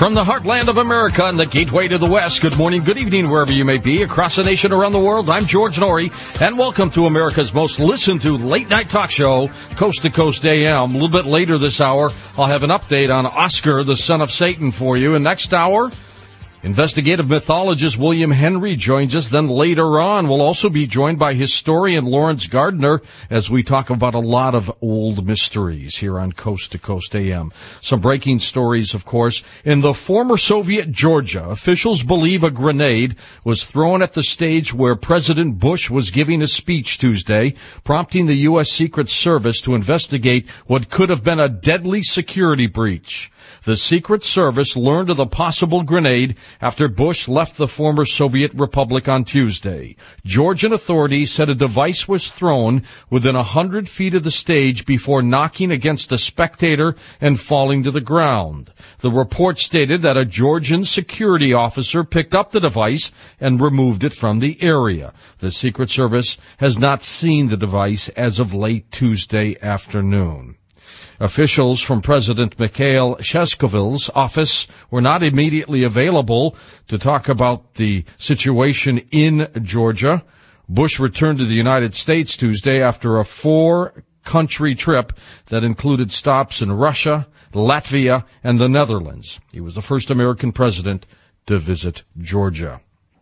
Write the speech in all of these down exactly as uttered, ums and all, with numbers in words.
From the heartland of America and the gateway to the West, good morning, good evening, wherever you may be, across the nation, around the world. I'm George Norrie, and welcome to America's most listened to late-night talk show, Coast to Coast A M. A little bit later this hour, I'll have an update on Oscar, the son of Satan, for you. And next hour, investigative mythologist William Henry joins us. Then later on, we'll also be joined by historian Lawrence Gardner as we talk about a lot of old mysteries here on Coast to Coast A M. Some breaking stories, of course. In the former Soviet Georgia, officials believe a grenade was thrown at the stage where President Bush was giving a speech Tuesday, prompting the U S Secret Service to investigate what could have been a deadly security breach. The Secret Service learned of the possible grenade after Bush left the former Soviet Republic on Tuesday. Georgian authorities said a device was thrown within a hundred feet of the stage before knocking against a spectator and falling to the ground. The report stated that a Georgian security officer picked up the device and removed it from the area. The Secret Service has not seen the device as of late Tuesday afternoon. Officials from President Mikhail Sheshkovil's office were not immediately available to talk about the situation in Georgia. Bush returned to the United States Tuesday after a four-country trip that included stops in Russia, Latvia, and the Netherlands. He was the first American president to visit Georgia.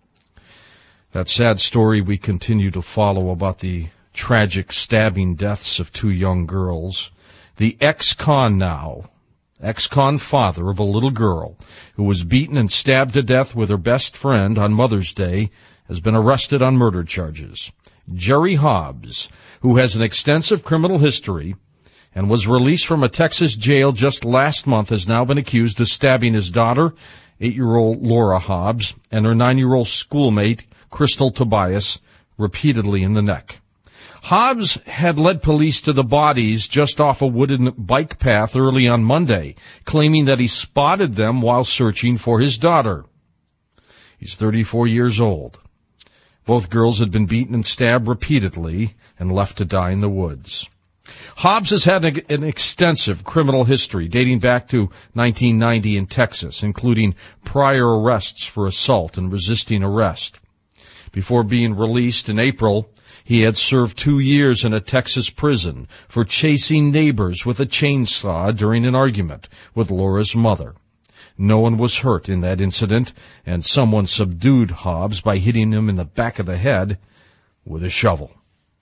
That sad story we continue to follow about the tragic stabbing deaths of two young girls. The ex-con now, ex-con father of a little girl who was beaten and stabbed to death with her best friend on Mother's Day has been arrested on murder charges. Jerry Hobbs, who has an extensive criminal history and was released from a Texas jail just last month, has now been accused of stabbing his daughter, eight-year-old Laura Hobbs, and her nine-year-old schoolmate, Crystal Tobias, repeatedly in the neck. Hobbs had led police to the bodies just off a wooden bike path early on Monday, claiming that he spotted them while searching for his daughter. He's thirty-four years old. Both girls had been beaten and stabbed repeatedly and left to die in the woods. Hobbs has had an extensive criminal history dating back to nineteen ninety in Texas, including prior arrests for assault and resisting arrest. Before being released in April, he had served two years in a Texas prison for chasing neighbors with a chainsaw during an argument with Laura's mother. No one was hurt in that incident, and someone subdued Hobbs by hitting him in the back of the head with a shovel.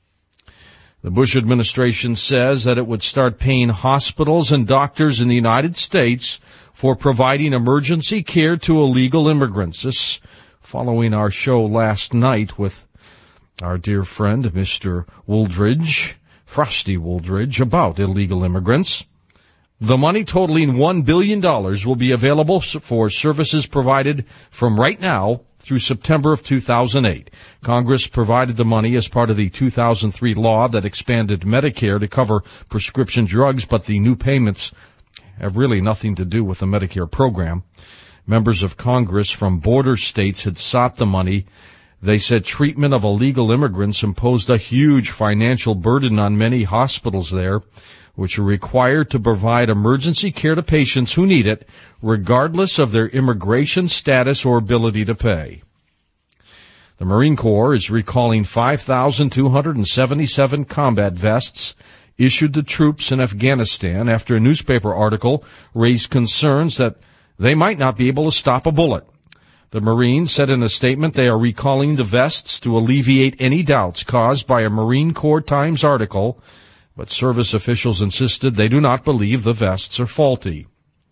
The Bush administration says that it would start paying hospitals and doctors in the United States for providing emergency care to illegal immigrants. This following our show last night with our dear friend, Mister Wooldridge, Frosty Wooldridge, about illegal immigrants. The money totaling one billion dollars will be available for services provided from right now through September of two thousand eight. Congress provided the money as part of the two thousand three law that expanded Medicare to cover prescription drugs, but the new payments have really nothing to do with the Medicare program. Members of Congress from border states had sought the money. They said treatment of illegal immigrants imposed a huge financial burden on many hospitals there, which are required to provide emergency care to patients who need it, regardless of their immigration status or ability to pay. The Marine Corps is recalling five thousand two hundred seventy-seven combat vests issued to troops in Afghanistan after a newspaper article raised concerns that they might not be able to stop a bullet. The Marines said in a statement they are recalling the vests to alleviate any doubts caused by a Marine Corps Times article, but service officials insisted they do not believe the vests are faulty.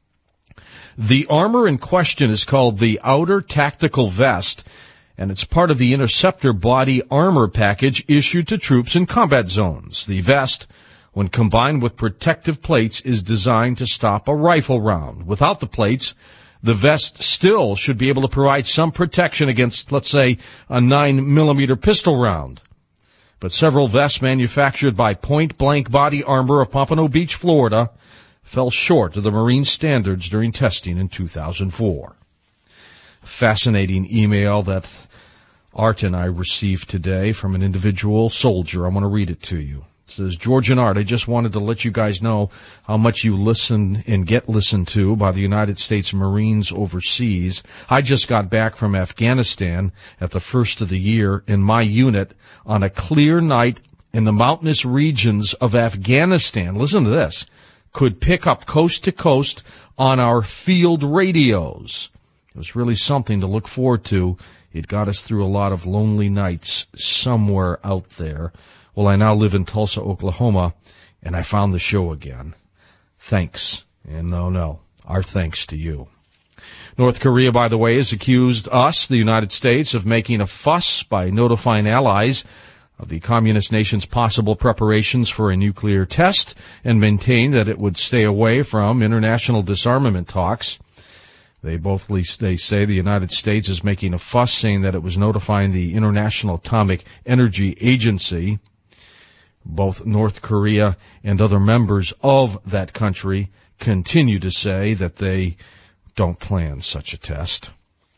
The armor in question is called the Outer Tactical Vest, and it's part of the Interceptor body armor package issued to troops in combat zones. The vest, when combined with protective plates, is designed to stop a rifle round. Without the plates, the vest still should be able to provide some protection against, let's say, a nine millimeter pistol round. But several vests manufactured by Point Blank Body Armor of Pompano Beach, Florida, fell short of the Marine standards during testing in two thousand four. A fascinating email that Art and I received today from an individual soldier. I want to read it to you. It says, George and Art, I just wanted to let you guys know how much you listen and get listened to by the United States Marines overseas. I just got back from Afghanistan at the first of the year in my unit on a clear night in the mountainous regions of Afghanistan. Listen to this. Could pick up coast to coast on our field radios. It was really something to look forward to. It got us through a lot of lonely nights somewhere out there. Well, I now live in Tulsa, Oklahoma, and I found the show again. Thanks. And no, no, our thanks to you. North Korea, by the way, has accused us, the United States, of making a fuss by notifying allies of the communist nation's possible preparations for a nuclear test and maintained that it would stay away from international disarmament talks. They both, they say the United States is making a fuss, saying that it was notifying the International Atomic Energy Agency. Both North Korea and other members of that country continue to say that they don't plan such a test.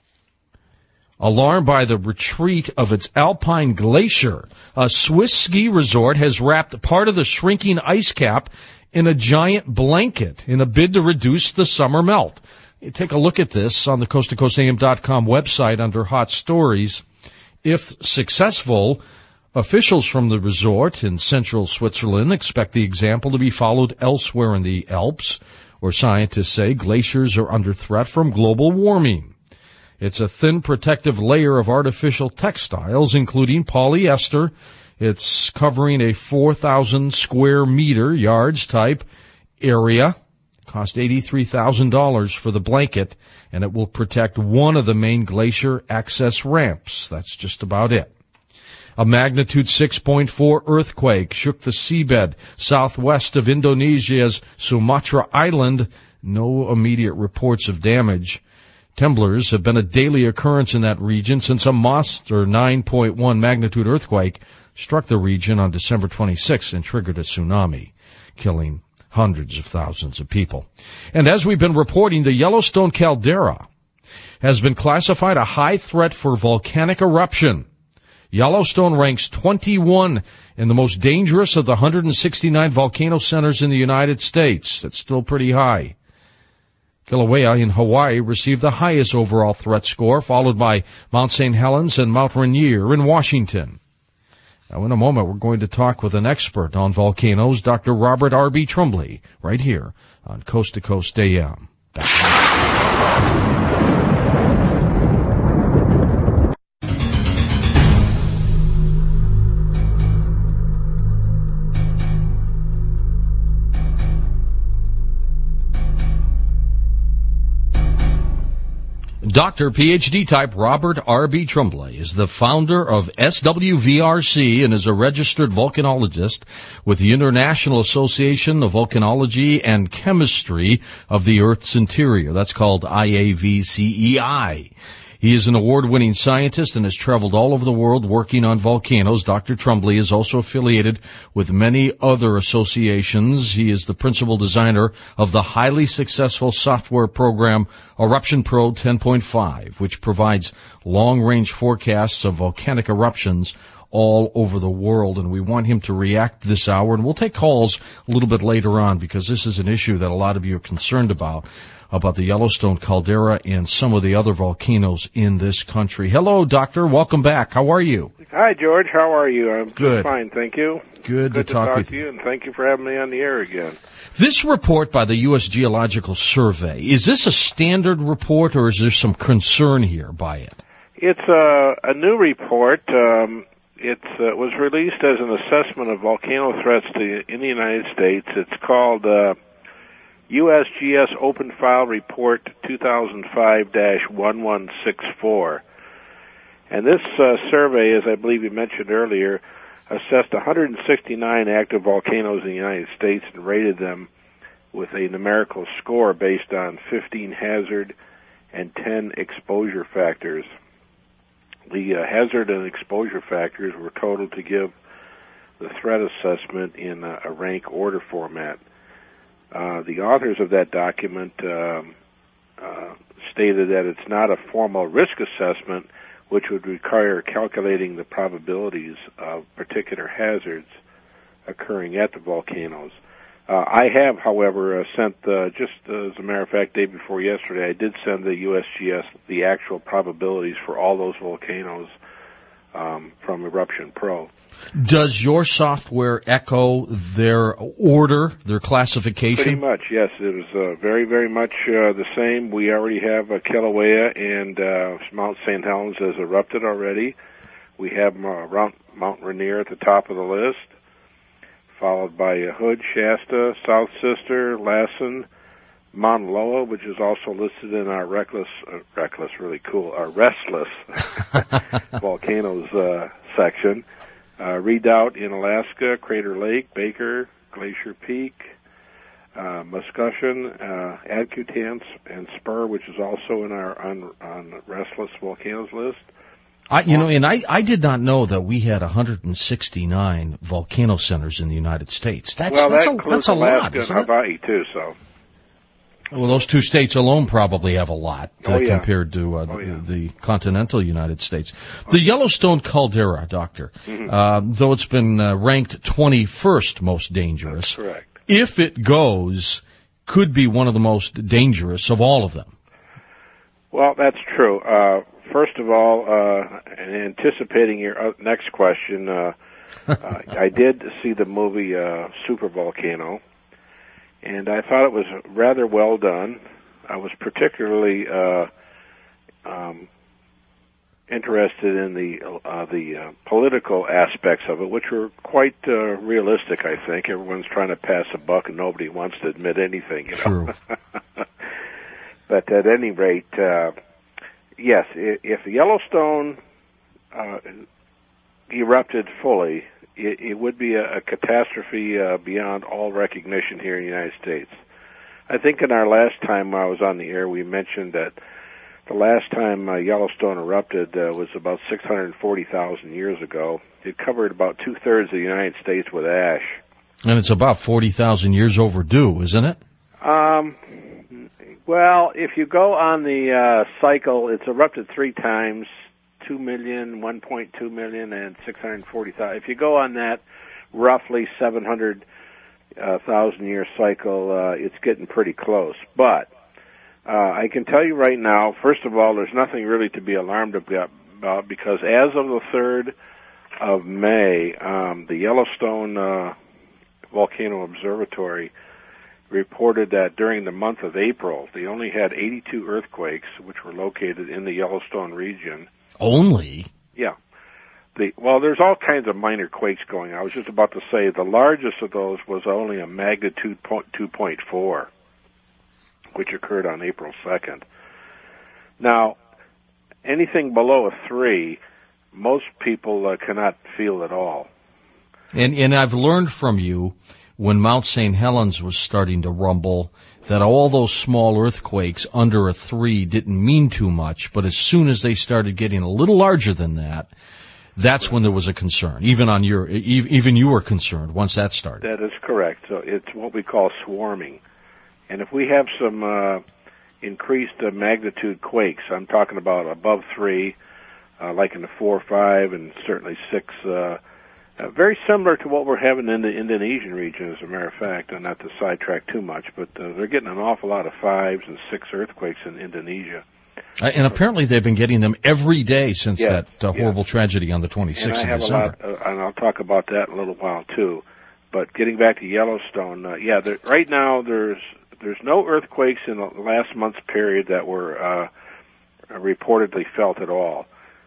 Alarmed by the retreat of its alpine glacier, a Swiss ski resort has wrapped part of the shrinking ice cap in a giant blanket in a bid to reduce the summer melt. You take a look at this on the coast to coast A M dot com website under Hot Stories. If successful, officials from the resort in central Switzerland expect the example to be followed elsewhere in the Alps, where scientists say glaciers are under threat from global warming. It's a thin protective layer of artificial textiles, including polyester. It's covering a four thousand square meter yards type area. Cost eighty-three thousand dollars for the blanket, and it will protect one of the main glacier access ramps. That's just about it. A magnitude six point four earthquake shook the seabed southwest of Indonesia's Sumatra Island. No immediate reports of damage. Tremblers have been a daily occurrence in that region since a monster nine point one magnitude earthquake struck the region on December twenty-sixth and triggered a tsunami, killing hundreds of thousands of people. And as we've been reporting, the Yellowstone caldera has been classified a high threat for volcanic eruption. Yellowstone ranks twenty-one in the most dangerous of the one hundred sixty-nine volcano centers in the United States. That's still pretty high. Kilauea in Hawaii received the highest overall threat score, followed by Mount Saint Helens and Mount Rainier in Washington. Now, in a moment, we're going to talk with an expert on volcanoes, Doctor Robert R B. Trumbley, right here on Coast to Coast A M. Back. Doctor P H D type Robert R B. Trumbley is the founder of S W V R C and is a registered volcanologist with the International Association of Volcanology and Chemistry of the Earth's Interior. That's called I A V C E I. He is an award-winning scientist and has traveled all over the world working on volcanoes. Doctor Trumbley is also affiliated with many other associations. He is the principal designer of the highly successful software program Eruption Pro ten point five, which provides long-range forecasts of volcanic eruptions all over the world. And we want him to react this hour. And we'll take calls a little bit later on because this is an issue that a lot of you are concerned about. about the Yellowstone caldera and some of the other volcanoes in this country. Hello, Doctor. Welcome back. How are you? Hi, George. How are you? I'm good. Fine, thank you. Good, Good to, to talk, talk with to you, and thank you for having me on the air again. This report by the U S Geological Survey, is this a standard report or is there some concern here by it? It's a, a new report. Um, it uh, was released as an assessment of volcano threats to, in the United States. It's called uh, U S G S Open File Report two thousand five dash eleven sixty-four. And this uh, survey, as I believe you mentioned earlier, assessed one hundred sixty-nine active volcanoes in the United States and rated them with a numerical score based on fifteen hazard and ten exposure factors. The uh, hazard and exposure factors were totaled to give the threat assessment in a, a rank order format. Uh, the authors of that document um, uh, stated that it's not a formal risk assessment, which would require calculating the probabilities of particular hazards occurring at the volcanoes. Uh, I have, however, uh, sent, uh, just uh, as a matter of fact, day before yesterday, I did send the U S G S the actual probabilities for all those volcanoes um, from Eruption Pro. Does your software echo their order, their classification? Pretty much, yes. It was uh, very, very much uh, the same. We already have uh, Kilauea and uh, Mount Saint Helens has erupted already. We have uh, Mount Rainier at the top of the list, followed by uh, Hood, Shasta, South Sister, Lassen, Mauna Loa, which is also listed in our reckless, uh, reckless, really cool, our restless volcanoes uh, section. Uh, Redoubt in Alaska, Crater Lake, Baker, Glacier Peak, uh, Muscushin, uh, Adcutant, and Spur, which is also in our on, on restless volcanoes list. I, you know, and I, I did not know that we had one hundred sixty-nine volcano centers in the United States. That's, well, that's that a, includes that's a Alaska lot, isn't and it? Hawaii, too, so. Well, those two states alone probably have a lot uh, oh, yeah. compared to uh, oh, the, yeah. the continental United States. The Yellowstone caldera, Doctor, mm-hmm. uh, though it's been uh, ranked twenty-first most dangerous, That's correct. If it goes, could be one of the most dangerous of all of them. Well, that's true. Uh, first of all, uh, and anticipating your next question, uh, uh, I did see the movie uh, Super Volcano. And I thought it was rather well done. I was particularly uh, um, interested in the uh, the uh, political aspects of it, which were quite uh, realistic. I think everyone's trying to pass a buck, and nobody wants to admit anything. You know? True. But at any rate, uh, yes, if Yellowstone uh, erupted fully, It, it would be a, a catastrophe uh, beyond all recognition here in the United States. I think in our last time I was on the air, we mentioned that the last time uh, Yellowstone erupted uh, was about six hundred forty thousand years ago. It covered about two-thirds of the United States with ash. And it's about forty thousand years overdue, isn't it? Um, well, if you go on the uh, cycle, it's erupted three times. two million, one point two million, and six hundred forty thousand. If you go on that roughly seven hundred thousand year cycle, uh, it's getting pretty close. But uh, I can tell you right now, first of all, there's nothing really to be alarmed about because as of the third of May, um, the Yellowstone uh, Volcano Observatory reported that during the month of April, they only had eighty-two earthquakes, which were located in the Yellowstone region. Only? Yeah. The, well, there's all kinds of minor quakes going on. I was just about to say the largest of those was only a magnitude two point four, which occurred on April second. Now, anything below a three, most people uh, cannot feel at all. And, and I've learned from you when Mount Saint Helens was starting to rumble that all those small earthquakes under a three didn't mean too much, but as soon as they started getting a little larger than that, that's when there was a concern. Even on your, even you were concerned once that started. That is correct. So it's what we call swarming. And if we have some uh, increased uh, magnitude quakes, I'm talking about above three, uh, like in the four, five, and certainly six, uh, Uh, very similar to what we're having in the Indonesian region, as a matter of fact, and not to sidetrack too much, but uh, they're getting an awful lot of fives and six earthquakes in Indonesia. Uh, and apparently they've been getting them every day since yes, that uh, horrible yes. tragedy on the twenty-sixth and I of have December. A lot, uh, and I'll talk about that in a little while, too. But getting back to Yellowstone, uh, yeah, there, right now there's there's no earthquakes in the last month's period that were uh, reportedly felt at all.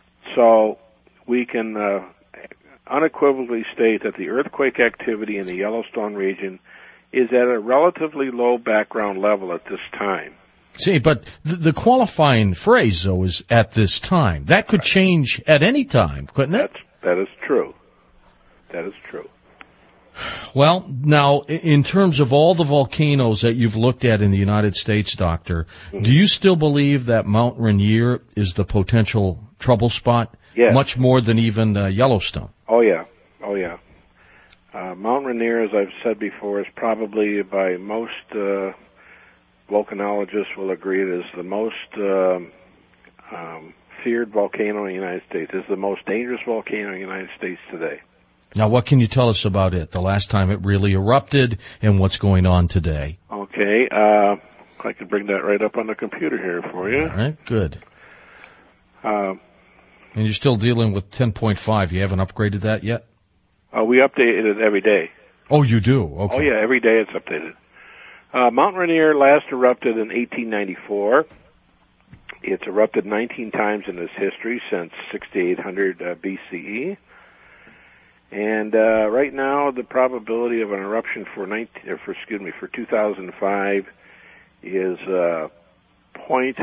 So we can Uh, unequivocally state that the earthquake activity in the Yellowstone region is at a relatively low background level at this time. See, but the, the qualifying phrase, though, is at this time. That could change at any time, couldn't it? That's, that is true. That is true. Well, now, in terms of all the volcanoes that you've looked at in the United States, Doctor, mm-hmm. do you still believe that Mount Rainier is the potential trouble spot? Yes. Much more than even uh, Yellowstone? Oh, yeah. Oh, yeah. Uh, Mount Rainier, as I've said before, is probably, by most uh, volcanologists will agree, it is the most uh, um, feared volcano in the United States. It's the most dangerous volcano in the United States today. Now, what can you tell us about it, the last time it really erupted, and what's going on today? Okay, uh, I can bring that right up on the computer here for you. All right, good. Uh, and you're still dealing with ten point five. You haven't upgraded that yet? Uh, we update it every day. Oh, you do? Okay. Oh, yeah, every day it's updated. Uh, Mount Rainier last erupted in eighteen ninety-four. It's erupted nineteen times in its history since sixty-eight hundred uh, B C E. And uh, right now, the probability of an eruption for nineteen, or for excuse me, for two thousand five is uh, point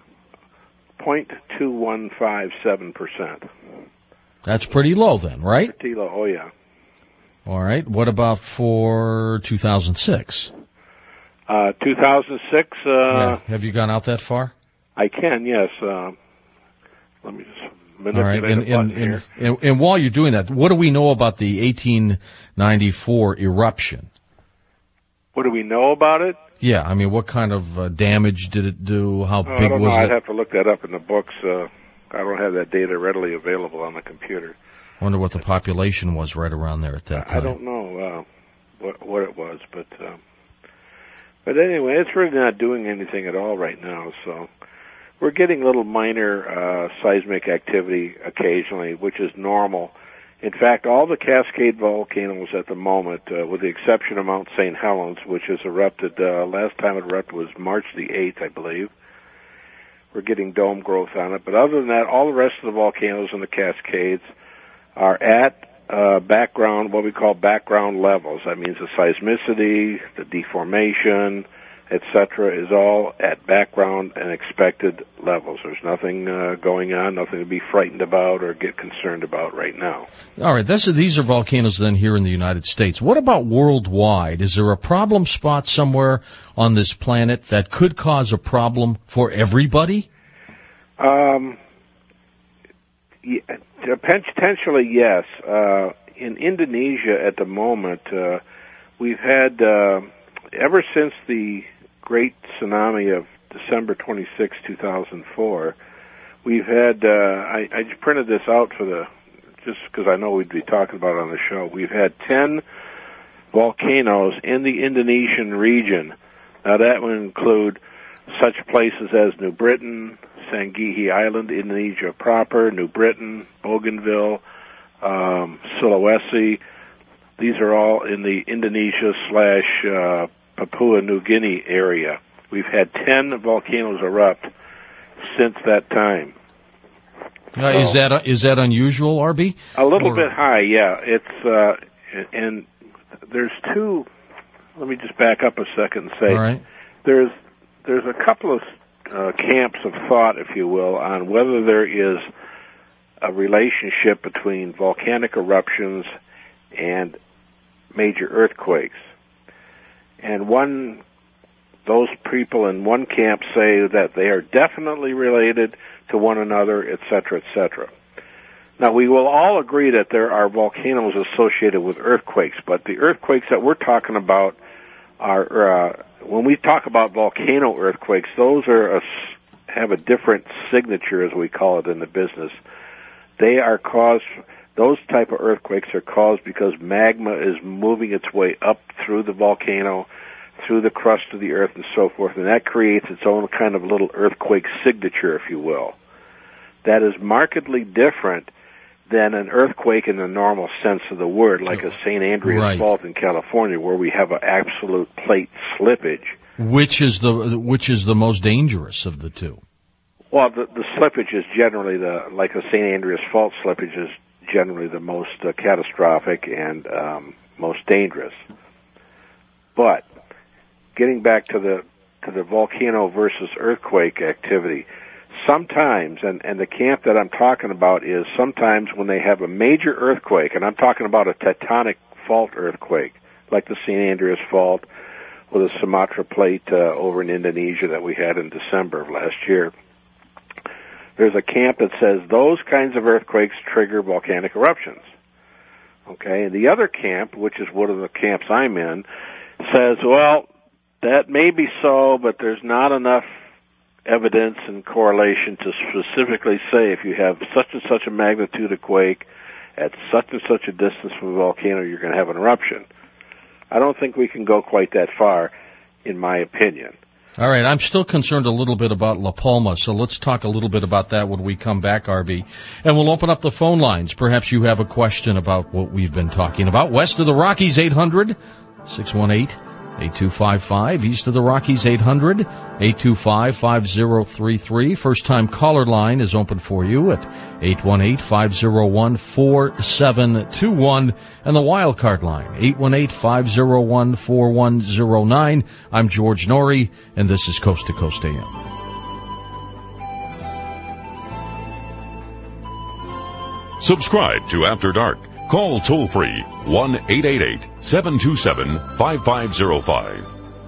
point two one five seven percent. That's pretty low, then, right? Pretty low. Oh, yeah. All right. What about for two thousand six? Uh, two thousand six. Uh, yeah. Have you gone out that far? I can, yes. Uh, let me just manipulate All right. And, the button and, here. And, and, and while you're doing that, what do we know about the eighteen ninety-four eruption? What do we know about it? Yeah. I mean, what kind of uh, damage did it do? How oh, big I don't was know. it? I'd have to look that up in the books. Uh, I don't have that data readily available on the computer. I wonder what the population was right around there at that time. I don't know uh, what what it was, but uh, but anyway, it's really not doing anything at all right now. So we're getting little minor uh, seismic activity occasionally, which is normal. In fact, all the Cascade volcanoes at the moment, uh, with the exception of Mount Saint Helens, which has erupted, uh, last time it erupted was March the eighth, I believe. We're getting dome growth on it. But other than that, all the rest of the volcanoes in the Cascades are at uh, background, what we call background levels. That means the seismicity, the deformation, et cetera, is all at background and expected levels. There's nothing uh, going on, nothing to be frightened about or get concerned about right now. All right, this, these are volcanoes then here in the United States. What about worldwide? Is there a problem spot somewhere on this planet that could cause a problem for everybody? Um, yeah, potentially, yes. Uh, in Indonesia at the moment, uh, we've had, uh, ever since the great tsunami of December twenty-sixth, two thousand four, we've had, uh, I, I just printed this out for the, just because I know we'd be talking about it on the show. We've had ten volcanoes in the Indonesian region. Now that would include such places as New Britain, Sangihe Island, Indonesia proper, New Britain, Bougainville, um, Sulawesi. These are all in the Indonesia slash uh, Papua New Guinea area. We've had ten volcanoes erupt since that time. Uh, so, is that is that unusual, R B? A little or? bit high, yeah. It's uh, and there's two. Let me just back up a second and say, all right. there's there's a couple of uh, camps of thought, if you will, on whether there is a relationship between volcanic eruptions and major earthquakes. And one, those people in one camp say that they are definitely related to one another, et cetera, et cetera. Now, we will all agree that there are volcanoes associated with earthquakes, but the earthquakes that we're talking about are, uh, when we talk about volcano earthquakes, those are a, have a different signature, as we call it in the business. They are caused, those type of earthquakes are caused because magma is moving its way up through the volcano, through the crust of the earth and so forth, and that creates its own kind of little earthquake signature, if you will. That is markedly different than an earthquake in the normal sense of the word, like a Saint Andreas right. Fault in California, where we have an absolute plate slippage. Which is the which is the most dangerous of the two? Well, the, the slippage is generally the, like a Saint Andreas Fault slippage is generally the most uh, catastrophic and um, most dangerous. But getting back to the to the volcano versus earthquake activity, sometimes, and, and the camp that I'm talking about is sometimes when they have a major earthquake, and I'm talking about a tectonic fault earthquake, like the Saint Andreas Fault or the Sumatra Plate uh, over in Indonesia that we had in December of last year. There's a camp that says those kinds of earthquakes trigger volcanic eruptions. Okay, and the other camp, which is one of the camps I'm in, says, well, that may be so, but there's not enough evidence and correlation to specifically say if you have such and such a magnitude of quake at such and such a distance from the volcano, you're going to have an eruption. I don't think we can go quite that far, in my opinion. All right, I'm still concerned a little bit about La Palma, so let's talk a little bit about that when we come back, R B. And we'll open up the phone lines. Perhaps you have a question about what we've been talking about. West of the Rockies, eight hundred, six one eight, eight two five five. East of the Rockies, eight hundred, eight two five, five zero three three. First-time caller line is open for you at eight one eight, five zero one, four seven two one. And the wild card line, eight one eight, five zero one, four one zero nine. I'm George Norrie, and this is Coast to Coast A M. Subscribe to After Dark. Call toll-free one eight eight eight, seven two seven, five five zero five.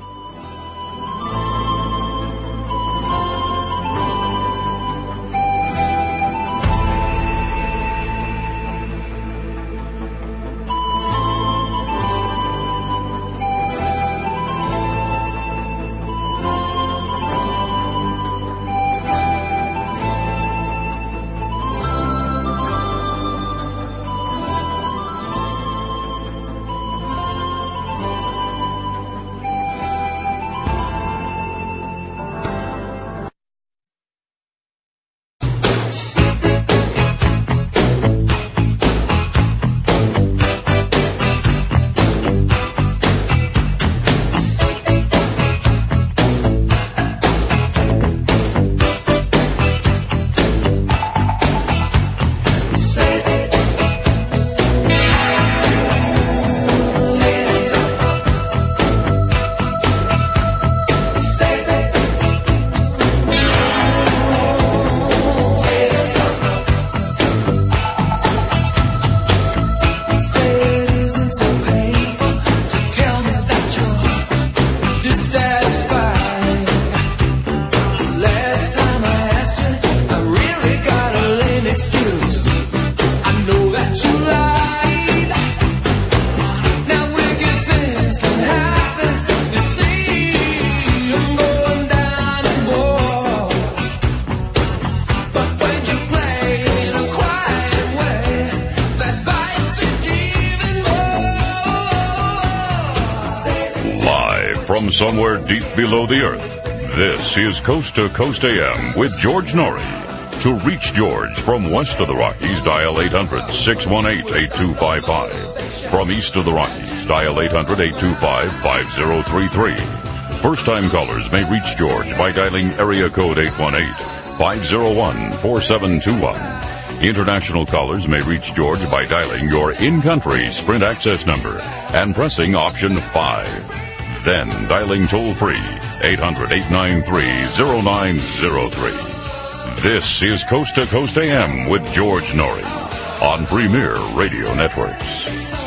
Somewhere deep below the earth, this is Coast to Coast A M with George Norrie. To reach George from west of the Rockies, dial eight hundred, six one eight, eight two five five. From east of the Rockies, dial eight hundred, eight two five, five zero three three. First-time callers may reach George by dialing area code eight one eight, five zero one, four seven two one. International callers may reach George by dialing your in-country Sprint access number and pressing option five. Then dialing toll-free eight hundred, eight nine three, zero nine zero three. This is Coast to Coast A M with George Norrie on Premier Radio Networks.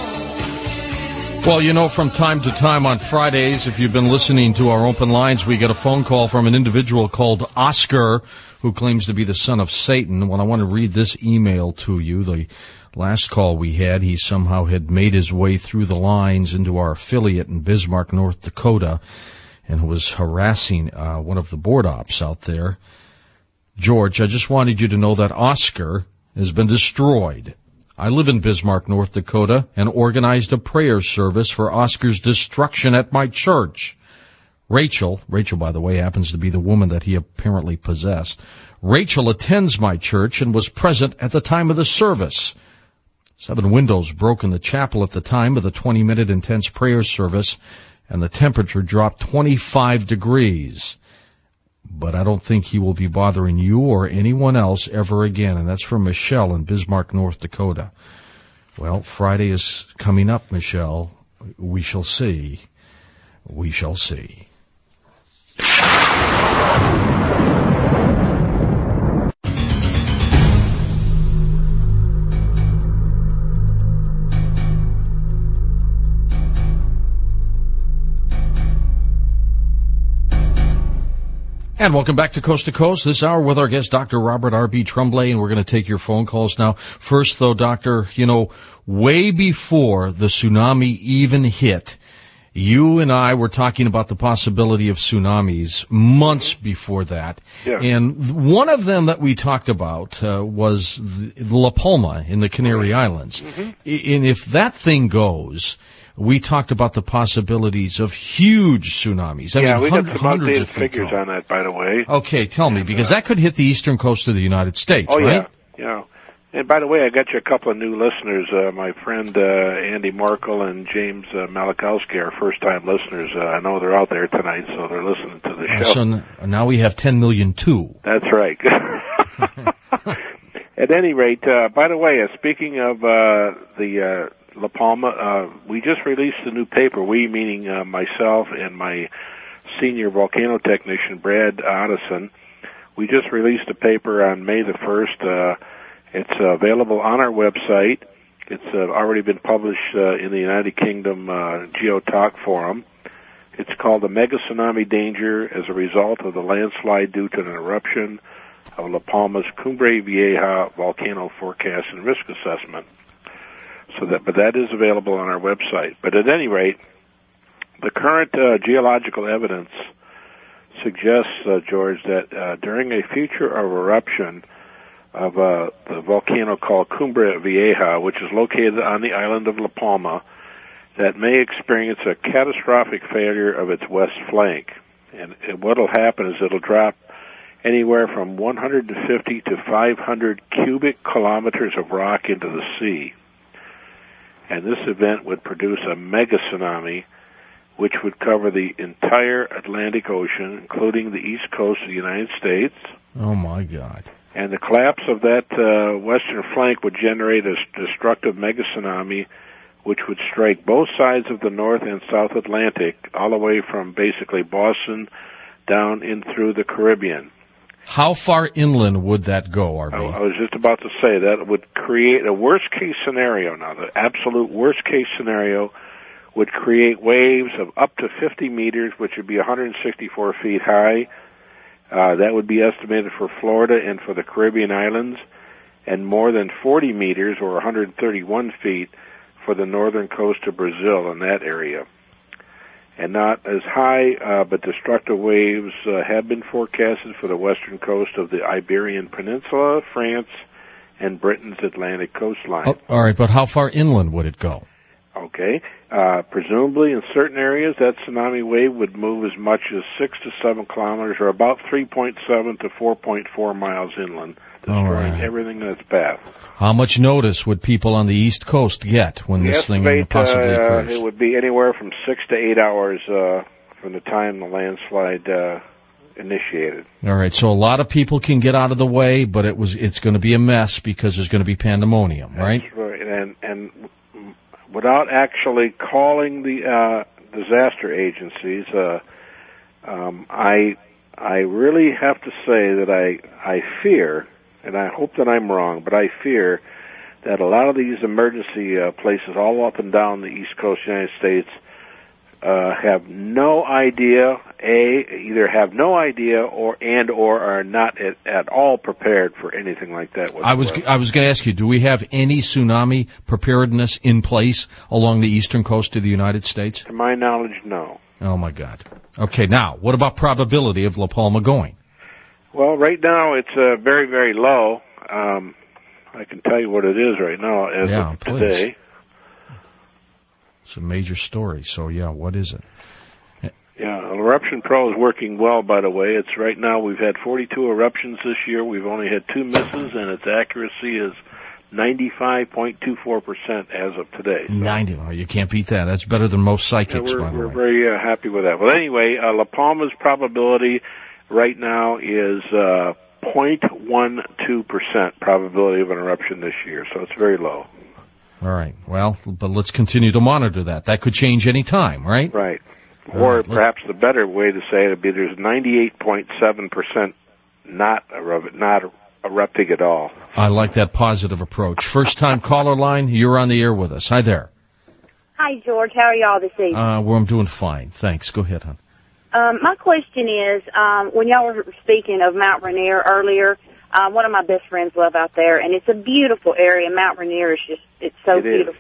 Well, you know, from time to time on Fridays, if you've been listening to our open lines, we get a phone call from an individual called Oscar who claims to be the son of Satan. Well, I want to read this email to you. The last call we had, he somehow had made his way through the lines into our affiliate in Bismarck, North Dakota, and was harassing uh, one of the board ops out there. George, I just wanted you to know that Oscar has been destroyed. I live in Bismarck, North Dakota, and organized a prayer service for Oscar's destruction at my church. Rachel, Rachel, by the way, happens to be the woman that he apparently possessed. Rachel attends my church and was present at the time of the service. Seven windows broke in the chapel at the time of the twenty-minute intense prayer service, and the temperature dropped twenty-five degrees. But I don't think he will be bothering you or anyone else ever again, and that's from Michelle in Bismarck, North Dakota. Well, Friday is coming up, Michelle. We shall see. We shall see. And welcome back to Coast to Coast this hour with our guest, Doctor Robert R B. Tremblay, and we're going to take your phone calls now. First, though, Doctor, you know, way before the tsunami even hit You and I were talking about the possibility of tsunamis months before that. Yeah. And one of them that we talked about uh, was the, La Palma in the Canary right. Islands. Mm-hmm. And if that thing goes, we talked about the possibilities of huge tsunamis. I yeah, mean, we hun- got some hundreds updated of feet figures tall. on that, by the way. Okay, tell me, and, because uh, that could hit the eastern coast of the United States, oh, right? yeah, yeah. And by the way, I got you a couple of new listeners. Uh, my friend uh, Andy Markle and James uh, Malakowski are first-time listeners. Uh, I know they're out there tonight, so they're listening to the Uh, show. so n- now we have ten million too. That's right. At any rate, uh, by the way, uh, speaking of uh, the uh, La Palma, uh, we just released a new paper. We, meaning uh, myself and my senior volcano technician, Brad Otteson. We just released a paper on May the first. Uh, it's uh, available on our website. It's uh, already been published uh, in the United Kingdom uh, Geotalk Forum. It's called The Mega Tsunami Danger as a Result of the Landslide Due to an Eruption of La Palma's Cumbre Vieja Volcano Forecast and Risk Assessment. So that, but that is available on our website. But at any rate, the current uh, geological evidence suggests, uh, George, that uh, during a future of eruption of uh, the volcano called Cumbre Vieja, which is located on the island of La Palma, that may experience a catastrophic failure of its west flank. And, and what will happen is it'll drop anywhere from one hundred fifty to five hundred cubic kilometers of rock into the sea. And this event would produce a mega tsunami, which would cover the entire Atlantic Ocean, including the east coast of the United States. Oh, my God. And the collapse of that uh, western flank would generate a destructive mega tsunami, which would strike both sides of the North and South Atlantic, all the way from basically Boston down in through the Caribbean. How far inland would that go, R B? I, I was just about to say that would create a worst-case scenario. Now, the absolute worst-case scenario would create waves of up to fifty meters, which would be one hundred sixty-four feet high. Uh, that would be estimated for Florida and for the Caribbean islands, and more than forty meters, or one hundred thirty-one feet, for the northern coast of Brazil in that area. And not as high, uh, but destructive waves uh, have been forecasted for the western coast of the Iberian Peninsula, France, and Britain's Atlantic coastline. Oh, all right, but how far inland would it go? Okay. Uh, presumably in certain areas, that tsunami wave would move as much as six to seven kilometers, or about three point seven to four point four miles inland, destroying right. everything in its path. How much notice would people on the East Coast get when We this thing estimate, possibly uh, occurs? it would be anywhere from six to eight hours uh, from the time the landslide uh, initiated. All right, so a lot of people can get out of the way, but it was it's going to be a mess because there's going to be pandemonium, right? That's right. And, and without actually calling the uh, disaster agencies, uh, um, I I really have to say that I I fear, and I hope that I'm wrong, but I fear that a lot of these emergency uh, places all up and down the East Coast of the United States uh, have no idea, A, either have no idea or and or are not at, at all prepared for anything like that whatsoever. I was I was going to ask you, do we have any tsunami preparedness in place along the eastern coast of the United States? To my knowledge, no. Oh, my God. Okay, now, what about probability of La Palma going? Well, right now it's uh, very, very low. Um, I can tell you what it is right now as Yeah, of please. today. It's a major story, so yeah, what is it? Yeah, Eruption Pro is working well, by the way. It's right now we've had forty-two eruptions this year. We've only had two misses, and its accuracy is ninety-five point two four percent as of today. So, ninety. Oh, you can't beat that. That's better than most psychics, yeah, we're, by the we're way. very uh, happy with that. Well, anyway, uh, La Palma's probability right now is uh, zero point one two percent probability of an eruption this year, so it's very low. All right. Well, but let's continue to monitor that. That could change any time, right? Right. All Or right, perhaps the better way to say it would be there's ninety-eight point seven percent not erupt, not erupting at all. I like that positive approach. First time caller line, you're on the air with us. Hi there. Hi, George. How are y'all this evening? Uh, well, I'm doing fine. Thanks. Go ahead, hon. Um, my question is, um, when y'all were speaking of Mount Rainier earlier, um, one of my best friends live out there, and it's a beautiful area. Mount Rainier is just, it's so It is, beautiful. yes.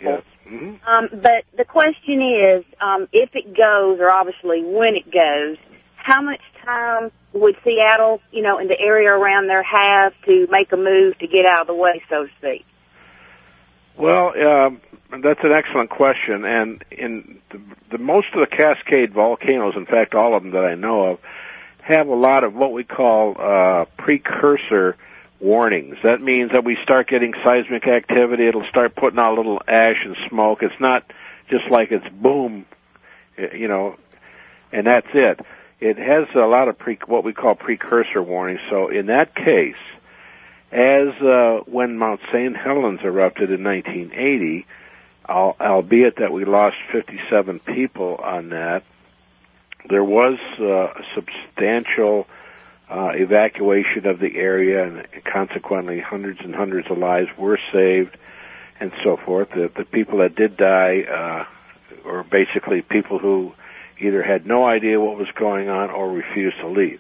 Mm-hmm. Um, but the question is, um, if it goes, or obviously when it goes, how much time would Seattle, you know, and the area around there have to make a move to get out of the way, so to speak? Well, um, that's an excellent question, and in the, the most of the Cascade volcanoes, in fact, all of them that I know of, have a lot of what we call uh, precursor warnings. That means that we start getting seismic activity. It'll start putting out a little ash and smoke. It's not just like it's boom, you know, and that's it. It has a lot of pre, what we call precursor warnings. So in that case, as uh, when Mount Saint Helens erupted in nineteen eighty, al- albeit that we lost fifty-seven people on that, there was uh, a substantial uh, evacuation of the area, and consequently hundreds and hundreds of lives were saved, and so forth. The, the people that did die uh, were basically people who either had no idea what was going on or refused to leave.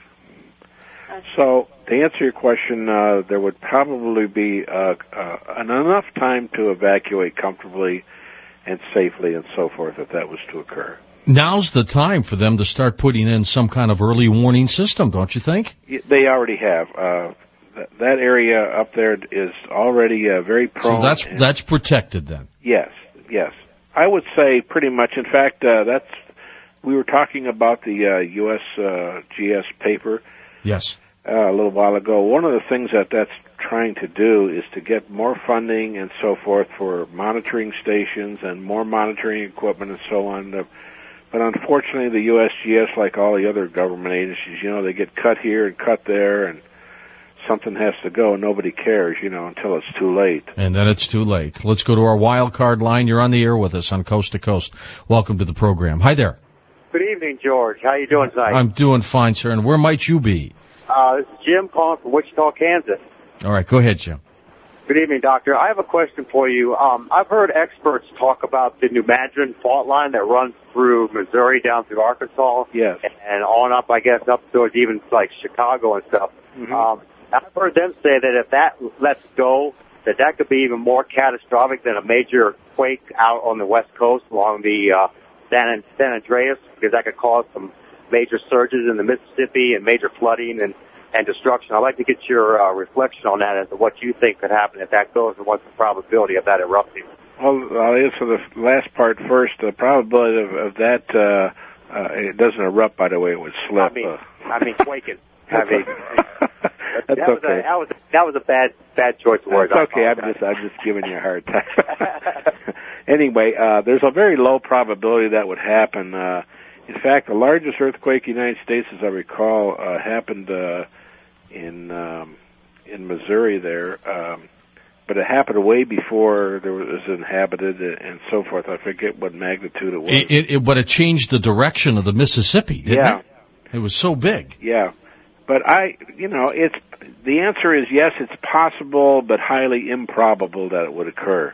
So, to answer your question, uh, there would probably be uh, uh, enough time to evacuate comfortably and safely and so forth if that was to occur. Now's the time for them to start putting in some kind of early warning system, don't you think? They already have. Uh, th- that area up there is already uh, very prone. So that's that's protected then? Yes, yes. I would say pretty much. In fact, uh, that's we were talking about the uh, U S uh, G S paper. Yes. Uh, a little while ago. One of the things that that's trying to do is to get more funding and so forth for monitoring stations and more monitoring equipment and so on. But unfortunately, the U S G S, like all the other government agencies, you know, they get cut here and cut there, and something has to go. Nobody cares, you know, until it's too late. And then it's too late. Let's go to our wild card line. You're on the air with us on Coast to Coast. Welcome to the program. Hi there. Good evening, George. How you doing tonight? I'm doing fine, sir. And where might you be? Uh, this is Jim calling from Wichita, Kansas. All right, go ahead, Jim. Good evening, Doctor. I have a question for you. Um, I've heard experts talk about the New Madrid fault line that runs through Missouri down through Arkansas. Yes. And on up, I guess, up towards even like Chicago and stuff. Mm-hmm. Um, I've heard them say that if that lets go, that that could be even more catastrophic than a major quake out on the West Coast along the uh, San, San Andreas, because that could cause some major surges in the Mississippi and major flooding and, and destruction. I'd like to get your uh, reflection on that as to what you think could happen if that goes and what's the probability of that erupting. Well, I'll answer the last part first. The probability of, of that, uh, uh, it doesn't erupt, by the way, it would slip. I mean, uh, I mean quaking. I mean, That's that was okay. A, that was that was a bad bad choice of words. That's okay. I'm just I'm just giving you a hard time. Anyway, uh, there's a very low probability that would happen. Uh, in fact, the largest earthquake in the United States, as I recall, uh, happened uh, in um, in Missouri there, um, but it happened way before there was, it was inhabited and so forth. I forget what magnitude it was. It, it, it, but it changed the direction of the Mississippi, didn't yeah. it? It was so big. Yeah. But I, you know, it's, the answer is yes, it's possible, but highly improbable that it would occur.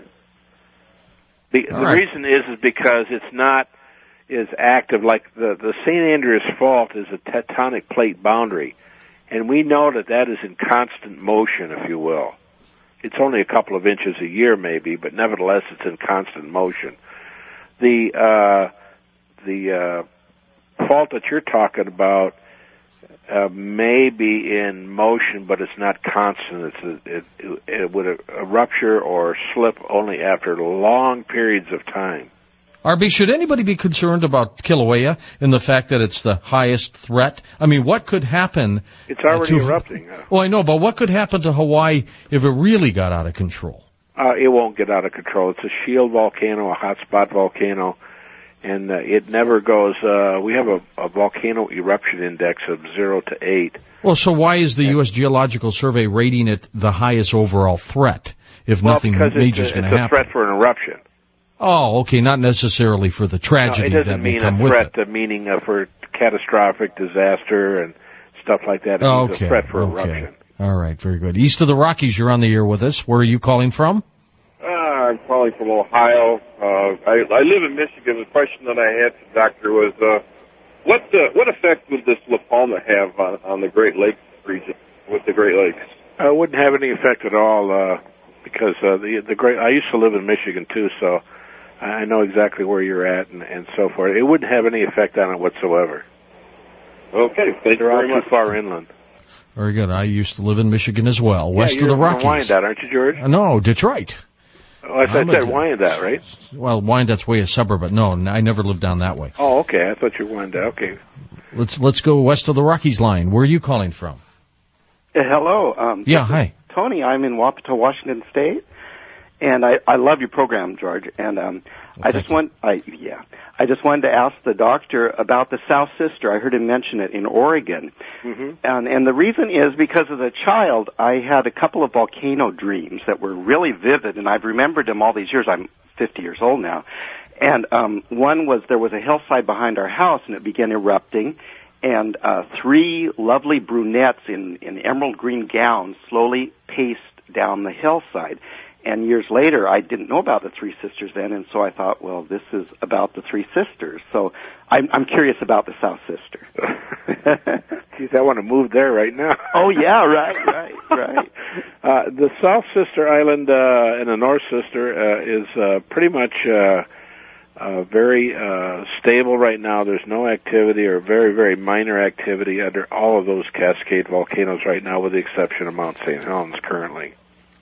The, the right. reason is, is because it's not as active, like the, the Saint Andreas Fault is a tectonic plate boundary, and we know that that is in constant motion, if you will. It's only a couple of inches a year maybe, but nevertheless it's in constant motion. The, uh, the, uh, fault that you're talking about, Uh, may be in motion, but it's not constant. It's a, it, it, it would a, a rupture or slip only after long periods of time. R B, should anybody be concerned about Kilauea and the fact that it's the highest threat? I mean, what could happen? It's already to, erupting. Well, I know, but what could happen to Hawaii if it really got out of control? Uh, it won't get out of control. It's a shield volcano, a hotspot volcano. And uh, it never goes, uh, we have a, a volcano eruption index of zero to eight. Well, so why is the U S Geological Survey rating it the highest overall threat if well, nothing major is going to happen? It's a threat for an eruption. Oh, okay, not necessarily for the tragedy no, it that doesn't may mean come a with threat, it. the meaning of for catastrophic disaster and stuff like that. It Oh, means okay, a threat for okay. eruption. All right, very good. East of the Rockies, you're on the air with us. Where are you calling from? Uh, I'm calling from Ohio. Uh, I, I live in Michigan. The question that I had for the doctor was, uh, what uh, what effect would this La Palma have on, on the Great Lakes region with the Great Lakes? Uh, it wouldn't have any effect at all uh, because uh, the the great. I used to live in Michigan too, so I know exactly where you're at and, and so forth. It wouldn't have any effect on it whatsoever. Okay, thank They're you all very too much. far inland. Very good. I used to live in Michigan as well, west yeah, of the you're Rockies. From Wyandotte, aren't you, George? Uh, no, Detroit. Oh, I I'm said a- Wyandotte, right? Well, Wyandottes way a suburb, but no, I never lived down that way. Oh, okay. I thought you were Wyandotte. Okay. Let's let's go west of the Rockies line. Where are you calling from? Uh, hello. Um, Yeah, this is hi. Tony. I'm in Wapato, Washington State, and I, I love your program, George. And um, Well, I thank just want, I yeah, I just wanted to ask the doctor about the South Sister. I heard him mention it in Oregon, Mm-hmm. and and the reason is because as a child, I had a couple of volcano dreams that were really vivid, and I've remembered them all these years. I'm fifty years old now, and um, one was there was a hillside behind our house, and it began erupting. And uh, three lovely brunettes in, in emerald green gowns slowly paced down the hillside. And years later, I didn't know about the Three Sisters then, and so I thought, well, this is about the Three Sisters. So I'm, I'm curious about the South Sister. Geez, I want to move there right now. Oh, yeah, right, right, right. Uh, the South Sister Island uh, and the North Sister uh, is uh, pretty much uh, uh, very uh, stable right now. There's no activity or very, very minor activity under all of those Cascade volcanoes right now, with the exception of Mount Saint Helens currently.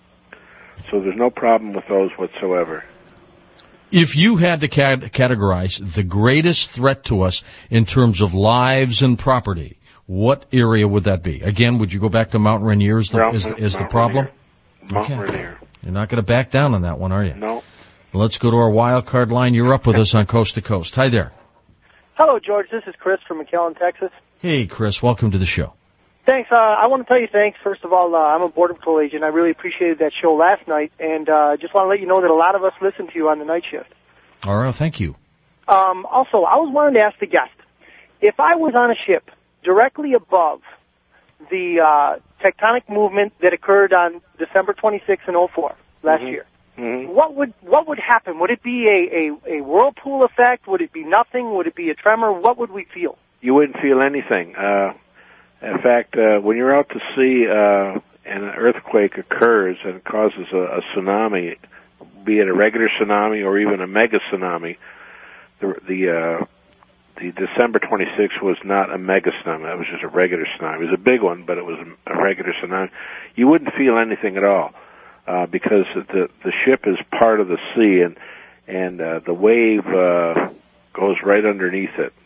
So there's no problem with those whatsoever. If you had to cat- categorize the greatest threat to us in terms of lives and property, what area would that be? Again, would you go back to Mount Rainier as the, Mount- is the, is the Mount problem? Rainier. Mount Okay. Rainier. You're not going to back down on that one, are you? No. Let's go to our wild card line. You're up with us on Coast to Coast. Hi there. Hello, George. This is Chris from McAllen, Texas. Hey, Chris. Welcome to the show. Thanks. Uh, I want to tell you thanks. First of all, uh, I'm a Border Patrol agent. I really appreciated that show last night, and uh, just want to let you know that a lot of us listen to you on the night shift. All right. Thank you. Um, also, I was wanting to ask the guest, if I was on a ship directly above the uh, tectonic movement that occurred on December twenty-sixth in oh four, last Mhm. year, Mm-hmm. what would what would happen? Would it be a, a, a whirlpool effect? Would it be nothing? Would it be a tremor? What would we feel? You wouldn't feel anything. Uh, in fact, uh, when you're out to sea uh, and an earthquake occurs and causes a, a tsunami, be it a regular tsunami or even a mega tsunami, the the, uh, the December twenty-sixth was not a mega tsunami. It was just a regular tsunami. It was a big one, but it was a, a regular tsunami. You wouldn't feel anything at all uh, because the the ship is part of the sea, and and uh, the wave uh, goes right underneath it.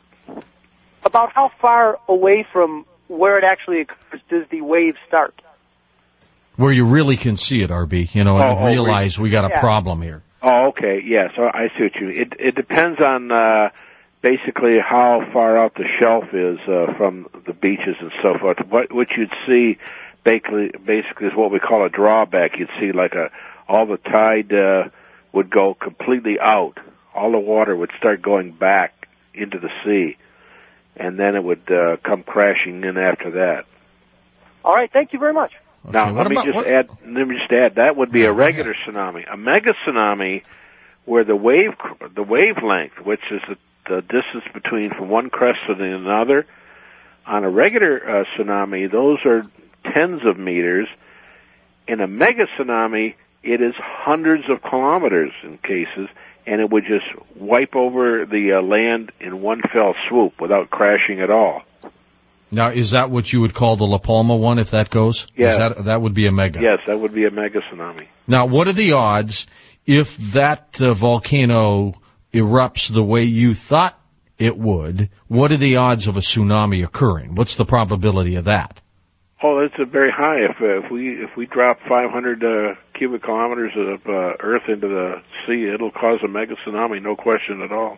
About how far away from where it actually occurs does the wave start? Where you really can see it, R B, you know, and Oh, oh, realize we got a yeah. problem here. Oh, okay. Yeah, so I see what you mean. It, it depends on uh, basically how far out the shelf is uh, from the beaches and so forth. What what you'd see basically basically is what we call a drawback. You'd see like a all the tide uh, would go completely out. All the water would start going back into the sea, and then it would uh, come crashing in after that. All right, thank you very much. Okay, Now, what let me about- just what- add. Let me just add. That would be Yeah, a go regular tsunami. A mega tsunami, where the wave, the wavelength, which is the, the distance between from one crest to another, on a regular uh, tsunami, those are tens of meters. In a mega tsunami, it is hundreds of kilometers in cases, and it would just wipe over the uh, land in one fell swoop without crashing at all. Now, is that what you would call the La Palma one, if that goes? Yeah. Is that, that would be a mega. Yes, that would be a mega tsunami. Now, what are the odds if that uh, volcano erupts the way you thought it would? What are the odds of a tsunami occurring? What's the probability of that? Oh, it's a very high. If uh, if we if we drop five hundred uh, cubic kilometers of uh, earth into the sea, it'll cause a mega tsunami, no question at all.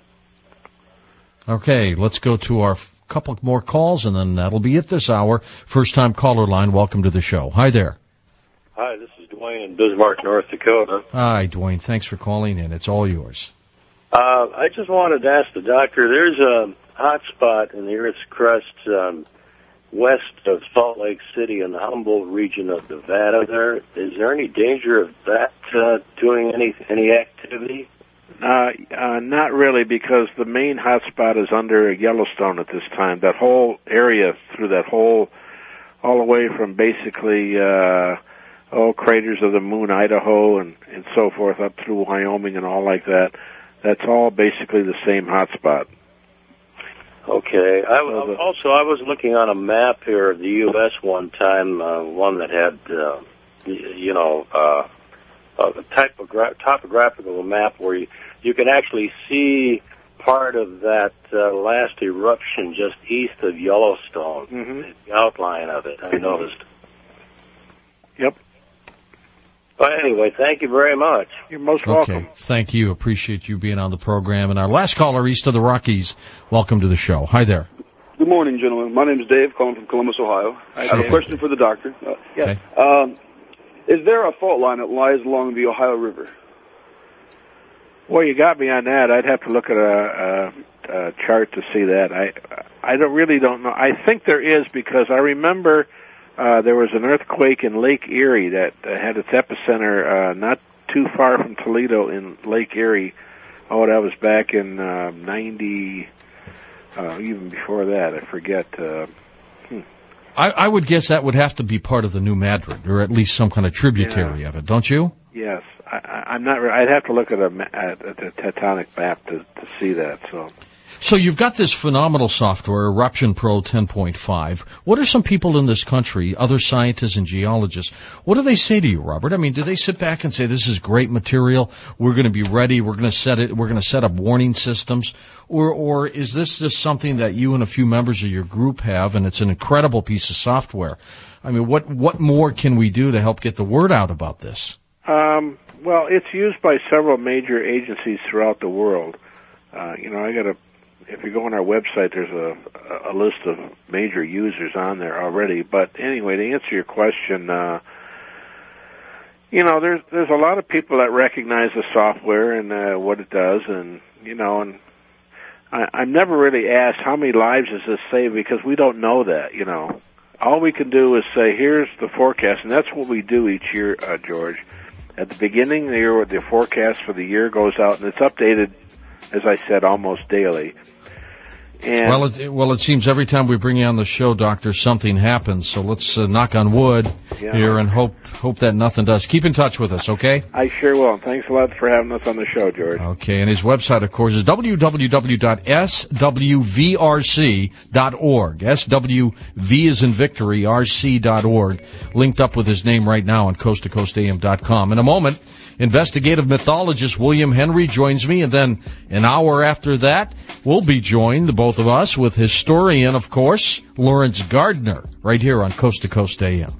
Okay, let's go to our f- couple more calls, and then that'll be it this hour. First-time caller line, welcome to the show. Hi there. Hi, this is Dwayne in Bismarck, North Dakota. Hi, Dwayne. Thanks for calling in. It's all yours. Uh, I just wanted to ask the doctor, there's a hot spot in the Earth's crust um, west of Salt Lake City in the Humboldt region of Nevada there. Is there any danger of that uh, doing any any activity? Uh, uh, not really, because the main hotspot is under Yellowstone at this time. That whole area through that whole, all the way from basically uh, oh, craters of the moon, Idaho, and, and so forth, up through Wyoming and all like that. That's all basically the same hotspot. Okay. I, so the, also, I was looking on a map here of the U S one time, uh, one that had, uh, you know, uh, a typogra- topographical map where you, you can actually see part of that uh, last eruption just east of Yellowstone, mm-hmm. the outline of it, I noticed. Yep. But anyway, thank you very much. You're most okay. welcome. Thank you. Appreciate you being on the program. And our last caller east of the Rockies, welcome to the show. Hi there. Good morning, gentlemen. My name is Dave, calling from Columbus, Ohio. Hi, I have Dave. a question for the doctor. Uh, okay. um, is there a fault line that lies along the Ohio River? Well, you got me on that. I'd have to look at a, a, a chart to see that. I I don't really don't know. I think there is, because I remember uh, there was an earthquake in Lake Erie that uh, had its epicenter uh, not too far from Toledo in Lake Erie. Oh, that was back in uh, ninety, uh, even before that. I forget. Uh, hmm. I, I would guess that would have to be part of the New Madrid, or at least some kind of tributary yeah. of it, don't you? Yes. I, I'm not. I'd have to look at a, at a tectonic map to, to see that. So, so you've got this phenomenal software, Eruption Pro ten point five. What are some people in this country, other scientists and geologists, what do they say to you, Robert? I mean, do they sit back and say, "This is great material. We're going to be ready. We're going to set it. We're going to set up warning systems," or or is this just something that you and a few members of your group have, and it's an incredible piece of software? I mean, what what more can we do to help get the word out about this? Um. Well, it's used by several major agencies throughout the world. Uh, you know, I got a. If you go on our website, there's a, a list of major users on there already. But anyway, to answer your question, uh, you know, there's there's a lot of people that recognize the software and uh, what it does, and you know, and I, I'm never really asked how many lives does this save, because we don't know that. You know, all we can do is say, here's the forecast, and that's what we do each year, uh, George. At the beginning of the year, the forecast for the year goes out, and it's updated, as I said, almost daily. And well, it, well, it seems every time we bring you on the show, Doctor, something happens. So let's uh, knock on wood yeah. here and hope hope that nothing does. Keep in touch with us, okay? I sure will. Thanks a lot for having us on the show, George. Okay, and his website, of course, is w w w dot s w v r c dot org. S W V is in victory, R C dot org. Linked up with his name right now on coast to coast a m dot com. In a moment, investigative mythologist William Henry joins me, and then an hour after that, we'll be joined, the both of us, with historian, of course, Lawrence Gardner, right here on Coast to Coast A M.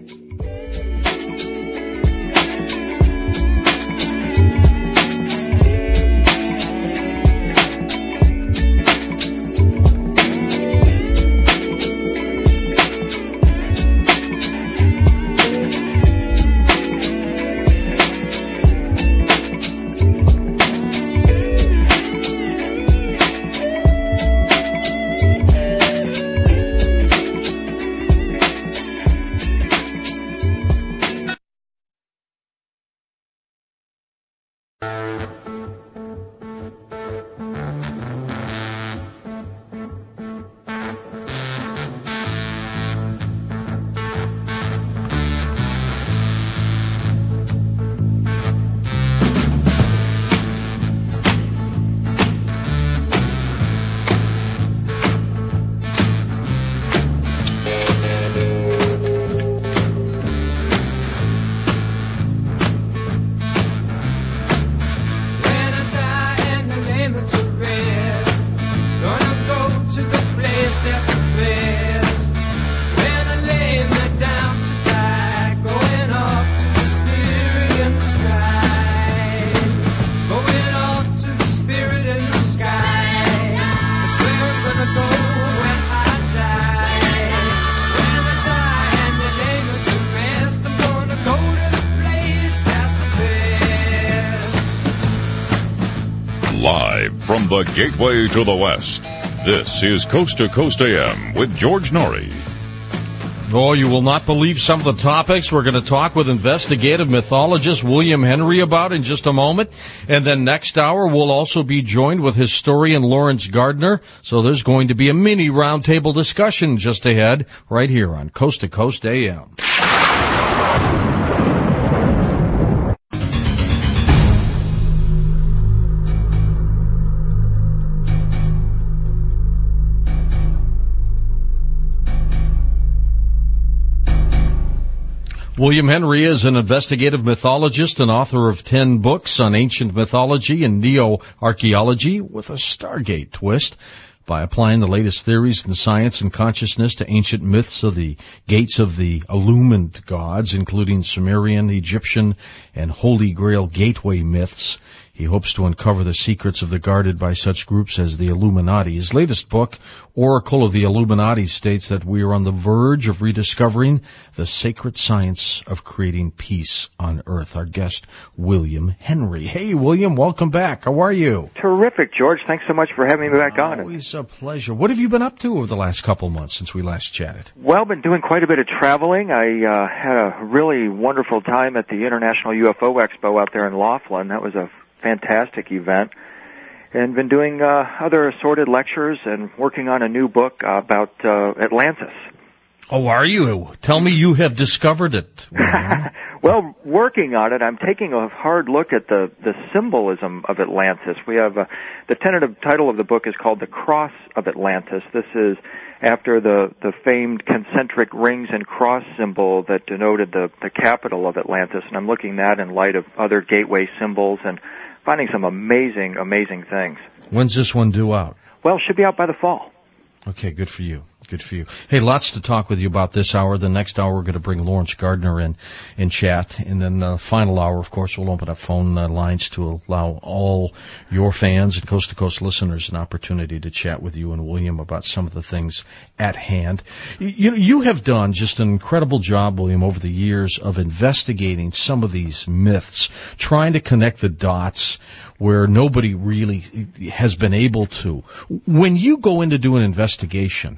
From the Gateway to the West, this is Coast to Coast A M with George Norrie. Oh, you will not believe some of the topics we're going to talk with investigative mythologist William Henry about in just a moment. And then next hour, we'll also be joined with historian Lawrence Gardner. So there's going to be a mini roundtable discussion just ahead right here on Coast to Coast A M. William Henry is an investigative mythologist and author of ten books on ancient mythology and neo-archaeology with a Stargate twist. By applying the latest theories in science and consciousness to ancient myths of the gates of the illumined gods, including Sumerian, Egyptian, and Holy Grail gateway myths, he hopes to uncover the secrets of the guarded by such groups as the Illuminati. His latest book, Oracle of the Illuminati, states that we are on the verge of rediscovering the sacred science of creating peace on Earth. Our guest, William Henry. Hey, William, welcome back. How are you? Terrific, George. Thanks so much for having me back on. Always a pleasure. What have you been up to over the last couple of months since we last chatted? Well, been doing quite a bit of traveling. I uh, had a really wonderful time at the International U F O Expo out there in Laughlin. That was a fantastic event, and been doing uh, other assorted lectures and working on a new book uh, about uh, Atlantis. Oh, are you? Tell me you have discovered it. Well, working on it, I'm taking a hard look at the, the symbolism of Atlantis. We have uh, the tentative title of the book is called The Cross of Atlantis. This is after the, the famed concentric rings and cross symbol that denoted the, the capital of Atlantis, and I'm looking at that in light of other gateway symbols and finding some amazing, amazing things. When's this one due out? Well, it should be out by the fall. Okay, good for you. Good for you. Hey, lots to talk with you about this hour. The next hour, we're going to bring Lawrence Gardner in and chat. And then the final hour, of course, we'll open up phone uh, lines to allow all your fans and coast-to-coast listeners an opportunity to chat with you and William about some of the things at hand. You, you have done just an incredible job, William, over the years of investigating some of these myths, trying to connect the dots where nobody really has been able to. When you go in to do an investigation,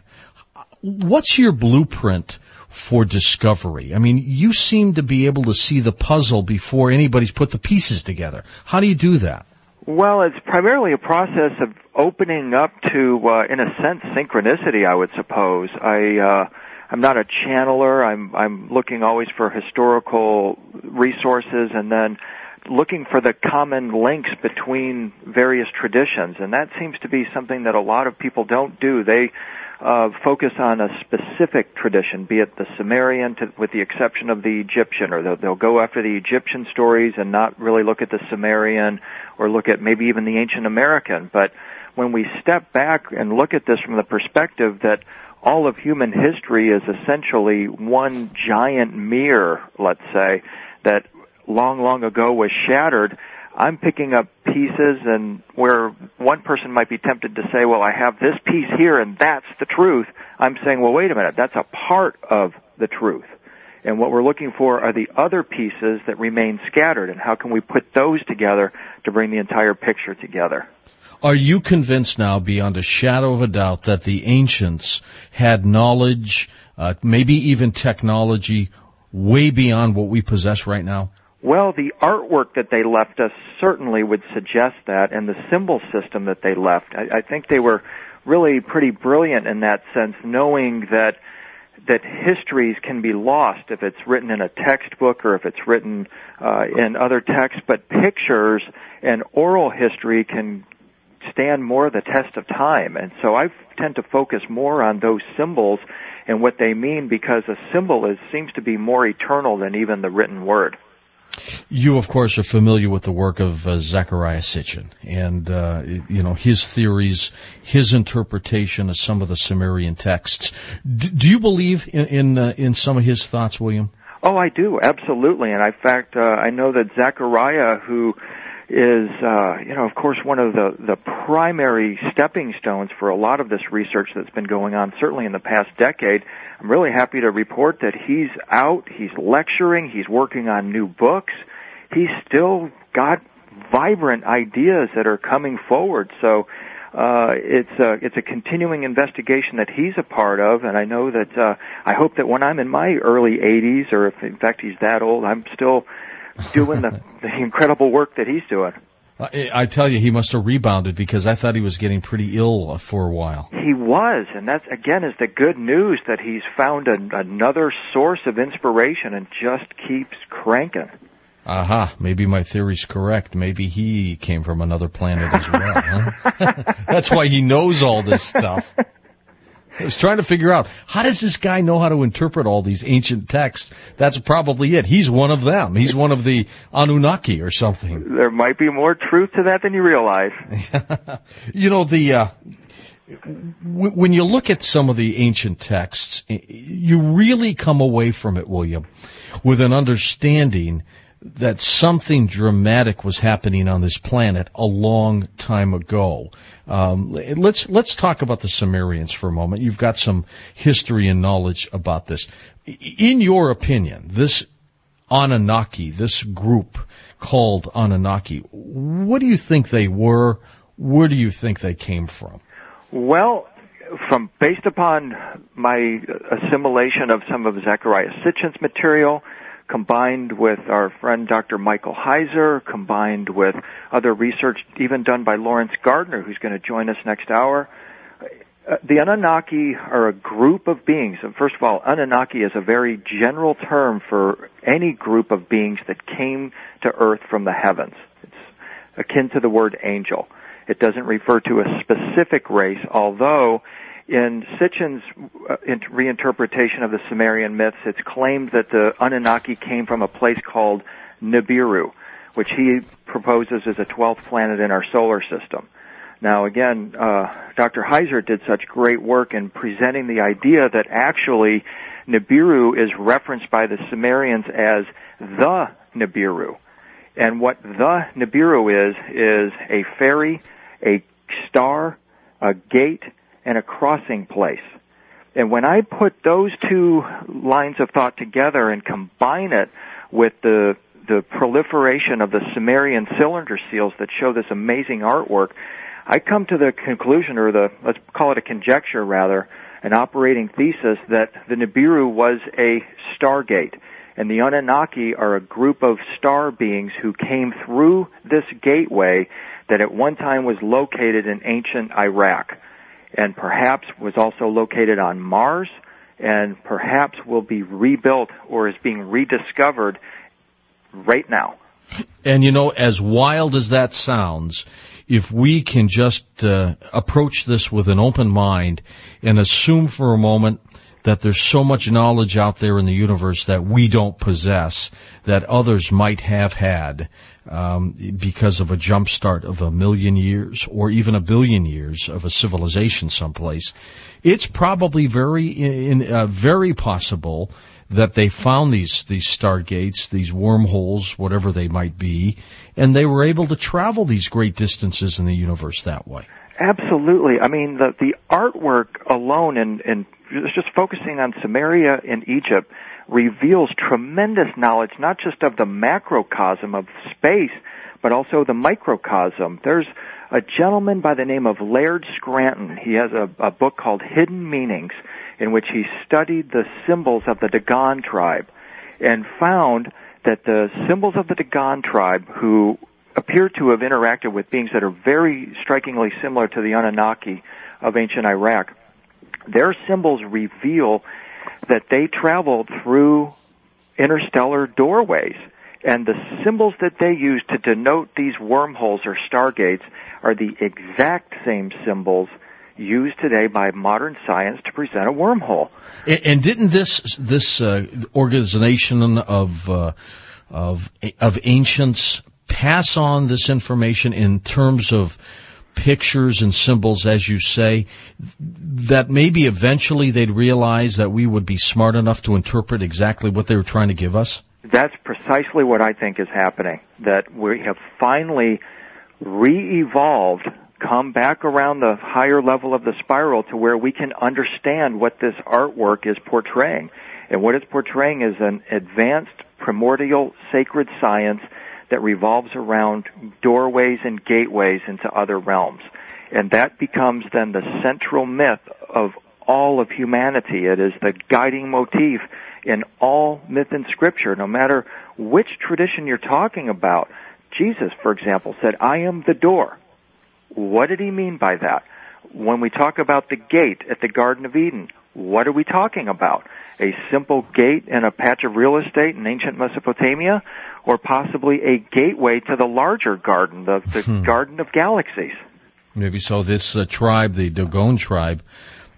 what's your blueprint for discovery? I mean, you seem to be able to see the puzzle before anybody's put the pieces together. How do you do that? Well, it's primarily a process of opening up to, uh, in a sense, synchronicity, I would suppose. I, uh, I'm not a channeler. I'm, I'm looking always for historical resources and then looking for the common links between various traditions. And that seems to be something that a lot of people don't do. They Uh, focus on a specific tradition, be it the Sumerian, to, with the exception of the Egyptian, or they'll, they'll go after the Egyptian stories and not really look at the Sumerian or look at maybe even the ancient American. But when we step back and look at this from the perspective that all of human history is essentially one giant mirror, let's say, that long, long ago was shattered, I'm picking up pieces, and where one person might be tempted to say, well, I have this piece here and that's the truth, I'm saying, well, wait a minute, that's a part of the truth. And what we're looking for are the other pieces that remain scattered, and how can we put those together to bring the entire picture together. Are you convinced now, beyond a shadow of a doubt, that the ancients had knowledge, uh, maybe even technology, way beyond what we possess right now? Well, the artwork that they left us certainly would suggest that, and the symbol system that they left. I, I think they were really pretty brilliant in that sense, knowing that that histories can be lost if it's written in a textbook or if it's written uh, in other texts, but pictures and oral history can stand more the test of time. And so I tend to focus more on those symbols and what they mean, because a symbol is seems to be more eternal than even the written word. You, of course, are familiar with the work of uh, Zecharia Sitchin and, uh, you know, his theories, his interpretation of some of the Sumerian texts. D- do you believe in in, uh, in some of his thoughts, William? Oh, I do, absolutely. And in fact, uh, I know that Zecharia, who is, uh, you know, of course, one of the, the primary stepping stones for a lot of this research that's been going on, certainly in the past decade. I'm really happy to report that he's out, he's lecturing, he's working on new books. He's still got vibrant ideas that are coming forward. So, uh, it's a, it's a continuing investigation that he's a part of, and I know that, uh, I hope that when I'm in my early eighties, or if in fact he's that old, I'm still doing the, the incredible work that he's doing. I, I tell you, he must have rebounded, because I thought he was getting pretty ill for a while. He was, and that's, again, is the good news, that he's found a, another source of inspiration and just keeps cranking. Aha, maybe my theory's correct. Maybe he came from another planet as well, huh? That's why he knows all this stuff. I was trying to figure out, how does this guy know how to interpret all these ancient texts? That's probably it. He's one of them. He's one of the Anunnaki or something. There might be more truth to that than you realize. You know, the uh, w- when you look at some of the ancient texts, you really come away from it, William, with an understanding that something dramatic was happening on this planet a long time ago. Um, let's let's talk about the Sumerians for a moment. You've got some history and knowledge about this. In your opinion, this Anunnaki, this group called Anunnaki, what do you think they were? Where do you think they came from? Well, from based upon my assimilation of some of Zecharia Sitchin's material, combined with our friend Doctor Michael Heiser, combined with other research even done by Lawrence Gardner, who's going to join us next hour. Uh, the Anunnaki are a group of beings. And first of all, Anunnaki is a very general term for any group of beings that came to Earth from the heavens. It's akin to the word angel. It doesn't refer to a specific race, although in Sitchin's uh, reinterpretation of the Sumerian myths, it's claimed that the Anunnaki came from a place called Nibiru, which he proposes is a twelfth planet in our solar system. Now, again, uh, Doctor Heiser did such great work in presenting the idea that actually Nibiru is referenced by the Sumerians as the Nibiru. And what the Nibiru is, is a ferry, a star, a gate, and a crossing place. And when I put those two lines of thought together and combine it with the the proliferation of the Sumerian cylinder seals that show this amazing artwork, I come to the conclusion, or the, let's call it a conjecture rather, an operating thesis that the Nibiru was a stargate. And the Anunnaki are a group of star beings who came through this gateway that at one time was located in ancient Iraq, and perhaps was also located on Mars, and perhaps will be rebuilt or is being rediscovered right now. And you know, as wild as that sounds, if we can just uh, approach this with an open mind and assume for a moment that there's so much knowledge out there in the universe that we don't possess, that others might have had, um, because of a jump start of a million years or even a billion years of a civilization someplace, it's probably very, in, uh, very possible that they found these these stargates, these wormholes, whatever they might be, and they were able to travel these great distances in the universe that way. Absolutely. I mean, the the artwork alone, and and just focusing on Sumeria in Egypt, reveals tremendous knowledge, not just of the macrocosm of space, but also the microcosm. There's a gentleman by the name of Laird Scranton. He has a, a book called Hidden Meanings, in which he studied the symbols of the Dagon tribe and found that the symbols of the Dagon tribe, who appear to have interacted with beings that are very strikingly similar to the Anunnaki of ancient Iraq, their symbols reveal that they traveled through interstellar doorways. And the symbols that they use to denote these wormholes or stargates are the exact same symbols used today by modern science to present a wormhole. And, and didn't this this uh, organization of uh, of of ancients pass on this information in terms of pictures and symbols, as you say, that maybe eventually they'd realize that we would be smart enough to interpret exactly what they were trying to give us? That's precisely what I think is happening, that we have finally re-evolved, come back around the higher level of the spiral to where we can understand what this artwork is portraying. And what it's portraying is an advanced primordial sacred science that revolves around doorways and gateways into other realms. And that becomes then the central myth of all of humanity. It is the guiding motif in all myth and scripture, no matter which tradition you're talking about. Jesus, for example, said, "I am the door." What did he mean by that? When we talk about the gate at the Garden of Eden, what are we talking about? A simple gate in a patch of real estate in ancient Mesopotamia, or possibly a gateway to the larger garden, the, the hmm. Garden of Galaxies? Maybe so. This uh, tribe, the Dogon tribe,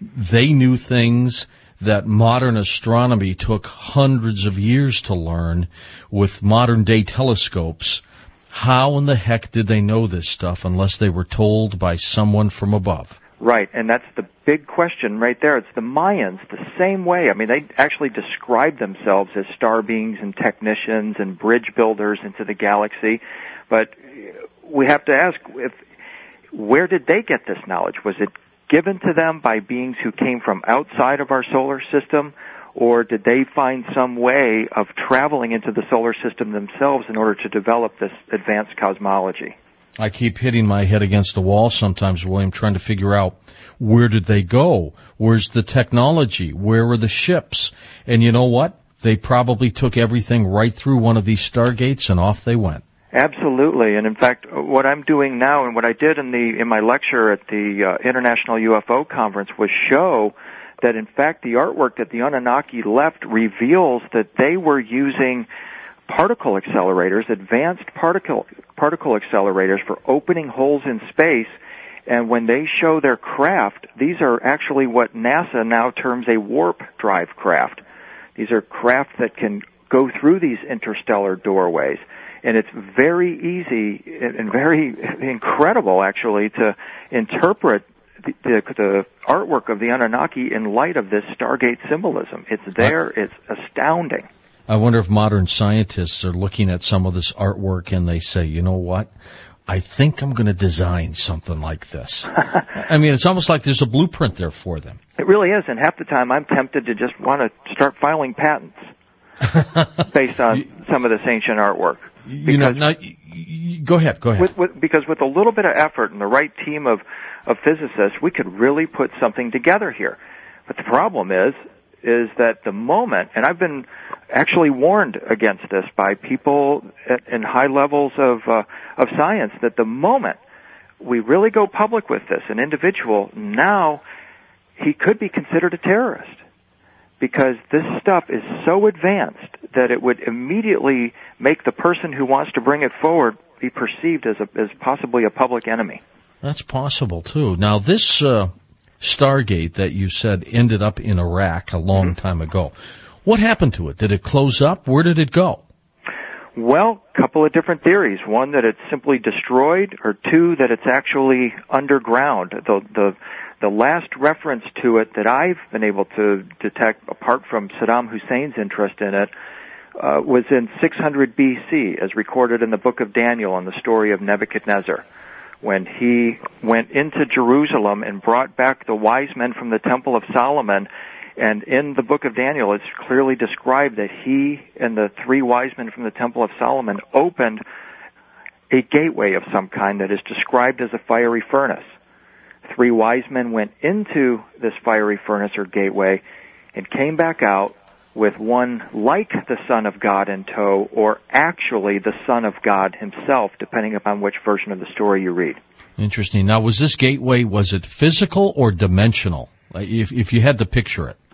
they knew things that modern astronomy took hundreds of years to learn with modern-day telescopes. How in the heck did they know this stuff unless they were told by someone from above? Right, and that's the big question right there. It's the Mayans, the same way. I mean, they actually described themselves as star beings and technicians and bridge builders into the galaxy. But we have to ask, if, where did they get this knowledge? Was it given to them by beings who came from outside of our solar system, or did they find some way of traveling into the solar system themselves in order to develop this advanced cosmology? I keep hitting my head against the wall sometimes, William, trying to figure out where did they go? Where's the technology? Where are the ships? And you know what? They probably took everything right through one of these stargates and off they went. Absolutely. And in fact, what I'm doing now and what I did in the in my lecture at the uh, International U F O Conference was show that in fact the artwork that the Anunnaki left reveals that they were using particle accelerators, advanced particle particle accelerators for opening holes in space. And when they show their craft, these are actually what NASA now terms a warp drive craft. These are craft that can go through these interstellar doorways. And it's very easy and very incredible, actually, to interpret the, the, the artwork of the Anunnaki in light of this Stargate symbolism. It's there. It's astounding. I wonder if modern scientists are looking at some of this artwork and they say, you know what? I think I'm going to design something like this. I mean, it's almost like there's a blueprint there for them. It really is. And half the time I'm tempted to just want to start filing patents based on some of this ancient artwork. You know, now, go ahead, go ahead. With, with, because with a little bit of effort and the right team of, of physicists, we could really put something together here. But the problem is, is that the moment, and I've been actually warned against this by people at, in high levels of uh, of science, that the moment we really go public with this, an individual, now he could be considered a terrorist. Because this stuff is so advanced that it would immediately make the person who wants to bring it forward be perceived as a, as possibly a public enemy. That's possible, too. Now, this uh, Stargate that you said ended up in Iraq a long mm-hmm. time ago, what happened to it? Did it close up? Where did it go? Well, a couple of different theories. One, that it's simply destroyed, or two, that it's actually underground. The, the The last reference to it that I've been able to detect, apart from Saddam Hussein's interest in it, uh, was in six hundred B C, as recorded in the book of Daniel in the story of Nebuchadnezzar, when he went into Jerusalem and brought back the wise men from the Temple of Solomon. And in the book of Daniel, it's clearly described that he and the three wise men from the Temple of Solomon opened a gateway of some kind that is described as a fiery furnace. Three wise men went into this fiery furnace or gateway and came back out with one like the Son of God in tow, or actually the Son of God himself, depending upon which version of the story you read. Interesting. Now, was this gateway, was it physical or dimensional, if, if you had to picture it?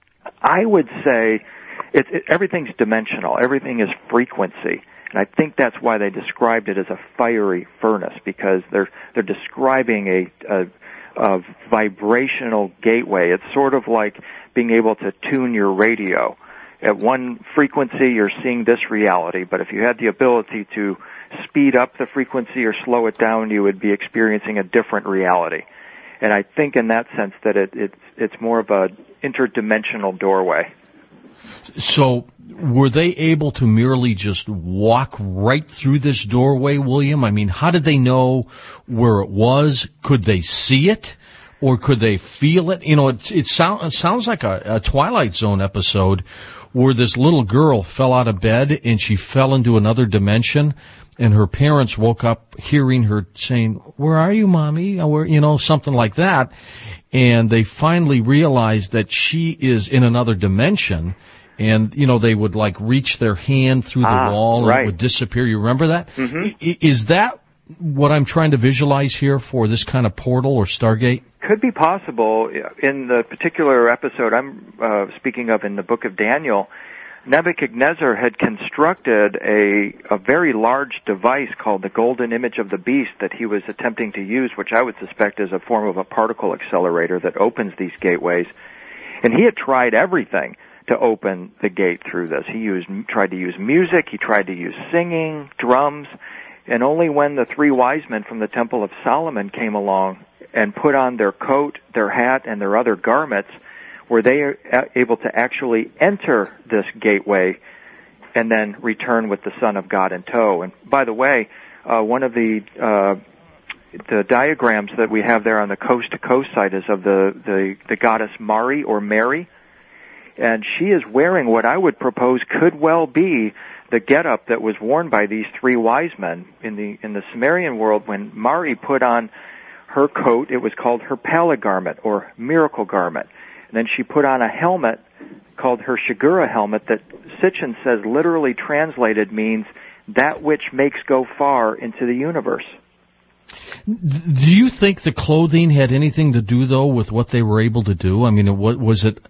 I would say it, it, everything's dimensional. Everything is frequency. And I think that's why they described it as a fiery furnace, because they're they're describing a, a, a vibrational gateway. It's sort of like being able to tune your radio. At one frequency, you're seeing this reality, but if you had the ability to speed up the frequency or slow it down, you would be experiencing a different reality. And I think in that sense that it, it's it's more of a interdimensional doorway. So were they able to merely just walk right through this doorway, William? I mean, how did they know where it was? Could they see it? Or could they feel it? You know, it, it, sound, it sounds like a, a Twilight Zone episode where this little girl fell out of bed and she fell into another dimension, and her parents woke up hearing her saying, "Where are you, Mommy?" Or, you know, something like that. And they finally realized that she is in another dimension. And, you know, they would, like, reach their hand through the ah, wall and right. it would disappear. You remember that? Mm-hmm. I, is that what I'm trying to visualize here for this kind of portal or Stargate? Could be possible. In the particular episode I'm uh, speaking of in the book of Daniel, Nebuchadnezzar had constructed a, a very large device called the golden image of the beast that he was attempting to use, which I would suspect is a form of a particle accelerator that opens these gateways. And he had tried everything to open the gate through this. He used, tried to use music, he tried to use singing, drums, and only when the three wise men from the Temple of Solomon came along and put on their coat, their hat, and their other garments were they able to actually enter this gateway and then return with the Son of God in tow. And by the way, uh, one of the uh, the diagrams that we have there on the coast-to-coast side is of the, the, the goddess Mari or Mary, and she is wearing what I would propose could well be the getup that was worn by these three wise men in the in the Sumerian world. When Mari put on her coat, it was called her pala garment or miracle garment. And then she put on a helmet called her Shigura helmet that Sitchin says literally translated means that which makes go far into the universe. Do you think the clothing had anything to do, though, with what they were able to do? I mean, what was it?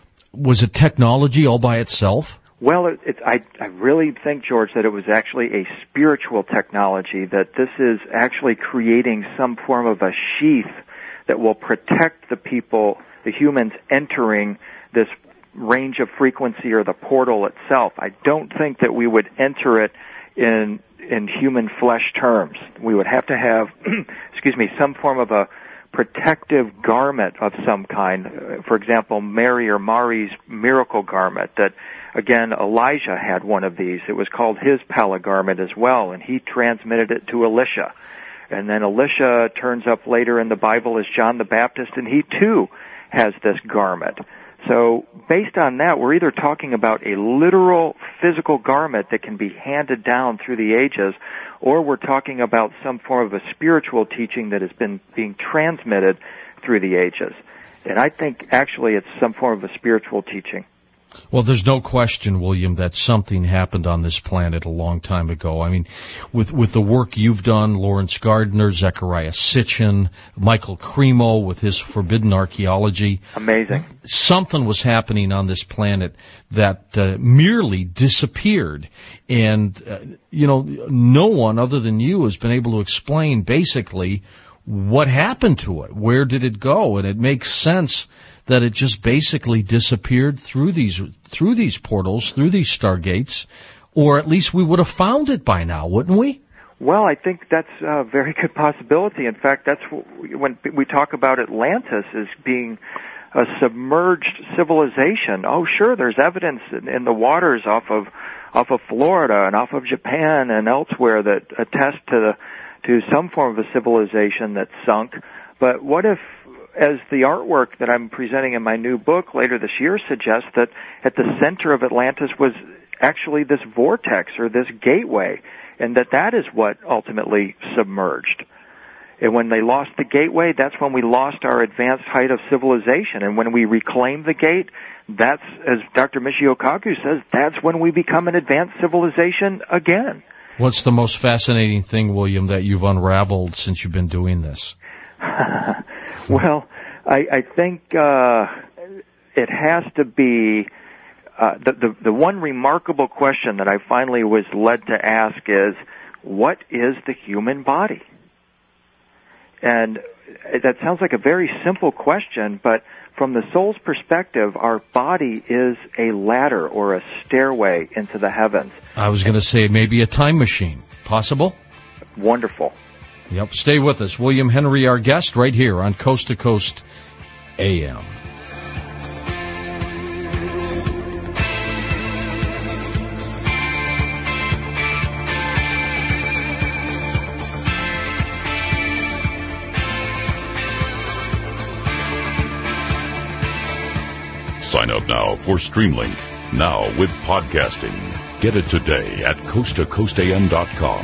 Was it technology all by itself? Well, it, it, I, I really think, George, that it was actually a spiritual technology, that this is actually creating some form of a sheath that will protect the people, the humans entering this range of frequency or the portal itself. I don't think that we would enter it in in human flesh terms. We would have to have, excuse me, some form of a protective garment of some kind. For example, Mary or Mari's miracle garment that, again, Elijah had one of these. It was called his pala garment as well, and he transmitted it to Elisha. And then Elisha turns up later in the Bible as John the Baptist, and he too has this garment. So based on that, we're either talking about a literal physical garment that can be handed down through the ages, or we're talking about some form of a spiritual teaching that has been being transmitted through the ages. And I think actually it's some form of a spiritual teaching. Well, there's no question, William, that something happened on this planet a long time ago. I mean, with with the work you've done, Lawrence Gardner, Zechariah Sitchin, Michael Cremo with his forbidden archaeology. Amazing. Something was happening on this planet that uh, merely disappeared. And, uh, you know, no one other than you has been able to explain basically what happened to it. Where did it go? And it makes sense that it just basically disappeared through these through these portals, through these stargates, or at least we would have found it by now, wouldn't we? Well, I think that's a very good possibility. In fact, that's when we talk about Atlantis as being a submerged civilization. Oh, sure, there's evidence in, in the waters off of off of Florida and off of Japan and elsewhere that attest to the to some form of a civilization that sunk. But what if, as the artwork that I'm presenting in my new book later this year suggests, that at the center of Atlantis was actually this vortex or this gateway, and that that is what ultimately submerged. And when they lost the gateway, that's when we lost our advanced height of civilization. And when we reclaim the gate, that's, as Doctor Michio Kaku says, that's when we become an advanced civilization again. What's the most fascinating thing, William, that you've unraveled since you've been doing this? Well, I, I think uh, it has to be uh, the, the the one remarkable question that I finally was led to ask is, what is the human body? And that sounds like a very simple question, but from the soul's perspective, our body is a ladder or a stairway into the heavens. I was going to say maybe a time machine. Possible? Wonderful. Yep. Stay with us. William Henry, our guest, right here on Coast to Coast A M. Sign up now for Streamlink. Now with podcasting. Get it today at coast to coast a m dot com.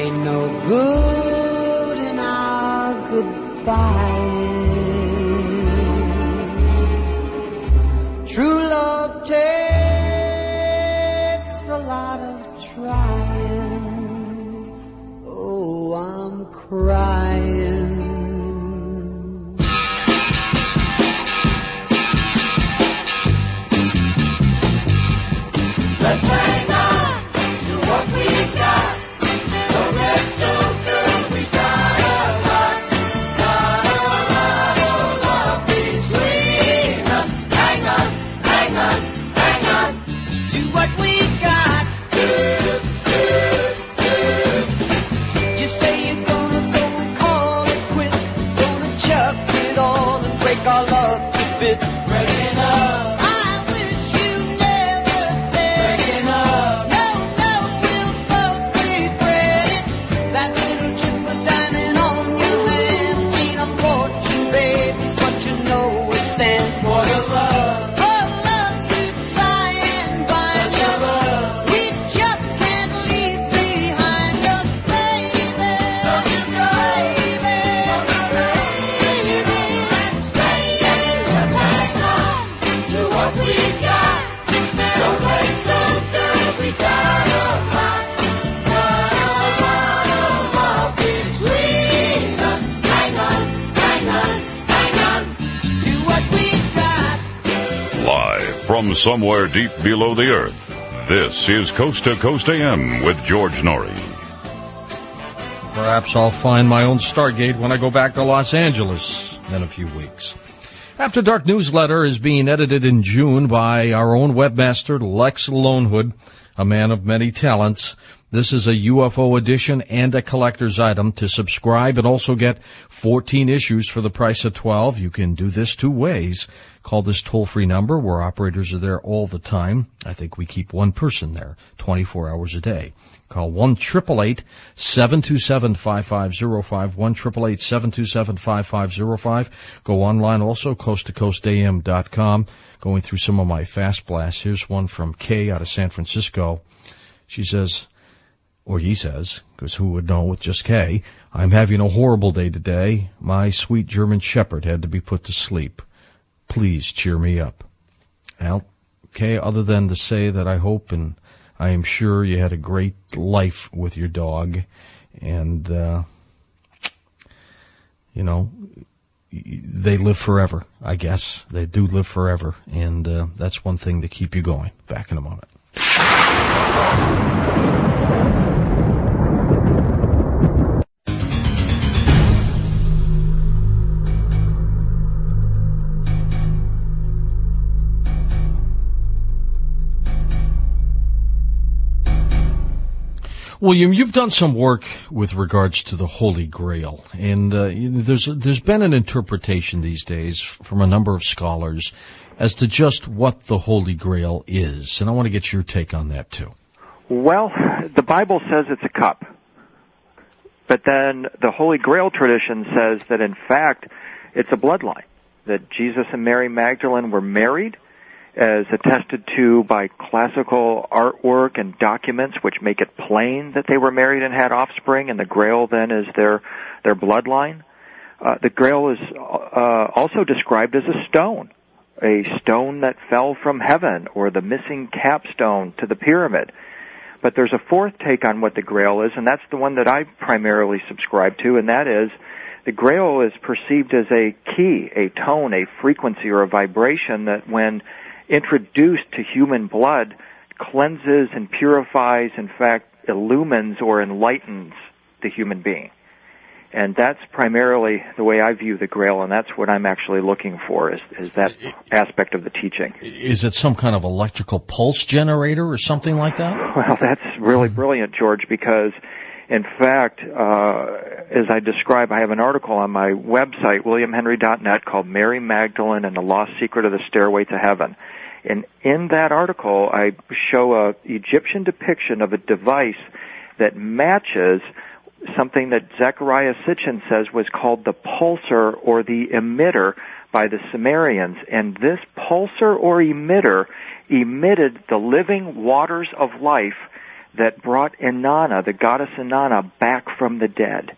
ain't no good in our goodbye. True love takes a lot of trying. Oh, I'm crying. Let's hang on to what we got. Don't let go, girl, we got a lot. Got a lot of love between us. Hang on, hang on, hang on to what we got. You say you're gonna go and call it quits. Gonna chuck it all and break our love to bits. Breaking up. From somewhere deep below the earth, this is Coast to Coast A M with George Norrie. Perhaps I'll find my own Stargate when I go back to Los Angeles in a few weeks. After Dark newsletter is being edited in June by our own webmaster, Lex Lonehood, a man of many talents. This is a U F O edition and a collector's item. To subscribe and also get fourteen issues for the price of twelve, you can do this two ways. Call this toll-free number where operators are there all the time. I think we keep one person there twenty-four hours a day. Call one eight eight eight, seven two seven, five five zero five, one eight eight eight, seven two seven, five five zero five. Go online also, coast to coast a m dot com. Going through some of my fast blasts. Here's one from Kay out of San Francisco. She says, or he says, because who would know with just Kay, I'm having a horrible day today. My sweet German Shepherd had to be put to sleep. Please cheer me up. Well, okay, other than to say that I hope and I am sure you had a great life with your dog, and, uh, you know, they live forever, I guess. They do live forever, and uh, that's one thing to keep you going. Back in a moment. William, you've done some work with regards to the Holy Grail, and uh, there's there's been an interpretation these days from a number of scholars as to just what the Holy Grail is, and I want to get your take on that too. Well, the Bible says it's a cup, but then the Holy Grail tradition says that in fact it's a bloodline, that Jesus and Mary Magdalene were married, as attested to by classical artwork and documents which make it plain that they were married and had offspring, and the Grail then is their their bloodline. Uh, the Grail is uh, also described as a stone, a stone that fell from heaven, or the missing capstone to the pyramid. But there's a fourth take on what the Grail is, and that's the one that I primarily subscribe to, and that is the Grail is perceived as a key, a tone, a frequency, or a vibration that when introduced to human blood, cleanses and purifies, in fact, illumines or enlightens the human being. And that's primarily the way I view the Grail, and that's what I'm actually looking for, is, is that aspect of the teaching. Is it some kind of electrical pulse generator or something like that? Well, that's really brilliant, George, because in fact, uh, as I describe, I have an article on my website, william henry dot net, called Mary Magdalene and the Lost Secret of the Stairway to Heaven. And in that article, I show a Egyptian depiction of a device that matches something that Zecharia Sitchin says was called the pulsar or the emitter by the Sumerians. And this pulsar or emitter emitted the living waters of life that brought Inanna, the goddess Inanna, back from the dead.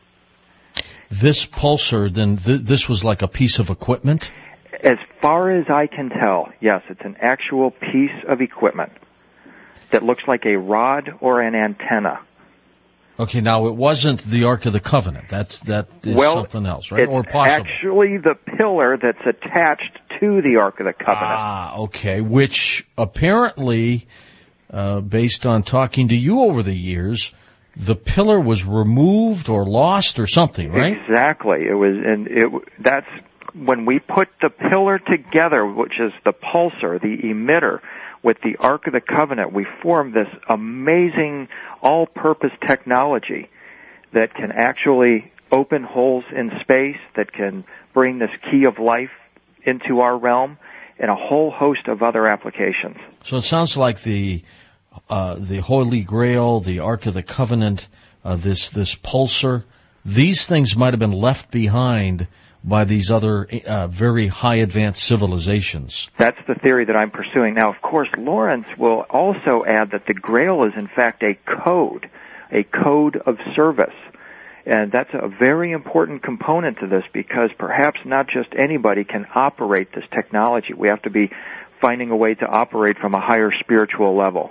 This pulsar, then, th- this was like a piece of equipment? As far as I can tell, yes, it's an actual piece of equipment that looks like a rod or an antenna. Okay, now it wasn't the Ark of the Covenant. That's that is well, something else, right? It's Or possible. actually the pillar that's attached to the Ark of the Covenant. Ah, okay. Which apparently, uh, based on talking to you over the years, the pillar was removed or lost or something, right? Exactly. It was, and it that's when we put the pillar together, which is the pulsar, the emitter, with the Ark of the Covenant, we formed this amazing all-purpose technology that can actually open holes in space, that can bring this key of life into our realm, and a whole host of other applications. So it sounds like the uh, the Holy Grail, the Ark of the Covenant, uh, this this pulsar, these things might have been left behind by these other uh, very high advanced civilizations. That's the theory that I'm pursuing. Now, of course, Lawrence will also add that the Grail is in fact a code, a code of service. And that's a very important component to this because perhaps not just anybody can operate this technology. We have to be finding a way to operate from a higher spiritual level.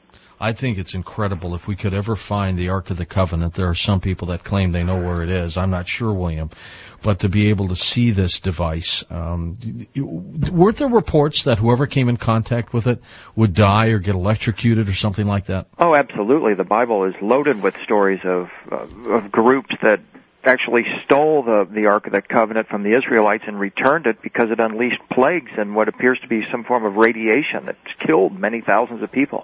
I think it's incredible if we could ever find the Ark of the Covenant. There are some people that claim they know where it is. I'm not sure, William. But to be able to see this device, um, weren't there reports that whoever came in contact with it would die or get electrocuted or something like that? Oh, absolutely. The Bible is loaded with stories of, uh, of groups that actually stole the, the Ark of the Covenant from the Israelites and returned it because it unleashed plagues and what appears to be some form of radiation that killed many thousands of people.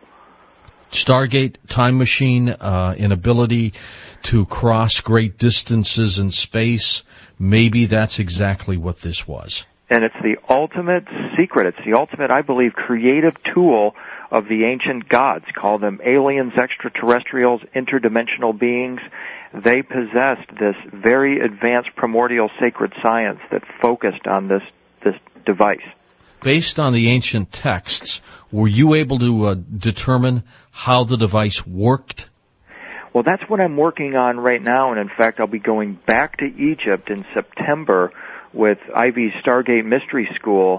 Stargate, time machine, uh, inability to cross great distances in space. Maybe that's exactly what this was. And it's the ultimate secret. It's the ultimate, I believe, creative tool of the ancient gods. Call them aliens, extraterrestrials, interdimensional beings. They possessed this very advanced primordial sacred science that focused on this, this device. Based on the ancient texts, were you able to uh, determine how the device worked? Well, that's what I'm working on right now, and in fact, I'll be going back to Egypt in September with Ivy's Stargate Mystery School,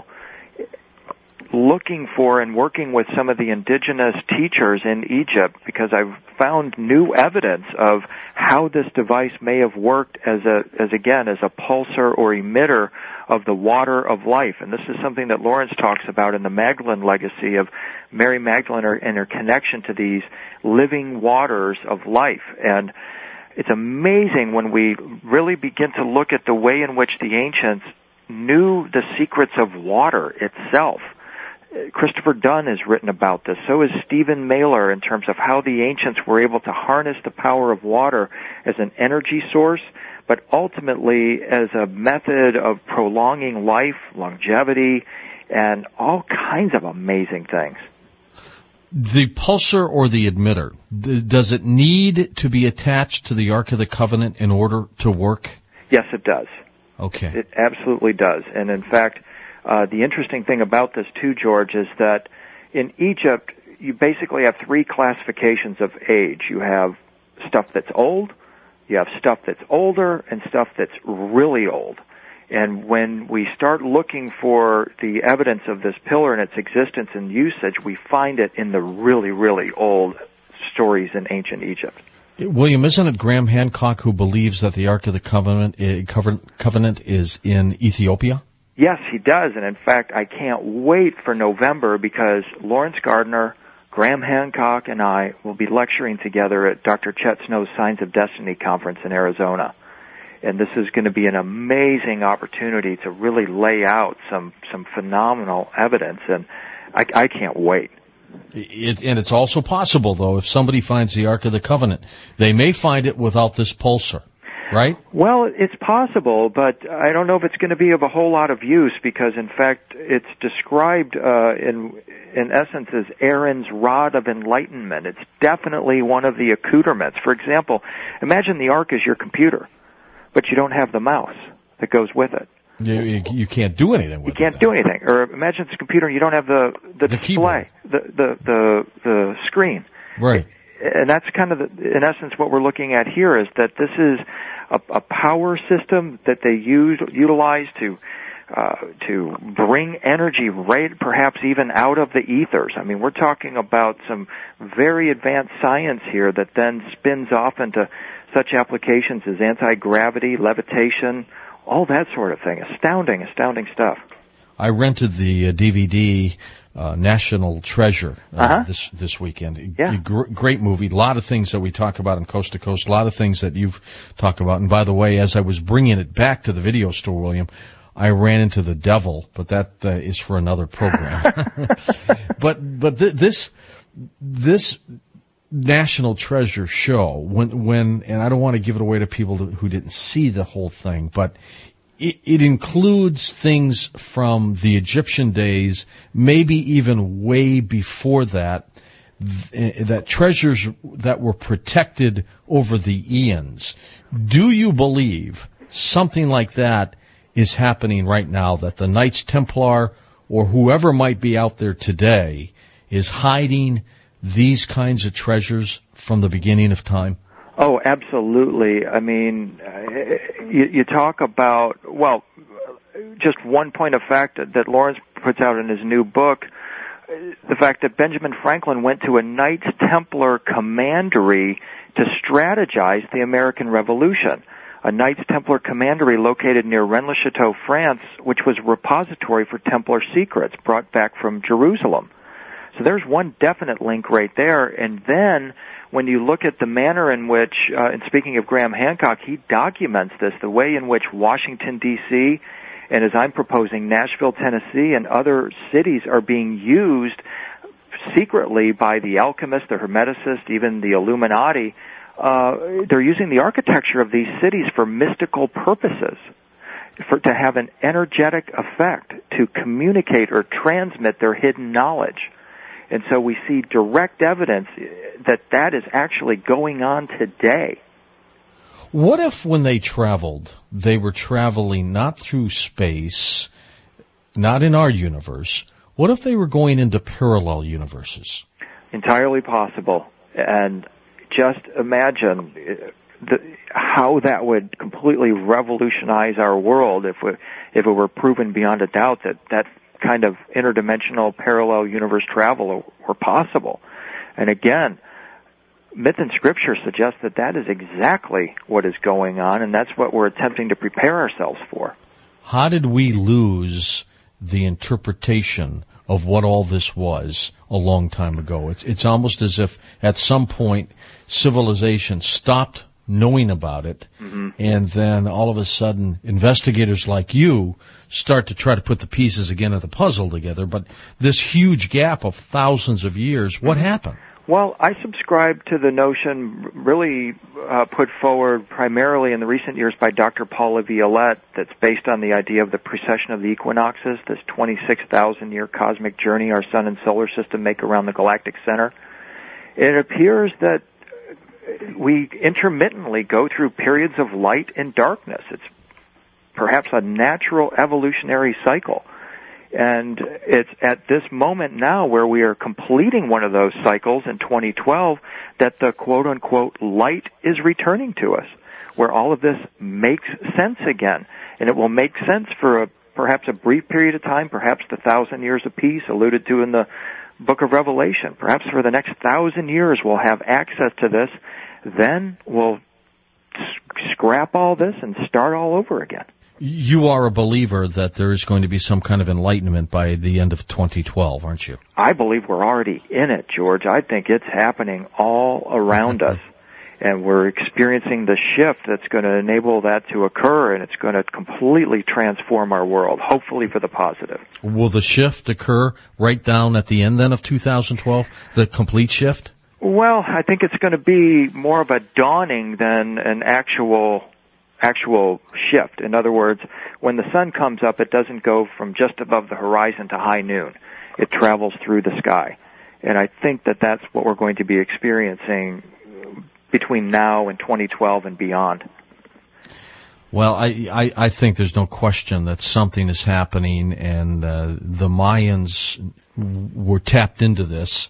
looking for and working with some of the indigenous teachers in Egypt because I've found new evidence of how this device may have worked as a, as again, as a pulsar or emitter of the water of life. And this is something that Lawrence talks about in the Magdalene legacy of Mary Magdalene and her connection to these living waters of life. And it's amazing when we really begin to look at the way in which the ancients knew the secrets of water itself. Christopher Dunn has written about this. So has Stephen Mailer in terms of how the ancients were able to harness the power of water as an energy source, but ultimately as a method of prolonging life, longevity, and all kinds of amazing things. The pulsar or the emitter, does it need to be attached to the Ark of the Covenant in order to work? Yes, it does. Okay. It absolutely does. And in fact, Uh, the interesting thing about this, too, George, is that in Egypt, you basically have three classifications of age. You have stuff that's old, you have stuff that's older, and stuff that's really old. And when we start looking for the evidence of this pillar and its existence and usage, we find it in the really, really old stories in ancient Egypt. William, isn't it Graham Hancock who believes that the Ark of the Covenant, uh, Covenant is in Ethiopia? Yes, he does, and in fact, I can't wait for November because Lawrence Gardner, Graham Hancock, and I will be lecturing together at Doctor Chet Snow's Signs of Destiny conference in Arizona. And this is going to be an amazing opportunity to really lay out some, some phenomenal evidence, and I, I can't wait. It, and it's also possible, though, if somebody finds the Ark of the Covenant, they may find it without this pulsar. Right? Well, it's possible, but I don't know if it's going to be of a whole lot of use because, in fact, it's described uh, in in essence as Aaron's rod of enlightenment. It's definitely one of the accoutrements. For example, imagine the Ark is your computer, but you don't have the mouse that goes with it. You, you, you can't do anything with it. You can't it, do anything. Or imagine it's a computer and you don't have the, the, the display, the, the, the, the screen. Right. and that's kind of, the, in essence, what we're looking at here is that this is a, a power system that they use, utilize to uh, to bring energy right, perhaps even out of the ethers. I mean, we're talking about some very advanced science here that then spins off into such applications as anti-gravity, levitation, all that sort of thing. Astounding, astounding stuff. I rented the uh, D V D uh, National Treasure uh, Uh-huh. this this weekend. Yeah. A gr- great movie. A lot of things that we talk about on Coast to Coast. A lot of things that you've talked about. And by the way, as I was bringing it back to the video store, William, I ran into the devil, but that uh, is for another program. but but th- this this National Treasure show, when when and I don't want to give it away to people to, who didn't see the whole thing, but it, it includes things from the Egyptian days, maybe even way before that, th- that treasures that were protected over the eons. Do you believe something like that is happening right now, that the Knights Templar or whoever might be out there today is hiding these kinds of treasures from the beginning of time? Oh, absolutely. I mean, uh, you, you talk about, well, just one point of fact that, that Lawrence puts out in his new book, the fact that Benjamin Franklin went to a Knights Templar commandery to strategize the American Revolution. A Knights Templar commandery located near Rennes-le-Château, France, which was a repository for Templar secrets brought back from Jerusalem. So there's one definite link right there. And then when you look at the manner in which, uh, and speaking of Graham Hancock, he documents this, the way in which Washington, D C, and as I'm proposing, Nashville, Tennessee, and other cities are being used secretly by the alchemists, the Hermeticists, even the Illuminati. Uh, they're using the architecture of these cities for mystical purposes, for to have an energetic effect, to communicate or transmit their hidden knowledge. And so we see direct evidence that that is actually going on today. What if when they traveled, they were traveling not through space, not in our universe? What if they were going into parallel universes? Entirely possible. And just imagine the, how that would completely revolutionize our world if we, if it were proven beyond a doubt that that kind of interdimensional parallel universe travel were possible. And again, myth and scripture suggest that that is exactly what is going on, and that's what we're attempting to prepare ourselves for. How did we lose the interpretation of what all this was a long time ago? It's, it's almost as if at some point civilization stopped knowing about it, mm-hmm. and then all of a sudden investigators like you start to try to put the pieces again of the puzzle together. But this huge gap of thousands of years, what happened? Well, I subscribe to the notion really uh, put forward primarily in the recent years by Doctor Paul Laviolette that's based on the idea of the precession of the equinoxes, this twenty-six thousand year cosmic journey our sun and solar system make around the galactic center. It appears that we intermittently go through periods of light and darkness. It's perhaps a natural evolutionary cycle. And it's at this moment now where we are completing one of those cycles in twenty twelve that the quote-unquote light is returning to us, where all of this makes sense again. And it will make sense for a, perhaps a brief period of time, perhaps the thousand years of peace alluded to in the book of Revelation. Perhaps for the next thousand years we'll have access to this. Then we'll scrap all this and start all over again. You are a believer that there is going to be some kind of enlightenment by the end of twenty twelve, aren't you? I believe we're already in it, George. I think it's happening all around us. And we're experiencing the shift that's going to enable that to occur, and it's going to completely transform our world, hopefully for the positive. Will the shift occur right down at the end then of two thousand twelve, the complete shift? Well, I think it's going to be more of a dawning than an actual actual shift. In other words, when the sun comes up, it doesn't go from just above the horizon to high noon. It travels through the sky. And I think that that's what we're going to be experiencing between now and twenty twelve and beyond. Well, I, I, I think there's no question that something is happening, and uh, the Mayans were tapped into this.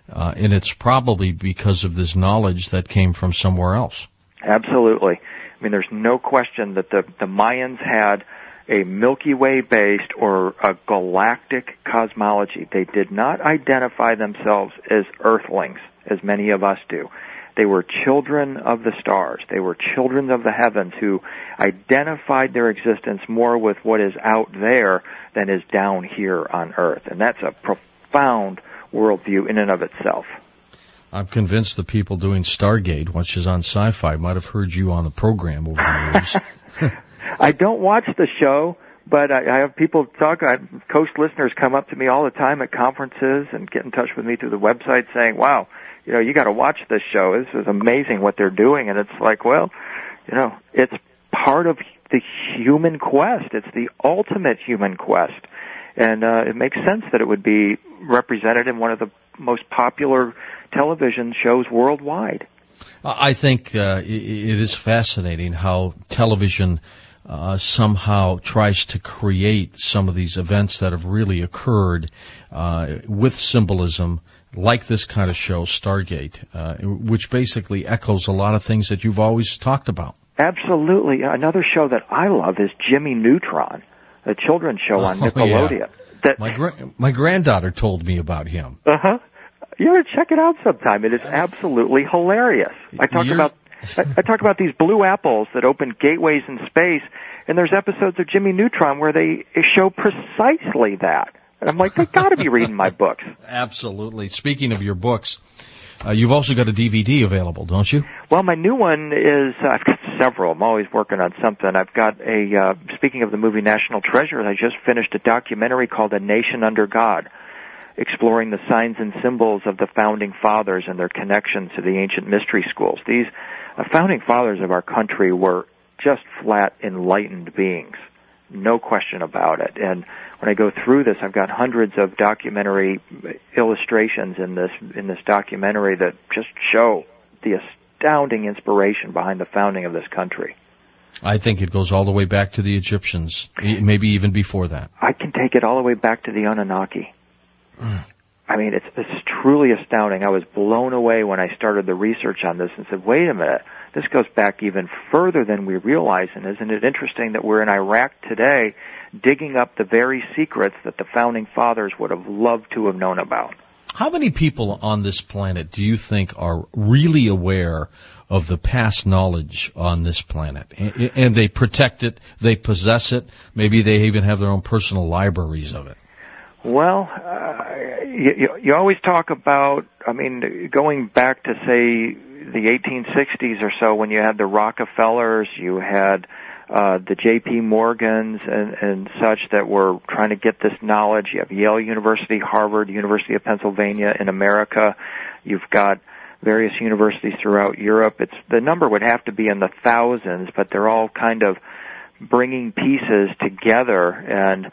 uh, and it's probably because of this knowledge that came from somewhere else. Absolutely. I mean, there's no question that the, the Mayans had a Milky Way-based or a galactic cosmology. They did not identify themselves as Earthlings, as many of us do. They were children of the stars. They were children of the heavens who identified their existence more with what is out there than is down here on Earth. And that's a profound worldview in and of itself. I'm convinced the people doing Stargate, which is on Sci-Fi, might have heard you on the program over the years. I don't watch the show, but I, I have people talk, I, Coast listeners come up to me all the time at conferences and get in touch with me through the website saying, wow, you know, you got to watch this show. This is amazing what they're doing. And it's like, well, you know, it's part of the human quest. It's the ultimate human quest. And uh, it makes sense that it would be represented in one of the most popular television shows worldwide. I think uh, it is fascinating how television uh, somehow tries to create some of these events that have really occurred uh, with symbolism, like this kind of show, Stargate, uh, which basically echoes a lot of things that you've always talked about. Absolutely. Another show that I love is Jimmy Neutron, a children's show on Oh, Nickelodeon. yeah. That, my gra- my granddaughter told me about him. Uh-huh. You ought to check it out sometime. It is absolutely hilarious. I talk You're- about I, I talk about these blue apples that open gateways in space, and there's episodes of Jimmy Neutron where they show precisely that. And I'm like, they got to be reading my books. Absolutely. Speaking of your books, uh, you've also got a D V D available, don't you? Well, my new one is, uh, I've got several. I'm always working on something. I've got a, uh, speaking of the movie National Treasure, I just finished a documentary called A Nation Under God, exploring the signs and symbols of the founding fathers and their connection to the ancient mystery schools. These uh, founding fathers of our country were just flat enlightened beings. No question about it. And when I go through this, I've got hundreds of documentary illustrations in this in this documentary that just show the astounding inspiration behind the founding of this country. I think it goes all the way back to the Egyptians, e- maybe even before that. I can take it all the way back to the Anunnaki. Mm. I mean, it's, it's truly astounding. I was blown away when I started the research on this and said, wait a minute, this goes back even further than we realize. And isn't it interesting that we're in Iraq today digging up the very secrets that the founding fathers would have loved to have known about? How many people on this planet do you think are really aware of the past knowledge on this planet? And, and they protect it, they possess it, maybe they even have their own personal libraries of it? Well, uh, you, you always talk about, I mean, going back to, say, the eighteen sixties or so, when you had the Rockefellers, you had uh, the J P Morgans and, and such that were trying to get this knowledge. You have Yale University, Harvard, University of Pennsylvania in America. You've got various universities throughout Europe. It's the number would have to be in the thousands, but they're all kind of bringing pieces together, and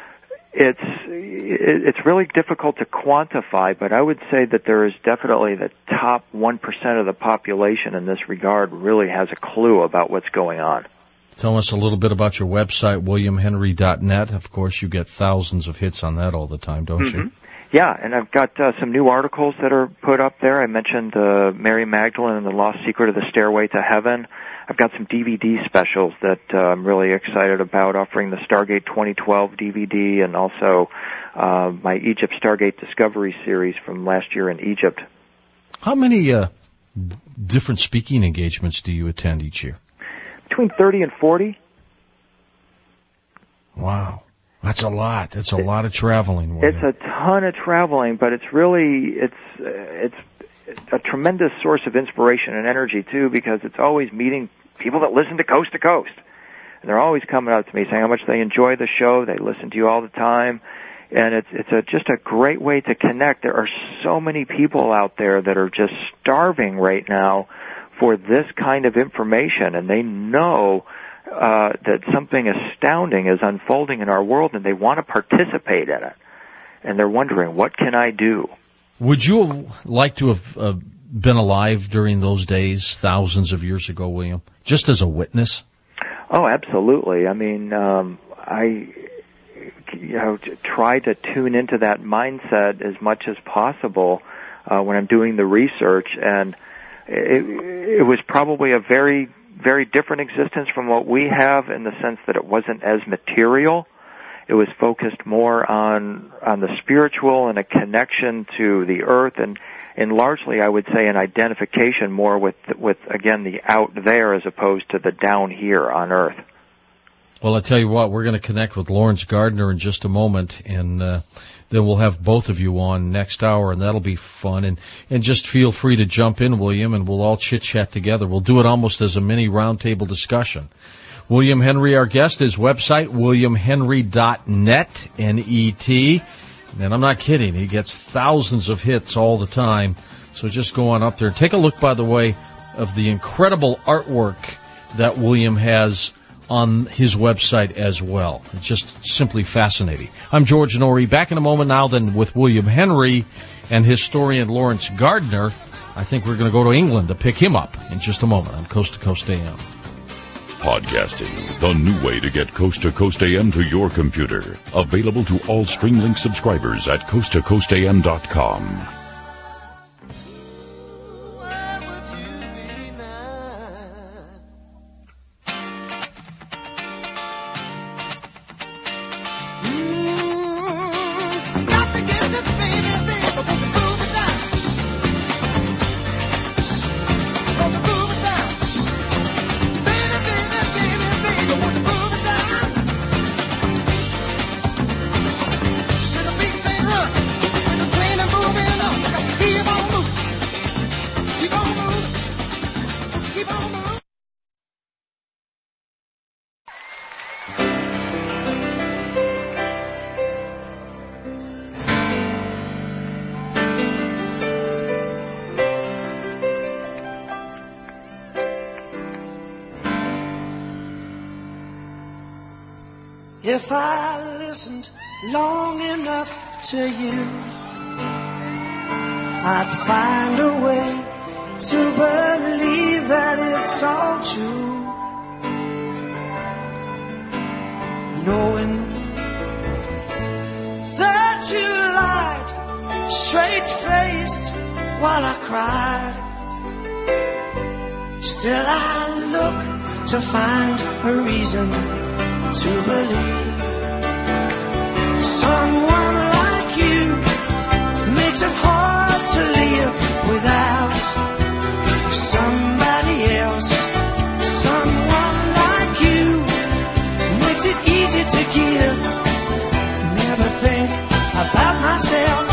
It's it's really difficult to quantify, but I would say that there is definitely the top one percent of the population in this regard really has a clue about what's going on. Tell us a little bit about your website, william henry dot net. Of course, you get thousands of hits on that all the time, don't Mm-hmm. you? Yeah, and I've got uh, some new articles that are put up there. I mentioned uh, Mary Magdalene and the Lost Secret of the Stairway to Heaven. I've got some D V D specials that uh, I'm really excited about, offering the Stargate twenty twelve D V D and also uh, my Egypt Stargate Discovery series from last year in Egypt. How many uh, different speaking engagements do you attend each year? Between thirty and forty. Wow. That's a lot. That's a lot of traveling. It's a ton of traveling, but it's really, it's, uh, it's a tremendous source of inspiration and energy too, because it's always meeting people that listen to Coast to Coast. And they're always coming up to me saying how much they enjoy the show. They listen to you all the time. And it's, it's a, just a great way to connect. There are so many people out there that are just starving right now for this kind of information, and they know uh, that something astounding is unfolding in our world, and they want to participate in it. And they're wondering, what can I do? Would you like to have uh, been alive during those days, thousands of years ago, William, just as a witness? Oh, absolutely. I mean, um, I you know, try to tune into that mindset as much as possible uh, when I'm doing the research. And it, it was probably a very, very different existence from what we have in the sense that it wasn't as material. It was focused more on on the spiritual and a connection to the earth, and and largely, I would say, an identification more with with again the out there as opposed to the down here on earth. Well, I tell you what, we're going to connect with Lawrence Gardner in just a moment, and uh, then we'll have both of you on next hour, and that'll be fun. And and just feel free to jump in, William, and we'll all chit chat together. We'll do it almost as a mini roundtable discussion. William Henry, our guest, his website, william henry dot net, N E T. And I'm not kidding, he gets thousands of hits all the time. So just go on up there. Take a look, by the way, of the incredible artwork that William has on his website as well. It's just simply fascinating. I'm George Norrie. Back in a moment now then with William Henry and historian Lawrence Gardner. I think we're going to go to England to pick him up in just a moment on Coast to Coast A M. Podcasting, the new way to get Coast to Coast A M to your computer. Available to all StreamLink subscribers at coast to coast a m dot com. If I listened long enough to you, I'd find a way to believe that it's all true. Knowing that you lied straight-faced while I cried, still I look to find a reason to believe. Someone like you makes it hard to live without somebody else. Someone like you makes it easy to give. Never think about myself.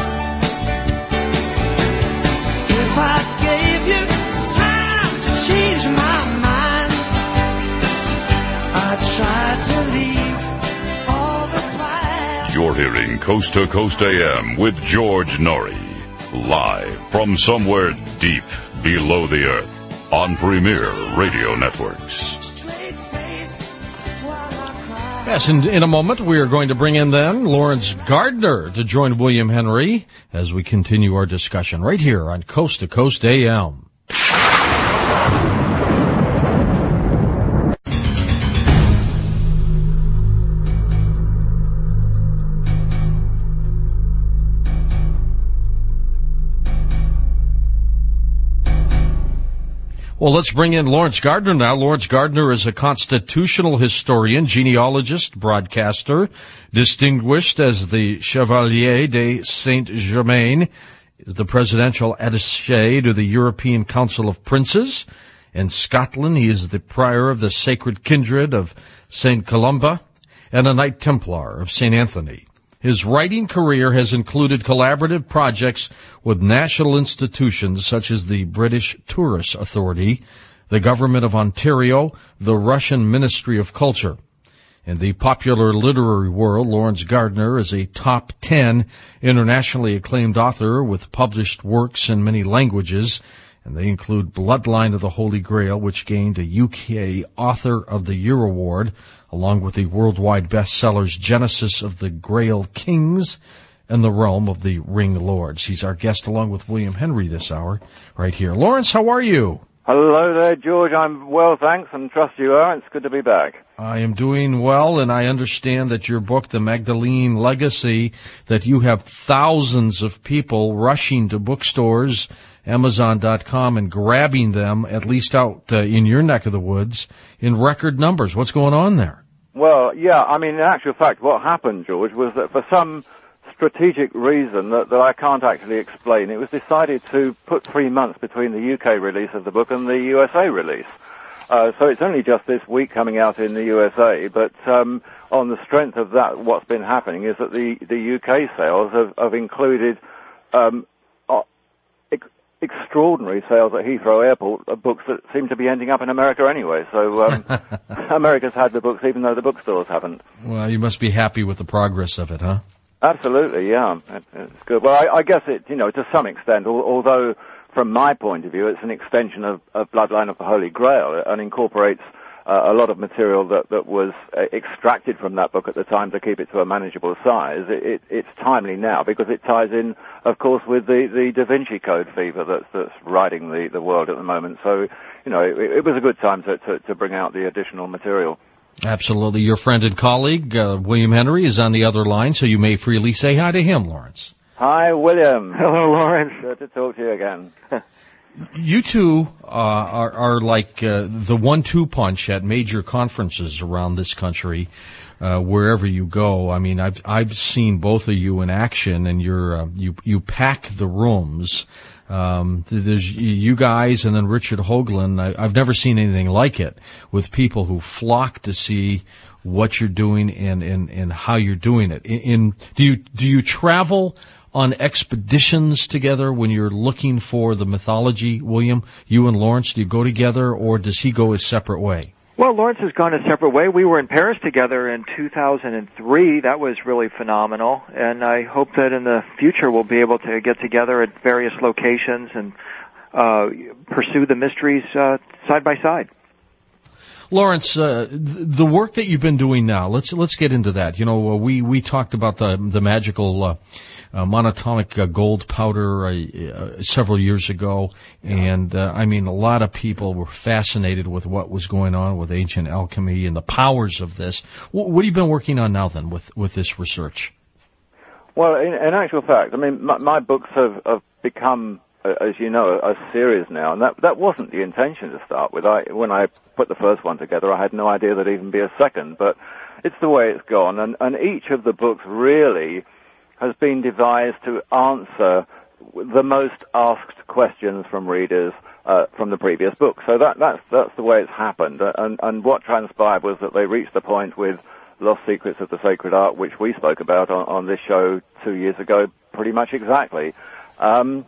If I gave you time to change my mind, I'd try to leave all the past. You're hearing Coast to Coast A M with George Norrie, live from somewhere deep below the earth on Premier Radio Networks. Yes, and in a moment we are going to bring in then Lawrence Gardner to join William Henry as we continue our discussion right here on Coast to Coast A M. Well, let's bring in Lawrence Gardner now. Lawrence Gardner is a constitutional historian, genealogist, broadcaster, distinguished as the Chevalier de Saint-Germain, is the presidential attaché to the European Council of Princes. In Scotland, he is the prior of the Sacred Kindred of Saint Columba and a Knight Templar of Saint Anthony. His writing career has included collaborative projects with national institutions such as the British Tourist Authority, the Government of Ontario, the Russian Ministry of Culture. In the popular literary world, Lawrence Gardner is a top ten internationally acclaimed author with published works in many languages, and they include Bloodline of the Holy Grail, which gained a U K Author of the Year award, along with the worldwide bestsellers Genesis of the Grail Kings and The Realm of the Ring Lords. He's our guest along with William Henry this hour right here. Lawrence, how are you? Hello there, George. I'm well, thanks, and trust you are. It's good to be back. I am doing well, and I understand that your book, The Magdalene Legacy, that you have thousands of people rushing to bookstores, Amazon dot com, and grabbing them, at least out uh, in your neck of the woods, in record numbers. What's going on there? Well, yeah, I mean, in actual fact, what happened, George, was that for some strategic reason that, that I can't actually explain, it was decided to put three months between the U K release of the book and the U S A release. Uh, so it's only just this week coming out in the U S A, but um, on the strength of that, what's been happening is that the, the U K sales have, have included um, uh, ex- extraordinary sales at Heathrow Airport of books that seem to be ending up in America anyway. So um, America's had the books even though the bookstores haven't. Well, you must be happy with the progress of it, huh? Absolutely, yeah. It, it's good. Well, I, I guess it, you know, to some extent, al- although from my point of view, it's an extension of, of Bloodline of the Holy Grail and incorporates uh, a lot of material that, that was uh, extracted from that book at the time to keep it to a manageable size. It, it, it's timely now because it ties in, of course, with the, the Da Vinci Code fever that's, that's riding the, the world at the moment. So, you know, it, it was a good time to, to, to bring out the additional material. Absolutely. Your friend and colleague, uh, William Henry, is on the other line, so you may freely say hi to him, Lawrence. Hi, William. Hello, Lawrence. Good to talk to you again. You two uh, are, are like uh, the one two punch at major conferences around this country, uh, wherever you go. I mean, I've I've seen both of you in action, and you're uh, you you pack the rooms. Um, there's you guys, and then Richard Hoagland. I, I've never seen anything like it, with people who flock to see what you're doing and and, and how you're doing it. In, in do you do you travel on expeditions together when you're looking for the mythology, William? You and Lawrence, do you go together, or does he go his separate way? Well, Lawrence has gone a separate way. We were in Paris together in two thousand three. That was really phenomenal. And I hope that in the future we'll be able to get together at various locations and uh, pursue the mysteries uh, side by side. Lawrence, uh, the work that you've been doing now, let's let's get into that. You know, uh, we we talked about the the magical uh, uh, monatomic uh, gold powder uh, uh, several years ago, and uh, I mean, a lot of people were fascinated with what was going on with ancient alchemy and the powers of this. What, what have you been working on now, then, with with this research? Well, in, in actual fact, I mean, my, my books have, have become, as you know, a series now, and that that wasn't the intention to start with. I when I put the first one together, I had no idea there'd even be a second, but it's the way it's gone, and, and each of the books really has been devised to answer the most asked questions from readers uh, from the previous book. So that that's that's the way it's happened, and and what transpired was that they reached the point with Lost Secrets of the Sacred Art, which we spoke about on, on this show two years ago, pretty much exactly. Um,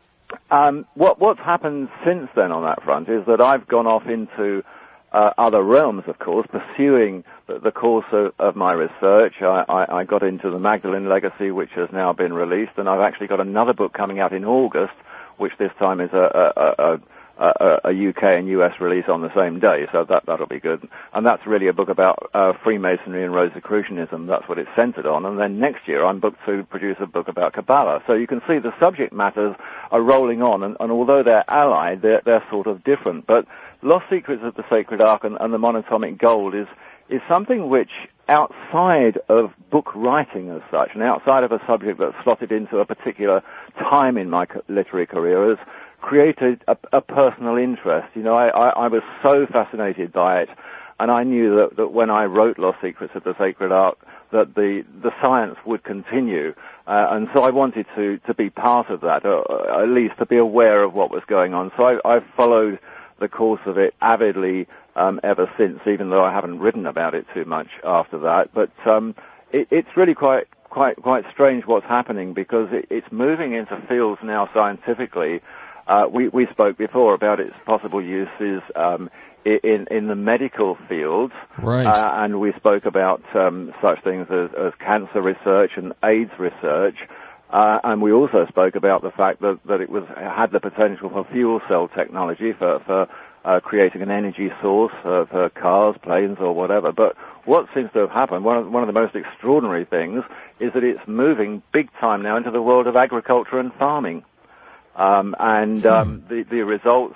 Um, what, what's happened since then on that front is that I've gone off into uh, other realms, of course, pursuing the, the course of, of my research. I, I, I got into the Magdalene Legacy, which has now been released, and I've actually got another book coming out in August, which this time is a, a, a, a, a U K and U S release on the same day, so that, that'll be good. And that's really a book about uh, Freemasonry and Rosicrucianism. That's what it's centered on. And then next year I'm booked to produce a book about Kabbalah. So you can see the subject matters are rolling on, and, and although they're allied, they're, they're sort of different. But Lost Secrets of the Sacred Ark and, and the Monatomic Gold is, is something which, outside of book writing as such, and outside of a subject that's slotted into a particular time in my literary career, has created a, a personal interest. You know, I, I, I was so fascinated by it, and I knew that, that when I wrote Lost Secrets of the Sacred Ark, that the, the science would continue, uh, and so I wanted to, to be part of that, or at least to be aware of what was going on. So I, I've followed the course of it avidly um, ever since, even though I haven't written about it too much after that. But um, it, it's really quite quite quite strange what's happening, because it, it's moving into fields now scientifically. Uh, we, we spoke before about its possible uses um, in, in the medical field, right? Uh, and we spoke about um, such things as, as cancer research and AIDS research, uh, and we also spoke about the fact that, that it was had the potential for fuel cell technology for, for uh, creating an energy source uh, for cars, planes, or whatever. But what seems to have happened, one of, one of the most extraordinary things, is that it's moving big time now into the world of agriculture and farming. Um, and um, the, the results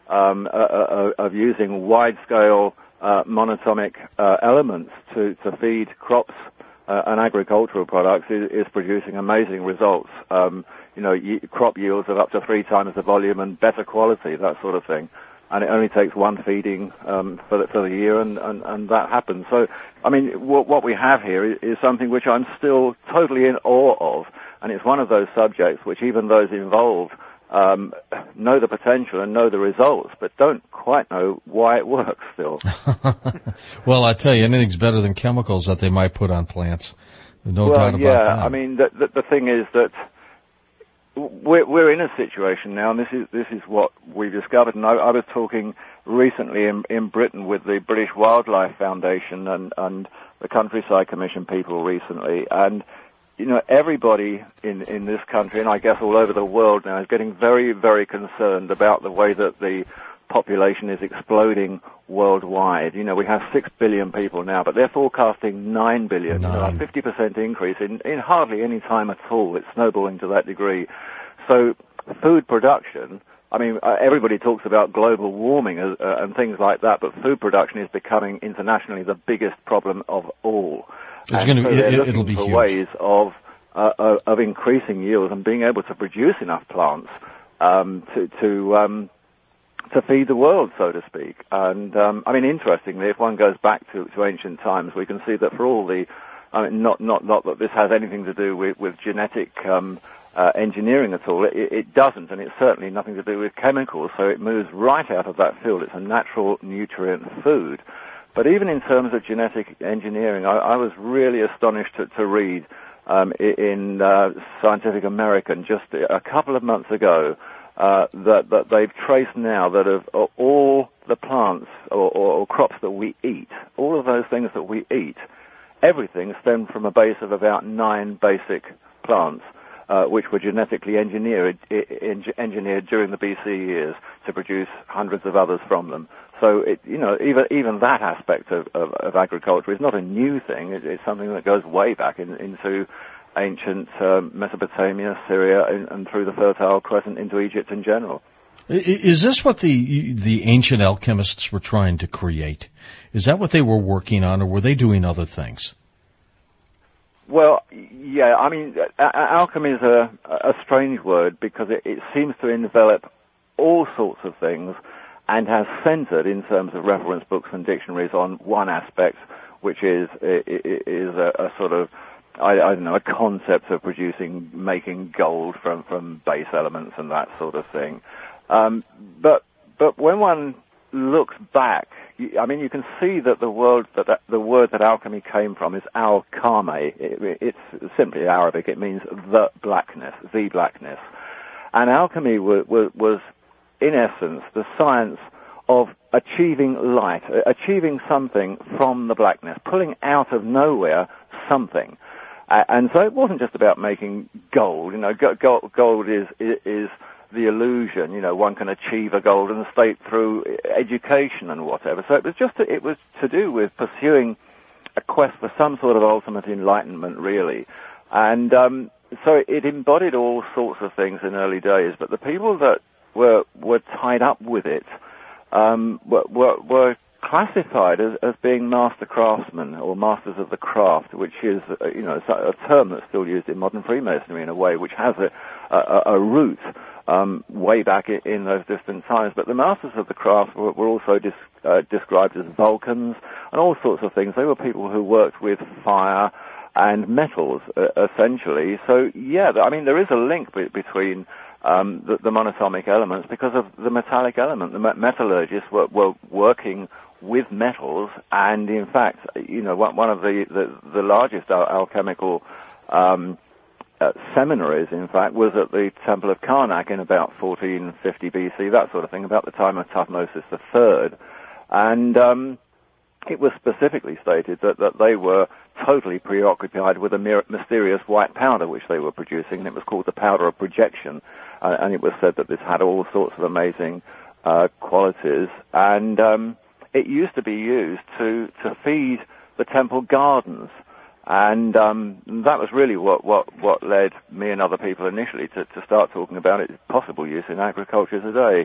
um, uh, uh, of using wide-scale uh, monatomic uh, elements to, to feed crops uh, and agricultural products is, is producing amazing results. Um, you know, y- crop yields of up to three times the volume and better quality, that sort of thing. And it only takes one feeding um, for, the, for the year, and, and, and that happens. So, I mean, what, what we have here is, is something which I'm still totally in awe of, and it's one of those subjects which even those involved um, know the potential and know the results, but don't quite know why it works still. Well, I tell you, anything's better than chemicals that they might put on plants. No well, doubt about yeah, that. I mean, the, the, the thing is that We're, we're in a situation now, and this is this is what we discovered. And I, I was talking recently in, in Britain with the British Wildlife Foundation and, and the Countryside Commission people recently, and you know everybody in in this country, and I guess all over the world now, is getting very very concerned about the way that the population is exploding worldwide. You know, we have six billion people now, but they're forecasting nine billion. Nine. You know, a fifty percent increase in, in hardly any time at all. It's snowballing to that degree. So food production, I mean, uh, everybody talks about global warming uh, uh, and things like that, but food production is becoming internationally the biggest problem of all. It's And going to so be, they're it, looking it'll be for huge. ways of, uh, uh, of increasing yields and being able to produce enough plants um, to, to um, to feed the world, so to speak. And, um, I mean, interestingly, if one goes back to, to ancient times, we can see that for all the, I mean, not, not, not that this has anything to do with, with genetic, um, uh, engineering at all. It, it doesn't, and it's certainly nothing to do with chemicals, so it moves right out of that field. It's a natural nutrient food. But even in terms of genetic engineering, I, I was really astonished to, to read, um, in, uh, Scientific American just a couple of months ago, Uh, that, that they've traced now that of, of all the plants or, or, or crops that we eat, all of those things that we eat, everything stemmed from a base of about nine basic plants, uh, which were genetically engineered, I- engineered during the B C years to produce hundreds of others from them. So, it, you know, even even that aspect of, of, of agriculture is not a new thing. It, it's something that goes way back in, into ancient um, Mesopotamia, Syria, and, and through the Fertile Crescent into Egypt in general. Is this what the the ancient alchemists were trying to create? Is that what they were working on, or were they doing other things? Well, yeah, I mean, alchemy is a, a strange word because it, it seems to envelop all sorts of things and has centered in terms of reference books and dictionaries on one aspect, which is is a, a sort of I, I don't know, a concept of producing, making gold from, from base elements and that sort of thing. Um, but, but when one looks back, you, I mean, you can see that the word that, that the word that alchemy came from is al-kame. It, it's simply Arabic. It means the blackness, the blackness. And alchemy was, was, was in essence, the science of achieving light, achieving something from the blackness, pulling out of nowhere something. Uh, and so it wasn't just about making gold. You know, gold, gold is, is, is the illusion. You know, one can achieve a golden state through education and whatever. So it was just, it was to do with pursuing a quest for some sort of ultimate enlightenment, really. And, um, so it embodied all sorts of things in early days, but the people that were, were tied up with it, um, were, were, were classified as, as being master craftsmen or masters of the craft, which is, uh, you know, a term that's still used in modern Freemasonry in a way, which has a, a, a root um, way back in, in those distant times. But the masters of the craft were, were also dis, uh, described as Vulcans and all sorts of things. They were people who worked with fire and metals, uh, essentially. So, yeah, I mean, there is a link be- between Um, the, the monatomic elements because of the metallic element. The metallurgists were, were working with metals, and in fact, you know, one, one of the, the, the largest al- alchemical um, uh, seminaries, in fact, was at the Temple of Karnak in about fourteen fifty B C, that sort of thing, about the time of Thutmosis the Third. And um, it was specifically stated that, that they were totally preoccupied with a mere, mysterious white powder which they were producing, and it was called the powder of projection. Uh, and it was said that this had all sorts of amazing uh, qualities. And um, it used to be used to, to feed the temple gardens. And um, that was really what, what, what led me and other people initially to, to start talking about its possible use in agriculture today.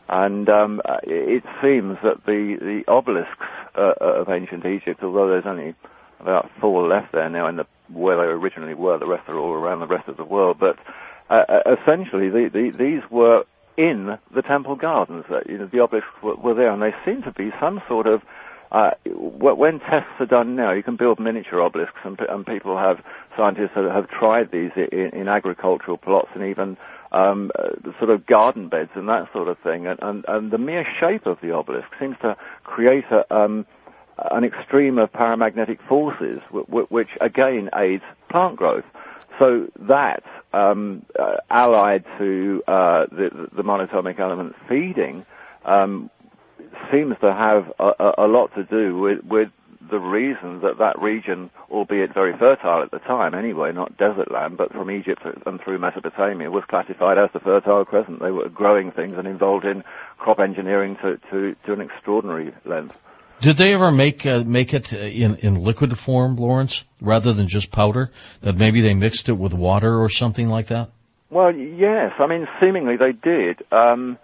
And um, it seems that the, the obelisks uh, of ancient Egypt, although there's only about four left there now in the where they originally were, the rest are all around the rest of the world, but uh, essentially the, the, these were in the temple gardens. Uh, you know, the obelisks were, were there, and they seem to be some sort of Uh, when tests are done now, you can build miniature obelisks, and, and people have, scientists have, have tried these in, in agricultural plots and even um, uh, sort of garden beds and that sort of thing. And, and, and the mere shape of the obelisk seems to create a, um, an extreme of paramagnetic forces, w- w- which again aids plant growth. So that, um, uh, allied to uh, the, the monatomic element feeding, um, seems to have a, a lot to do with, with the reason that that region, albeit very fertile at the time anyway, not desert land, but from Egypt and through Mesopotamia, was classified as the Fertile Crescent. They were growing things and involved in crop engineering to, to, to an extraordinary length. Did they ever make uh, make it in, in liquid form, Lawrence, rather than just powder? That maybe they mixed it with water or something like that? Well, yes. I mean, seemingly they did. Um,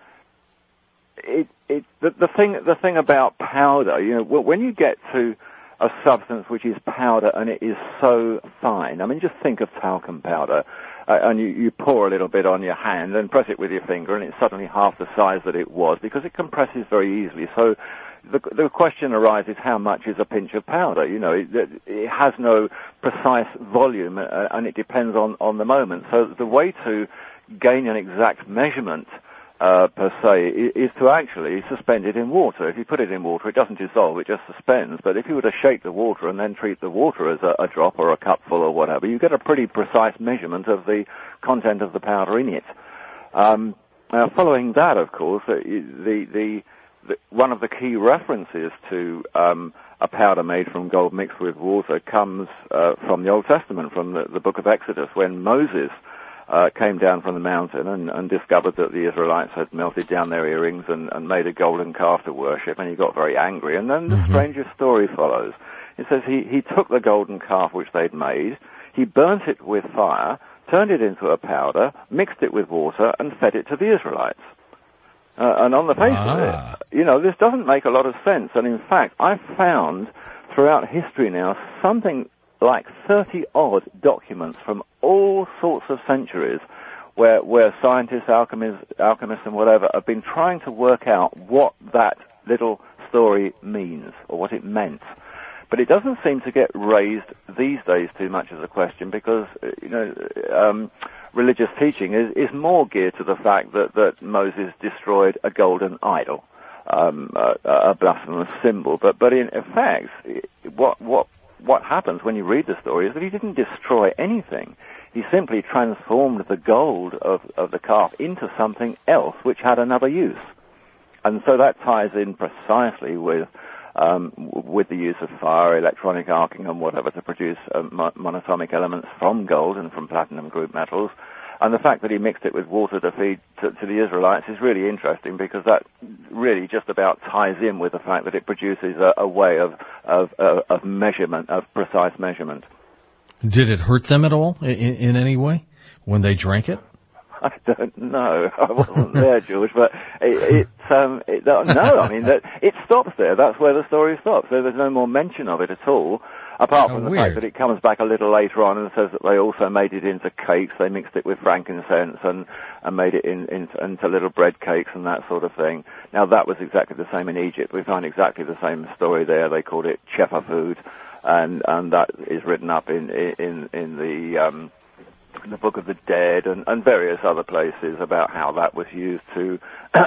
it, it, the, the thing, the thing about powder, you know, when you get to a substance which is powder and it is so fine, I mean, just think of talcum powder, uh, and you, you pour a little bit on your hand and press it with your finger, and it's suddenly half the size that it was because it compresses very easily. So the, the question arises: how much is a pinch of powder? You know, it, it has no precise volume, uh, and it depends on on the moment. So the way to gain an exact measurement Uh, per se, is to actually suspend it in water. If you put it in water, it doesn't dissolve, it just suspends. But if you were to shake the water and then treat the water as a, a drop or a cupful or whatever, you get a pretty precise measurement of the content of the powder in it. Um, now, following that, of course, uh, the, the, the one of the key references to um, a powder made from gold mixed with water comes uh, from the Old Testament, from the, the book of Exodus, when Moses Uh, came down from the mountain and, and discovered that the Israelites had melted down their earrings and, and made a golden calf to worship, and he got very angry. And then the mm-hmm. strangest story follows. It says he, he took the golden calf which they'd made, he burnt it with fire, turned it into a powder, mixed it with water, and fed it to the Israelites. Uh, and on the face ah. of it, you know, this doesn't make a lot of sense. And in fact, I've found throughout history now something like thirty-odd documents from all sorts of centuries where where scientists, alchemists, alchemists and whatever have been trying to work out what that little story means or what it meant. But it doesn't seem to get raised these days too much as a question because, you know, um, religious teaching is, is more geared to the fact that, that Moses destroyed a golden idol, um, a, a blasphemous symbol. But, but in effect, what, what, What happens when you read the story is that he didn't destroy anything. He simply transformed the gold of, of the calf into something else which had another use. And so that ties in precisely with um, with the use of fire, electronic arcing and whatever to produce uh, monatomic elements from gold and from platinum group metals. And the fact that he mixed it with water to feed to, to the Israelites is really interesting because that really just about ties in with the fact that it produces a, a way of, of, of, of measurement, of precise measurement. Did it hurt them at all in, in any way when they drank it? I don't know. I wasn't there, George, but it, it, um, it, no, I mean, that, it stops there. That's where the story stops. So there's no more mention of it at all. Apart from oh, the weird. fact that it comes back a little later on and says that they also made it into cakes. They mixed it with frankincense and, and made it in, in, into little bread cakes and that sort of thing. Now, that was exactly the same in Egypt. We find exactly the same story there. They called it chefa food, and, and that is written up in, in, in the, um, in the Book of the Dead and, and various other places about how that was used to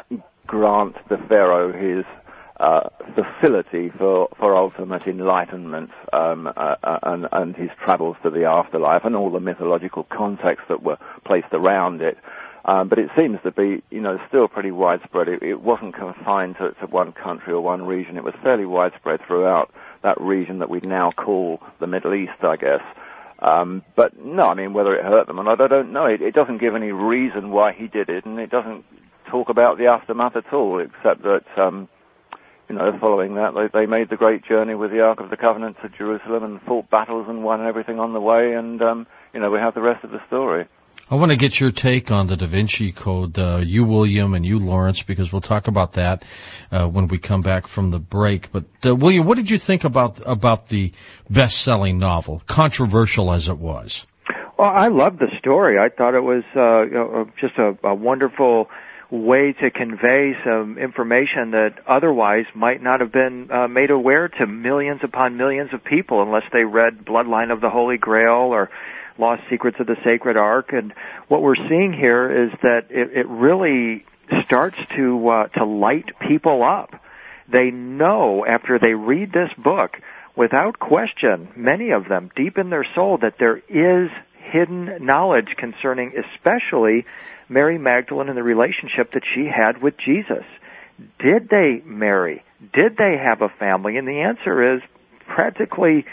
grant the Pharaoh his Uh, facility for, for ultimate enlightenment um, uh, and, and his travels to the afterlife and all the mythological contexts that were placed around it. Um, but it seems to be, you know, still pretty widespread. It, it wasn't confined to, to one country or one region. It was fairly widespread throughout that region that we now call the Middle East, I guess. Um, but no, I mean, whether it hurt them or not, I don't know. It, it doesn't give any reason why he did it, and it doesn't talk about the aftermath at all, except that, um, you know, following that, they, they made the great journey with the Ark of the Covenant to Jerusalem and fought battles and won everything on the way, and, um, you know, we have the rest of the story. I want to get your take on the Da Vinci Code, uh, you, William, and you, Lawrence, because we'll talk about that uh, when we come back from the break. But, uh, William, what did you think about about the best-selling novel, controversial as it was? Well, I loved the story. I thought it was uh, you know, just a, a wonderful way to convey some information that otherwise might not have been uh, made aware to millions upon millions of people unless they read Bloodline of the Holy Grail or Lost Secrets of the Sacred Ark. And what we're seeing here is that it, it really starts to uh, to light people up. They know after they read this book, without question, many of them, deep in their soul, that there is hidden knowledge concerning especially Mary Magdalene and the relationship that she had with Jesus. Did they marry? Did they have a family? And the answer is practically,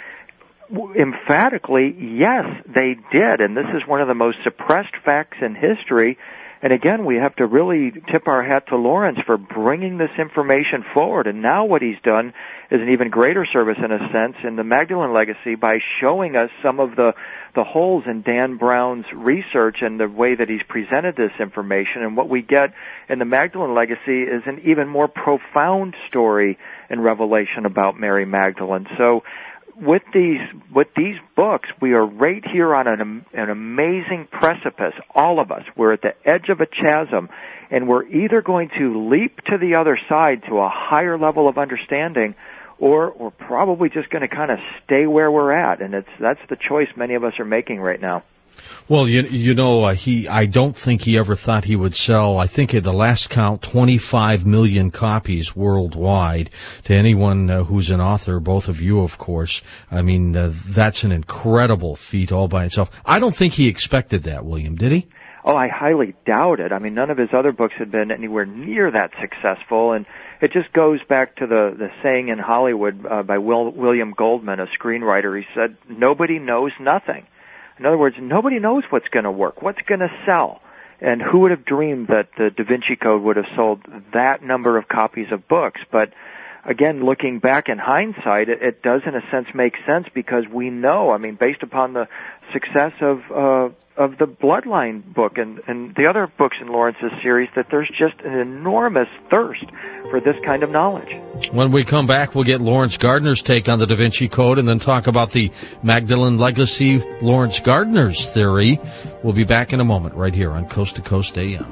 emphatically, yes, they did. And this is one of the most suppressed facts in history. And again, we have to really tip our hat to Lawrence for bringing this information forward. And now what he's done is an even greater service, in a sense, in the Magdalene legacy by showing us some of the, the holes in Dan Brown's research and the way that he's presented this information. And what we get in the Magdalene legacy is an even more profound story and revelation about Mary Magdalene. So with these with these books, we are right here on an, an amazing precipice, all of us. We're at the edge of a chasm, and we're either going to leap to the other side to a higher level of understanding, or we're probably just going to kind of stay where we're at, and it's that's the choice many of us are making right now. Well, you, you know, uh, he, I don't think he ever thought he would sell, I think at the last count, twenty-five million copies worldwide. To anyone uh, who's an author, both of you, of course, I mean, uh, that's an incredible feat all by itself. I don't think he expected that, William, did he? Oh, I highly doubt it. I mean, none of his other books had been anywhere near that successful, and it just goes back to the, the saying in Hollywood uh, by Will, William Goldman, a screenwriter. He said, nobody knows nothing. In other words, nobody knows what's going to work, what's going to sell. And who would have dreamed that the Da Vinci Code would have sold that number of copies of books? But again, looking back in hindsight, it, it does in a sense make sense because we know, I mean, based upon the success of uh, of the Bloodline book and, and the other books in Lawrence's series, that there's just an enormous thirst for this kind of knowledge. When we come back, we'll get Lawrence Gardner's take on the Da Vinci Code and then talk about the Magdalene legacy, Lawrence Gardner's theory. We'll be back in a moment right here on Coast to Coast A M.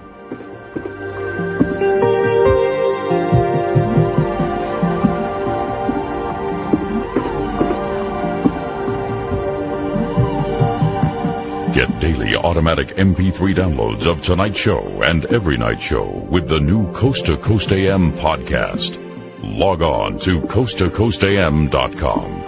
Get daily automatic M P three downloads of tonight's show and every night show with the new Coast to Coast A M podcast. Log on to coast to coast a m dot com.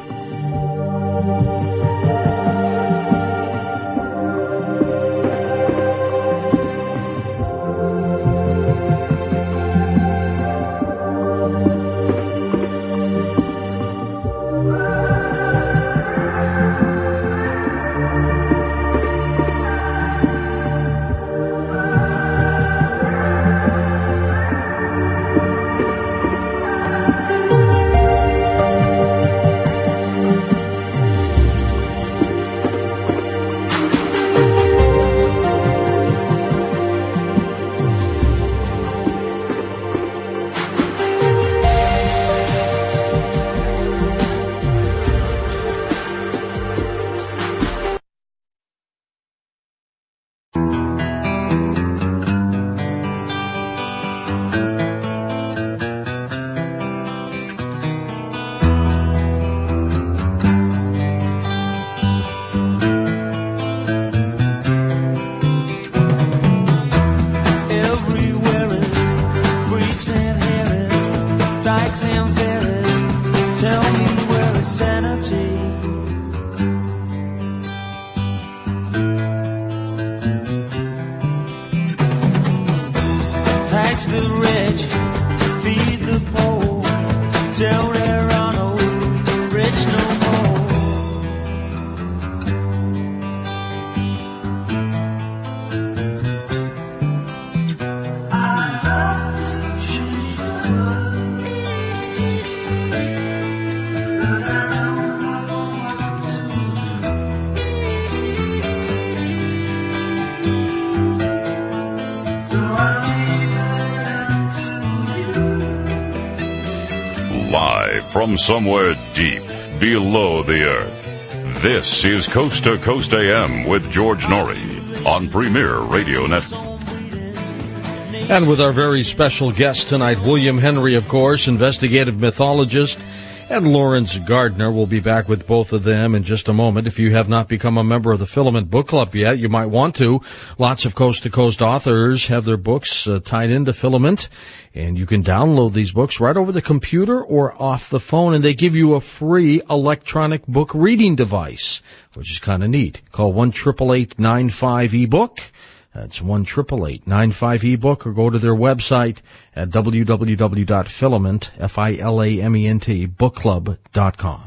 from somewhere deep below the earth. This is Coast to Coast A M with George Norrie on Premier Radio Network. And with our very special guest tonight, William Henry, of course, investigative mythologist, and Lawrence Gardner. We'll be back with both of them in just a moment. If you have not become a member of the Filament Book Club yet, you might want to. Lots of coast-to-coast authors have their books uh, tied into Filament, and you can download these books right over the computer or off the phone, and they give you a free electronic book reading device, which is kind of neat. Call one eight eight eight nine five E book. That's one eight eight eight nine five E book, or go to their website at w w w dot filament, F I L A M E N T, book club dot com.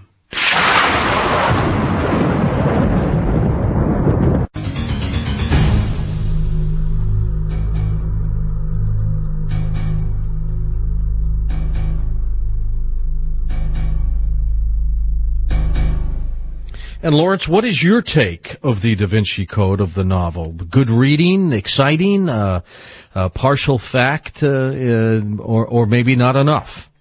And Lawrence, what is your take of the Da Vinci Code of the novel? Good reading, exciting, uh, uh partial fact, uh, uh, or, or maybe not enough?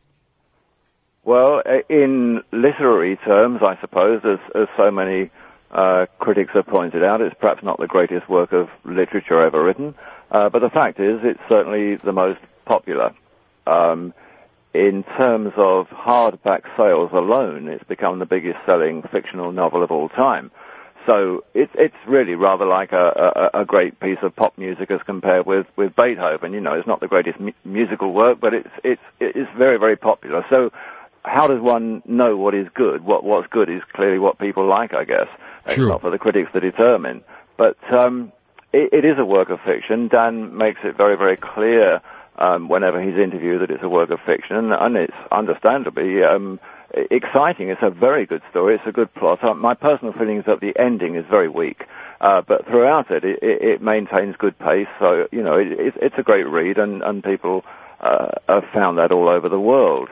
Well, in literary terms, I suppose, as, as so many uh, critics have pointed out, it's perhaps not the greatest work of literature ever written. Uh, but the fact is, it's certainly the most popular. Um, In terms of hardback sales alone, it's become the biggest selling fictional novel of all time. So it's it's really rather like a, a, a great piece of pop music as compared with, with Beethoven. You know, it's not the greatest mu- musical work, but it's it's it's very very popular. So how does one know what is good? What what's good is clearly what people like, I guess. It's True. not for the critics to determine. But um, it, it is a work of fiction. Dan makes it very very clear. Um, whenever he's interviewed, that it's a work of fiction, and, and it's understandably um, exciting. It's a very good story. It's a good plot. Uh, my personal feeling is that the ending is very weak, uh, but throughout it, it, it maintains good pace. So, you know, it, it, it's a great read, and, and people uh, have found that all over the world.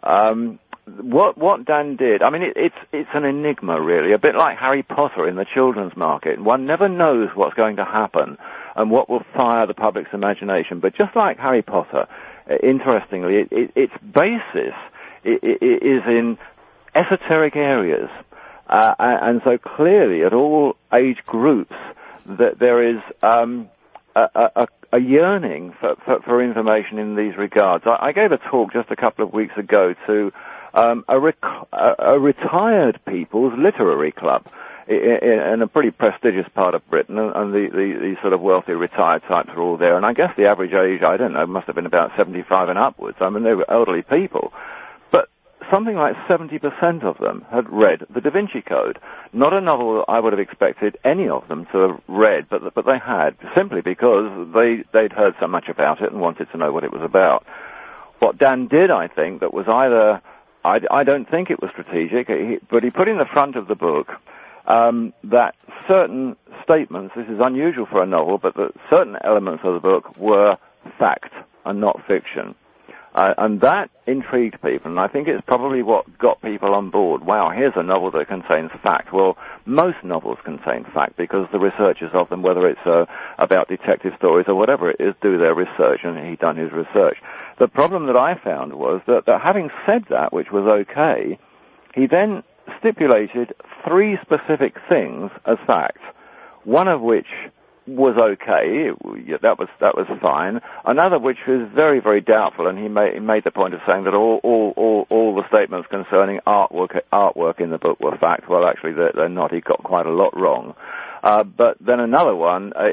Um, what what Dan did, I mean, it, it's it's an enigma, really, a bit like Harry Potter in the children's market. One never knows what's going to happen and what will fire the public's imagination. But just like Harry Potter, uh, interestingly, it, it, its basis it, it is in esoteric areas. Uh, and so clearly, at all age groups, that there is um, a, a, a yearning for, for, for information in these regards. I, I gave a talk just a couple of weeks ago to um, a, rec- a, a retired people's literary club in a pretty prestigious part of Britain, and the, the, the sort of wealthy retired types are all there. And I guess the average age, I don't know, must have been about seventy-five and upwards. I mean, they were elderly people. But something like seventy percent of them had read the Da Vinci Code. Not a novel that I would have expected any of them to have read, but but they had, simply because they, they'd heard so much about it and wanted to know what it was about. What Dan did, I think, that was either, I, I don't think it was strategic, he, but he put in the front of the book Um, that certain statements, this is unusual for a novel, but that certain elements of the book were fact and not fiction. Uh, and that intrigued people, and I think it's probably what got people on board. Wow, here's a novel that contains fact. Well, most novels contain fact because the researchers of them, whether it's uh, about detective stories or whatever it is, do their research, and he'd done his research. The problem that I found was that, that having said that, which was okay, he then stipulated three specific things as fact, one of which was okay, that was that was fine, another which was very, very doubtful, and he made, he made the point of saying that all, all, all, all the statements concerning artwork artwork in the book were fact. Well, actually, they're, they're not. He got quite a lot wrong. Uh, but then another one, uh,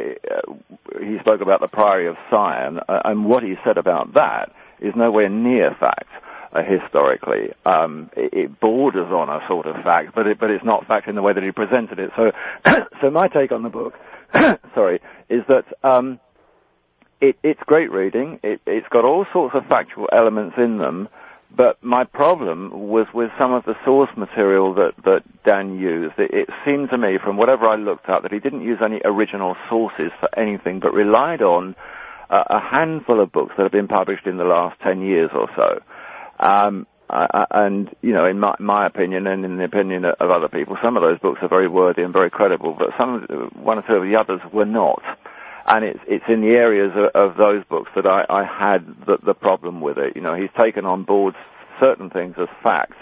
he spoke about the Priory of Sion, uh, and what he said about that is nowhere near fact. Uh, historically, um, it, it borders on a sort of fact, but it, but it's not fact in the way that he presented it. So, so my take on the book, sorry, is that um, it, it's great reading. It, it's got all sorts of factual elements in them, but my problem was with some of the source material that, that Dan used. It, it seemed to me, from whatever I looked at, that he didn't use any original sources for anything, but relied on uh, a handful of books that have been published in the last ten years or so. Um, uh, and, you know, in my, my opinion and in the opinion of other people, some of those books are very worthy and very credible, but some, one or two of the others were not. And it's, it's in the areas of, of those books that I, I had the, the problem with it. You know, he's taken on board certain things as facts,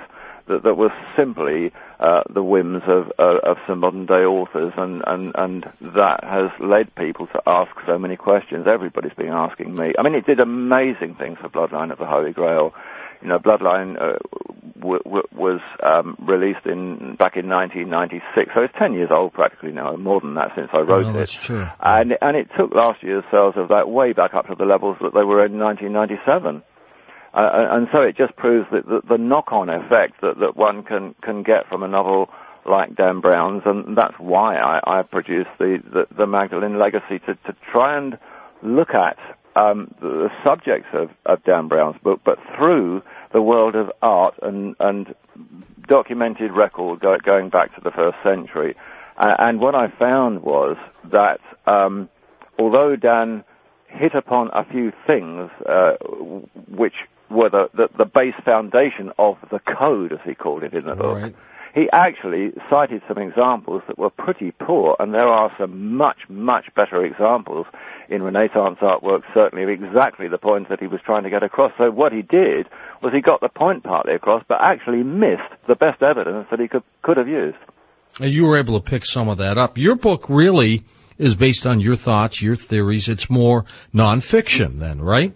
that, that was simply uh, the whims of, uh, of some modern-day authors, and, and, and that has led people to ask so many questions. Everybody's been asking me. I mean, it did amazing things for Bloodline of the Holy Grail. You know, Bloodline uh, w- w- was um, released in back in nineteen ninety-six, so it's ten years old practically now, more than that since I wrote oh, it. That's true. And, and it took last year's sales of that way back up to the levels that they were in nineteen ninety-seven. Uh, and so it just proves that the, the knock-on effect that, that one can, can get from a novel like Dan Brown's, and that's why I, I produced the, the, the Magdalene Legacy, to, to try and look at um, the subjects of, of Dan Brown's book, but through the world of art and, and documented record go, going back to the first century. Uh, and what I found was that um, although Dan hit upon a few things uh, which were the, the, the base foundation of the code, as he called it in the book, Right. he actually cited some examples that were pretty poor, and there are some much, much better examples in Renaissance artwork, certainly, of exactly the points that he was trying to get across. So what he did was he got the point partly across, but actually missed the best evidence that he could, could have used. You were able to pick some of that up. Your book really is based on your thoughts, your theories. It's more nonfiction then, right?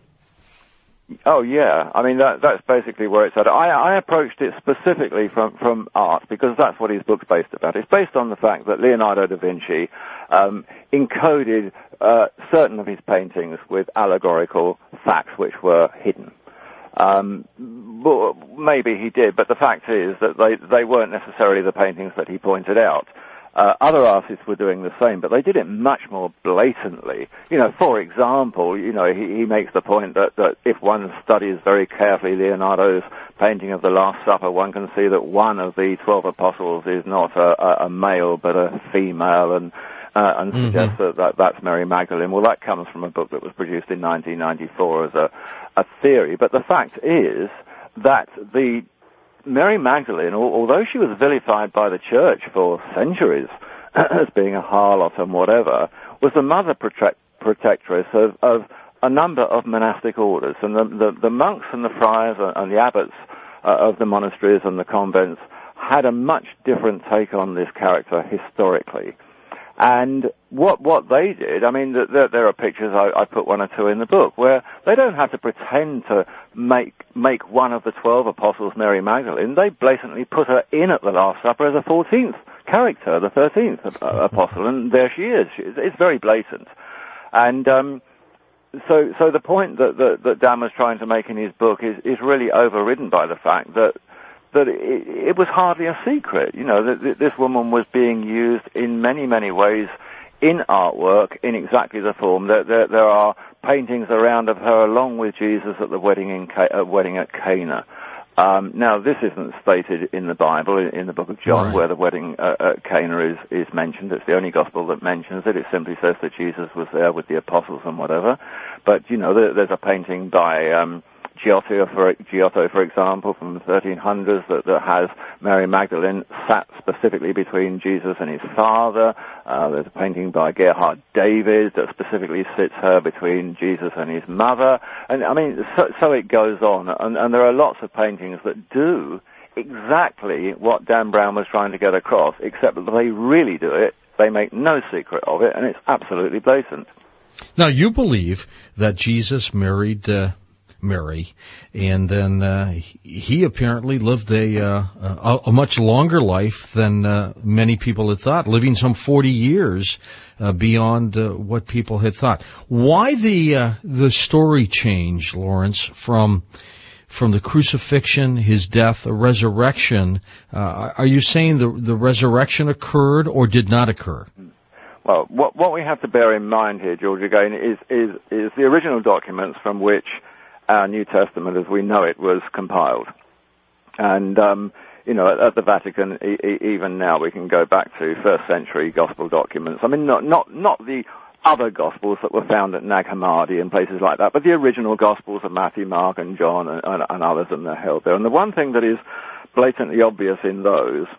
Oh yeah, I mean that that's basically where it's at. I, I approached it specifically from from art because that's what his book's based about. It's based on the fact that Leonardo da Vinci um, encoded uh, certain of his paintings with allegorical facts which were hidden. Um, maybe he did, but the fact is that they they weren't necessarily the paintings that he pointed out. Uh, other artists were doing the same, but they did it much more blatantly. You know, for example, you know, he, he makes the point that, that if one studies very carefully Leonardo's painting of the Last Supper, one can see that one of the twelve apostles is not a, a male but a female, and uh, and mm-hmm. suggests that, that that's Mary Magdalene. Well, that comes from a book that was produced in nineteen ninety-four as a, a theory. But the fact is that the Mary Magdalene, although she was vilified by the church for centuries as being a harlot and whatever, was the mother protect, protectress of, of a number of monastic orders. And the, the, the monks and the friars and the abbots uh, of the monasteries and the convents had a much different take on this character historically. And what what they did, I mean, there, there are pictures, I, I put one or two in the book, where they don't have to pretend to make make one of the twelve apostles Mary Magdalene. They blatantly put her in at the Last Supper as a fourteenth character, the thirteenth apostle, and there she is. It's very blatant. And um, so so the point that, that, that Dan was trying to make in his book is, is really overridden by the fact that that it, it was hardly a secret. You know, that this woman was being used in many, many ways in artwork in exactly the form. There, there, there are paintings around of her along with Jesus at the wedding in uh, wedding at Cana. Um, now, this isn't stated in the Bible, in, in the book of John, right, where the wedding uh, at Cana is, is mentioned. It's the only gospel that mentions it. It simply says that Jesus was there with the apostles and whatever. But, you know, there, there's a painting by Um, Giotto, for, Giotto, for example, from the thirteen hundreds, that, that has Mary Magdalene sat specifically between Jesus and his father. Uh, there's a painting by Gerhard David that specifically sits her between Jesus and his mother. And, I mean, so, so it goes on. And, and there are lots of paintings that do exactly what Dan Brown was trying to get across, except that they really do it. They make no secret of it, and it's absolutely blatant. Now, you believe that Jesus married Uh Mary, and then uh, he apparently lived a, uh, a a much longer life than uh, many people had thought, living some forty years uh, beyond uh, what people had thought. Why the uh, the story change, Lawrence, from from the crucifixion, his death, a resurrection? Uh, are you saying the the resurrection occurred or did not occur? Well, what what we have to bear in mind here, George, again, is is is the original documents from which our New Testament, as we know it, was compiled. And, um, you know, at, at the Vatican, e- e- even now, we can go back to first century gospel documents. I mean, not, not, not the other gospels that were found at Nag Hammadi and places like that, but the original gospels of Matthew, Mark, and John, and, and, and others, and they're held there. And the one thing that is blatantly obvious in those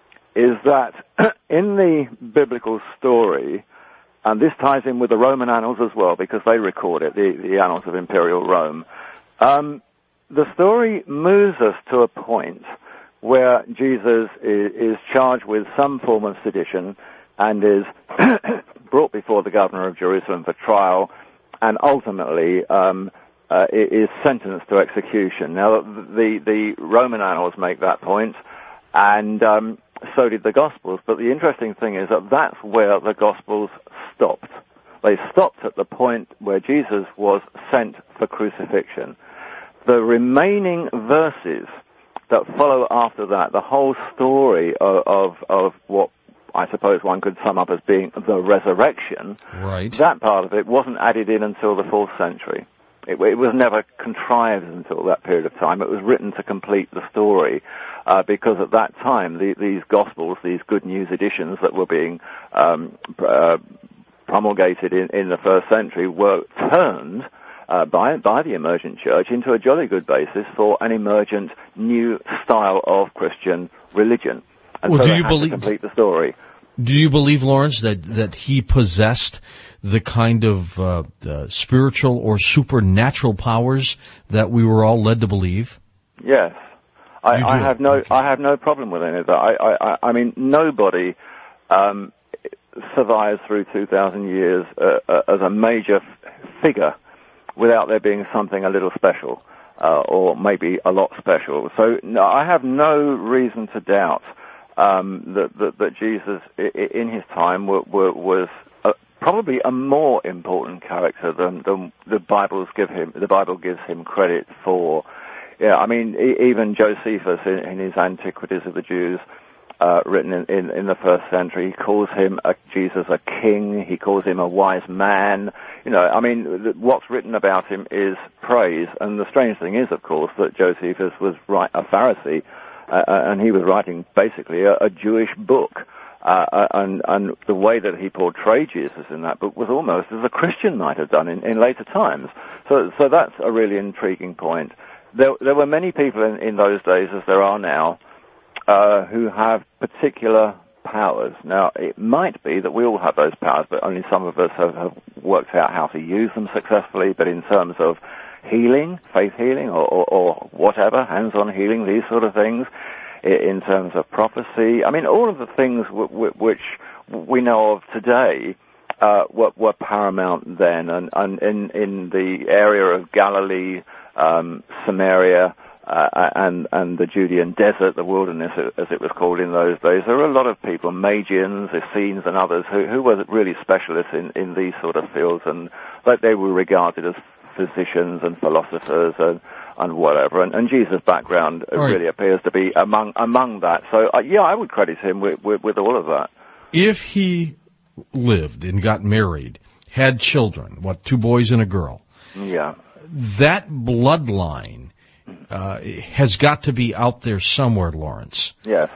is that in the biblical story, and this ties in with the Roman annals as well, because they record it, the, the annals of Imperial Rome. Um, the story moves us to a point where Jesus is, is charged with some form of sedition and is brought before the governor of Jerusalem for trial and ultimately um, uh, is sentenced to execution. Now, the, the Roman annals make that point, and um, so did the Gospels. But the interesting thing is that that's where the Gospels stopped. They stopped at the point where Jesus was sent for crucifixion. The remaining verses that follow after that, the whole story of, of, of what I suppose one could sum up as being the resurrection, right. that part of it wasn't added in until the fourth century. It, it was never contrived until that period of time. It was written to complete the story, uh, because at that time, the, these Gospels, these Good News editions that were being um, uh, promulgated in, in the first century were turned uh, by, by the emergent church into a jolly good basis for an emergent new style of Christian religion. And well, so do they you had believe? to complete the story. Do you believe, Lawrence, that that he possessed the kind of uh, uh, spiritual or supernatural powers that we were all led to believe? Yes, I, You I do? have no, Okay. I have no problem with any of that. I, I, I mean, nobody um, survives through two thousand years uh, uh, as a major f- figure without there being something a little special, uh, or maybe a lot special. So no, I have no reason to doubt um, that, that that Jesus, I- in his time, w- w- was uh, probably a more important character than, than the Bible's give him. The Bible gives him credit for. Yeah, I mean, e- even Josephus in, in his Antiquities of the Jews, uh, written in, in, in the first century, he calls him a, Jesus a king. He calls him a wise man. You know, I mean, th- what's written about him is praise. And the strange thing is, of course, that Josephus was right, a Pharisee, uh, and he was writing basically a, a Jewish book. Uh, and, and the way that he portrayed Jesus in that book was almost as a Christian might have done in, in later times. So, so that's a really intriguing point. There, there were many people in, in those days, as there are now, uh, who have particular powers. Now, it might be that we all have those powers, but only some of us have, have worked out how to use them successfully. But in terms of healing, faith healing, or, or, or whatever, hands-on healing, these sort of things, in terms of prophecy, I mean, all of the things w- w- which we know of today uh, were, were paramount then. And, and in, in the area of Galilee, um, Samaria, uh, and, and the Judean desert, the wilderness, as it was called in those days, there were a lot of people, Magians, Essenes, and others, who, who were really specialists in, in these sort of fields, and like they were regarded as physicians and philosophers and, and whatever. And, and Jesus' background All right. really appears to be among among that. So, uh, yeah, I would credit him with, with, with all of that. If he lived and got married, had children, what, two boys and a girl, Yeah. that bloodline uh, has got to be out there somewhere, Lawrence. Yes.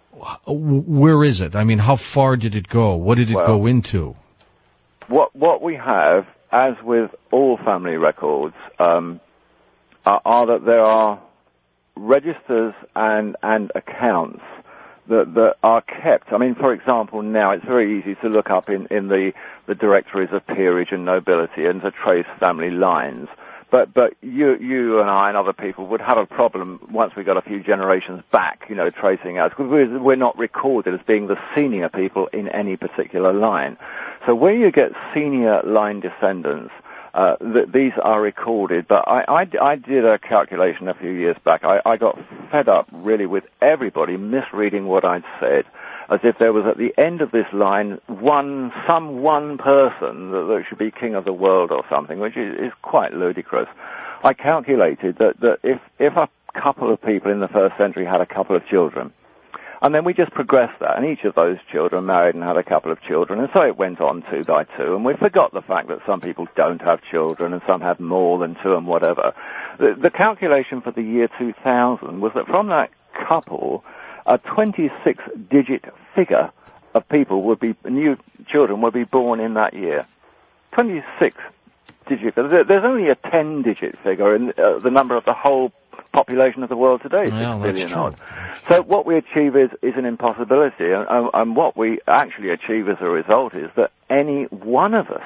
Where is it? I mean, how far did it go? What did it Well, go into? What what we have, as with all family records, um, are, are that there are registers and and accounts that that are kept. I mean, for example, now it's very easy to look up in in the the directories of peerage and nobility and to trace family lines. But but you you and I and other people would have a problem once we got a few generations back, you know, tracing us, because we're, we're not recorded as being the senior people in any particular line. So where you get senior line descendants, uh, th- these are recorded. But I, I, I did a calculation a few years back. I, I got fed up really with everybody misreading what I'd said, as if there was at the end of this line one, some one person that, that should be king of the world or something, which is, is quite ludicrous. I calculated that, that if, if a couple of people in the first century had a couple of children, and then we just progressed that, and each of those children married and had a couple of children, and so it went on two by two, and we forgot the fact that some people don't have children, and some have more than two and whatever. The, the calculation for the year two thousand was that from that couple, a twenty-six digit figure of people would be, new children would be born in that year. twenty-six digit. There's only a ten digit figure in uh, the number of the whole population of the world today, Well, six that's billion true. odd. So what we achieve is, is an impossibility, and, and, and what we actually achieve as a result is that any one of us,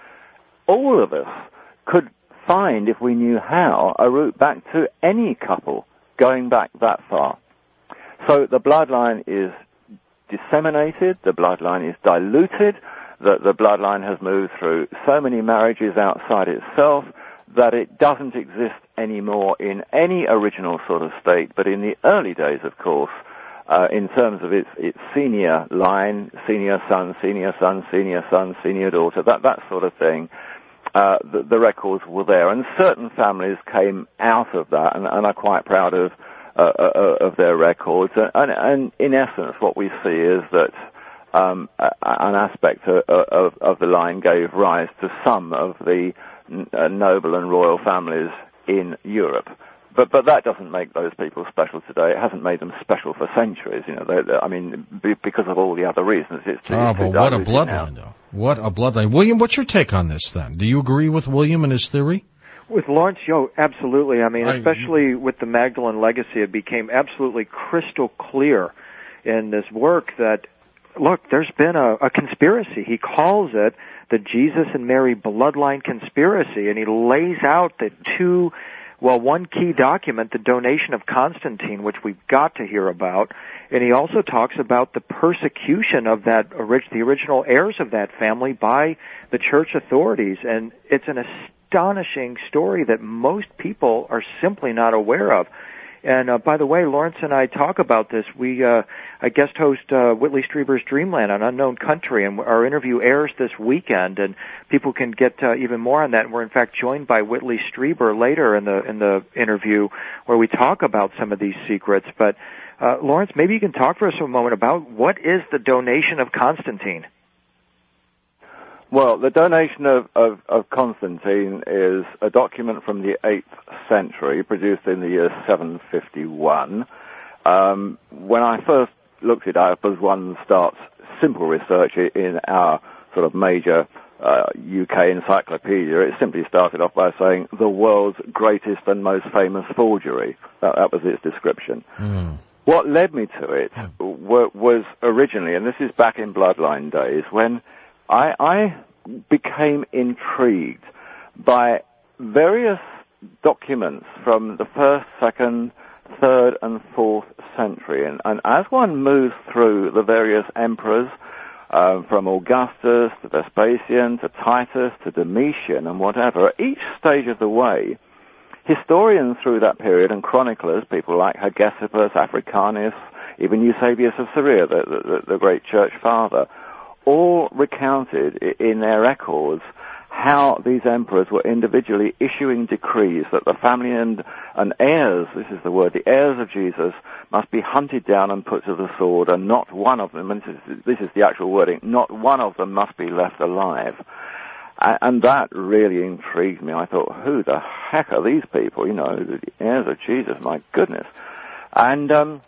all of us, could find, if we knew how, a route back to any couple going back that far. So the bloodline is disseminated, the bloodline is diluted, the, the bloodline has moved through so many marriages outside itself that it doesn't exist anymore in any original sort of state, but in the early days, of course, uh, in terms of its, its senior line, senior son, senior son, senior son, senior daughter, that, that sort of thing, uh, the, the records were there. And certain families came out of that and, and are quite proud of Uh, uh, of their records, and, and in essence, what we see is that um, a, an aspect of, of, of the line gave rise to some of the uh, noble and royal families in Europe. But but that doesn't make those people special today. It hasn't made them special for centuries. You know, they, they, I mean, be, because of all the other reasons. It's too, oh, it's too but what a diluted bloodline, now. though! What a bloodline, William. What's your take on this? Then, do you agree with William and his theory? With Lawrence Yo, absolutely. I mean, I- especially with the Magdalene legacy, it became absolutely crystal clear in this work that, look, there's been a, a conspiracy. He calls it the Jesus and Mary bloodline conspiracy, and he lays out the two, well, one key document, the donation of Constantine, which we've got to hear about, and he also talks about the persecution of that orig- the original heirs of that family by the church authorities, and it's an astonishing story that most people are simply not aware of. And uh, by the way, Lawrence and I talk about this. We uh, I guest host uh, Whitley Strieber's Dreamland on Unknown Country, and our interview airs this weekend. And people can get uh, even more on that. And we're in fact joined by Whitley Strieber later in the in the interview, where we talk about some of these secrets. But uh, Lawrence, maybe you can talk for us for a moment about what is the donation of Constantine. Well, the donation of, of, of Constantine is a document from the eighth century, produced in the year seven fifty-one. Um, when I first looked it up, as one starts simple research in our sort of major uh, U K encyclopedia, it simply started off by saying, the world's greatest and most famous forgery. That, that was its description. Mm. What led me to it w- was originally, and this is back in Bloodline days, when I, I became intrigued by various documents from the first, second, third, and fourth century. And, and as one moves through the various emperors, uh, from Augustus to Vespasian to Titus to Domitian and whatever, at each stage of the way, historians through that period and chroniclers, people like Hegesippus, Africanus, even Eusebius of Syria, the, the, the great church father, all recounted in their records how these emperors were individually issuing decrees that the family and, and heirs, this is the word, the heirs of Jesus, must be hunted down and put to the sword, and not one of them, and this is, this is the actual wording, not one of them must be left alive. And, and that really intrigued me. I thought, who the heck are these people? You know, the heirs of Jesus, my goodness. And, um,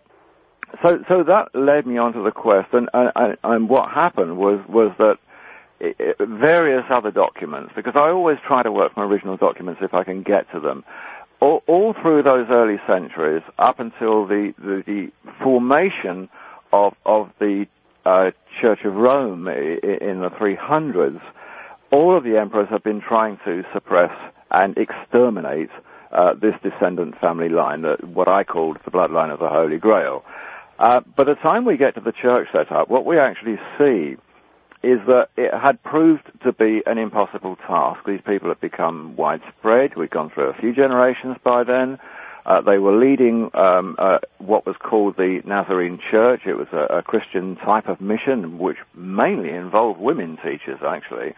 So, so that led me onto the quest, and, and, and what happened was, was that it, it, various other documents, because I always try to work from original documents if I can get to them, all, all through those early centuries, up until the, the, the formation of, of the uh, Church of Rome in the three hundreds, all of the emperors have been trying to suppress and exterminate uh, this descendant family line, that what I called the bloodline of the Holy Grail. Uh, by the time we get to the church setup, what we actually see is that it had proved to be an impossible task. These people had become widespread. We'd gone through a few generations by then. Uh, they were leading um, uh, what was called the Nazarene Church. It was a, a Christian type of mission, which mainly involved women teachers, actually.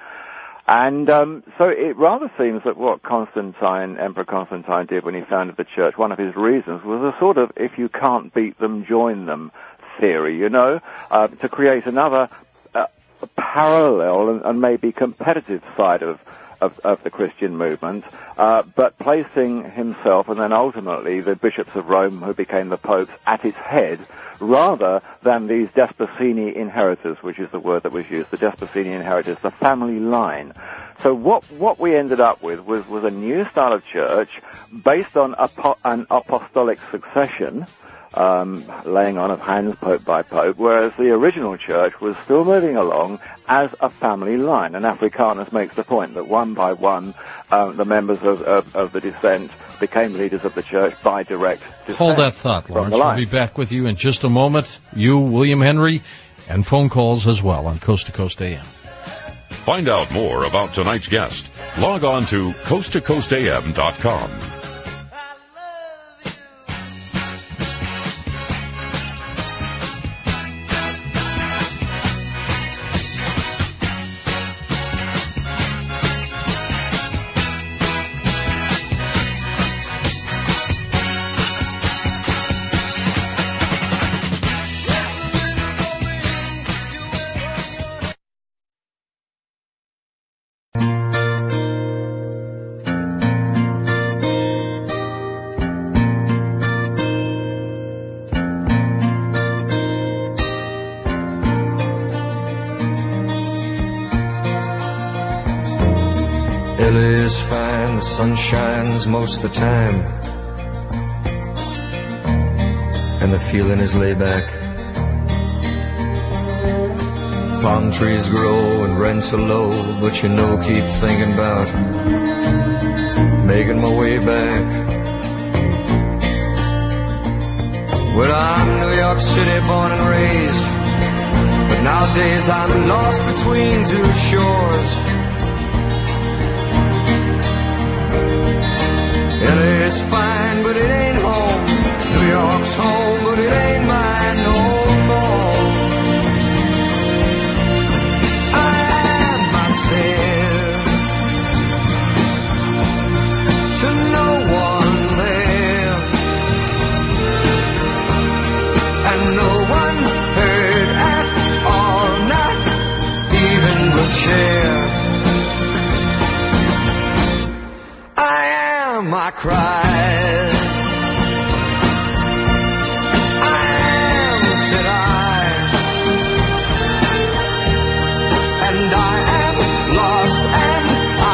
And um, so it rather seems that what Constantine, Emperor Constantine, did when he founded the church, one of his reasons was a sort of if you can't beat them, join them theory, you know, uh, to create another uh, parallel and, and maybe competitive side of, of, of the Christian movement, uh, but placing himself and then ultimately the bishops of Rome, who became the popes, at its head, rather than these Desposini inheritors, which is the word that was used, the Desposini inheritors, the family line. So what what we ended up with was, was a new style of church based on apo- an apostolic succession, um, laying on of hands pope by pope, whereas the original church was still moving along as a family line. And Africanus makes the point that one by one, um, the members of, of, of the descent became leaders of the church by direct descent. Hold that thought, Lawrence. We'll be back with you in just a moment. You, William Henry, and phone calls as well on Coast to Coast A M. Find out more about tonight's guest. Log on to coast to coast a m dot com. L A is fine, the sun shines most of the time, and the feeling is laid back. Palm trees grow and rents are low, but you know, keep thinking about making my way back. Well, I'm New York City born and raised, but nowadays I'm lost between two shores. L A is fine, but it ain't home. New York's home, but it ain't mine no more. I am myself to no one there, and no one heard at all, not even the chair. I cried, I am, said I, and I am lost, and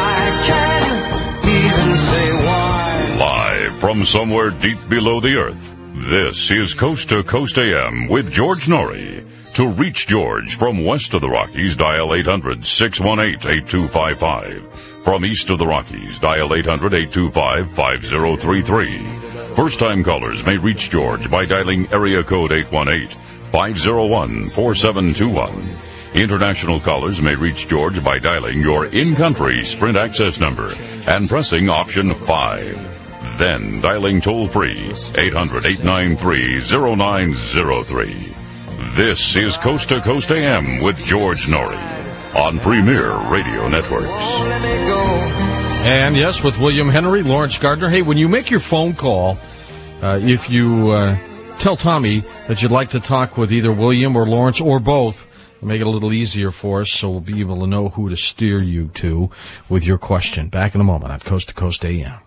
I can't even say why. Live from somewhere deep below the earth, this is Coast to Coast A M with George Norrie. To reach George from west of the Rockies, dial eight hundred, six one eight, eight two five five. From east of the Rockies, dial eight hundred, eight two five, five zero three three. First-time callers may reach George by dialing area code eight one eight, five zero one, four seven two one. International callers may reach George by dialing your in-country Sprint access number and pressing option five. Then dialing toll-free eight hundred, eight nine three, zero nine zero three. This is Coast to Coast A M with George Norrie on Premier Radio Networks. And yes, with William Henry, Lawrence Gardner. Hey, when you make your phone call, uh, if you uh, tell Tommy that you'd like to talk with either William or Lawrence or both, it'll make it a little easier for us, so we'll be able to know who to steer you to with your question. Back in a moment on Coast to Coast A M.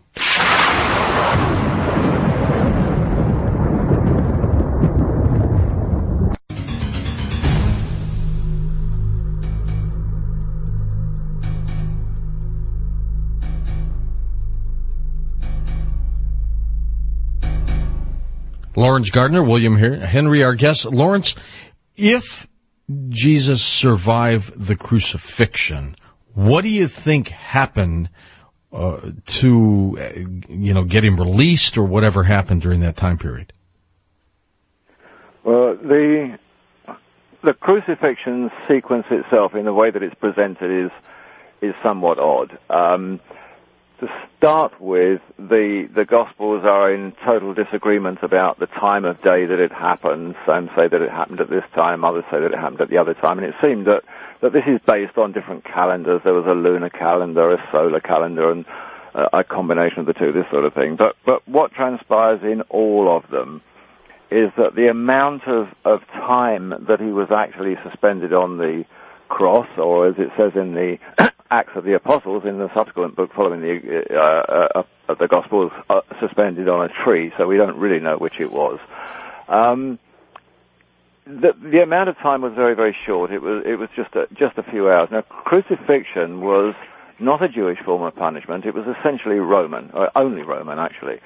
Lawrence Gardner, William Henry, our guest. Lawrence, if Jesus survived the crucifixion, what do you think happened uh, to, uh, you know, get him released or whatever happened during that time period? Well, the the crucifixion sequence itself, in the way that it's presented, is is somewhat odd. Um, To start with, the the Gospels are in total disagreement about the time of day that it happened. Some say that it happened at this time, others say that it happened at the other time, and it seemed that, that this is based on different calendars. There was a lunar calendar, a solar calendar, and uh, a combination of the two, this sort of thing. But but what transpires in all of them is that the amount of, of time that he was actually suspended on the cross, or as it says in the Acts of the Apostles, in the subsequent book following the uh, uh, of the Gospels, uh, suspended on a tree, so we don't really know which it was. Um, the, the amount of time was very, very short. It was it was just a, just a few hours. Now, crucifixion was not a Jewish form of punishment. It was essentially Roman, or only Roman, actually.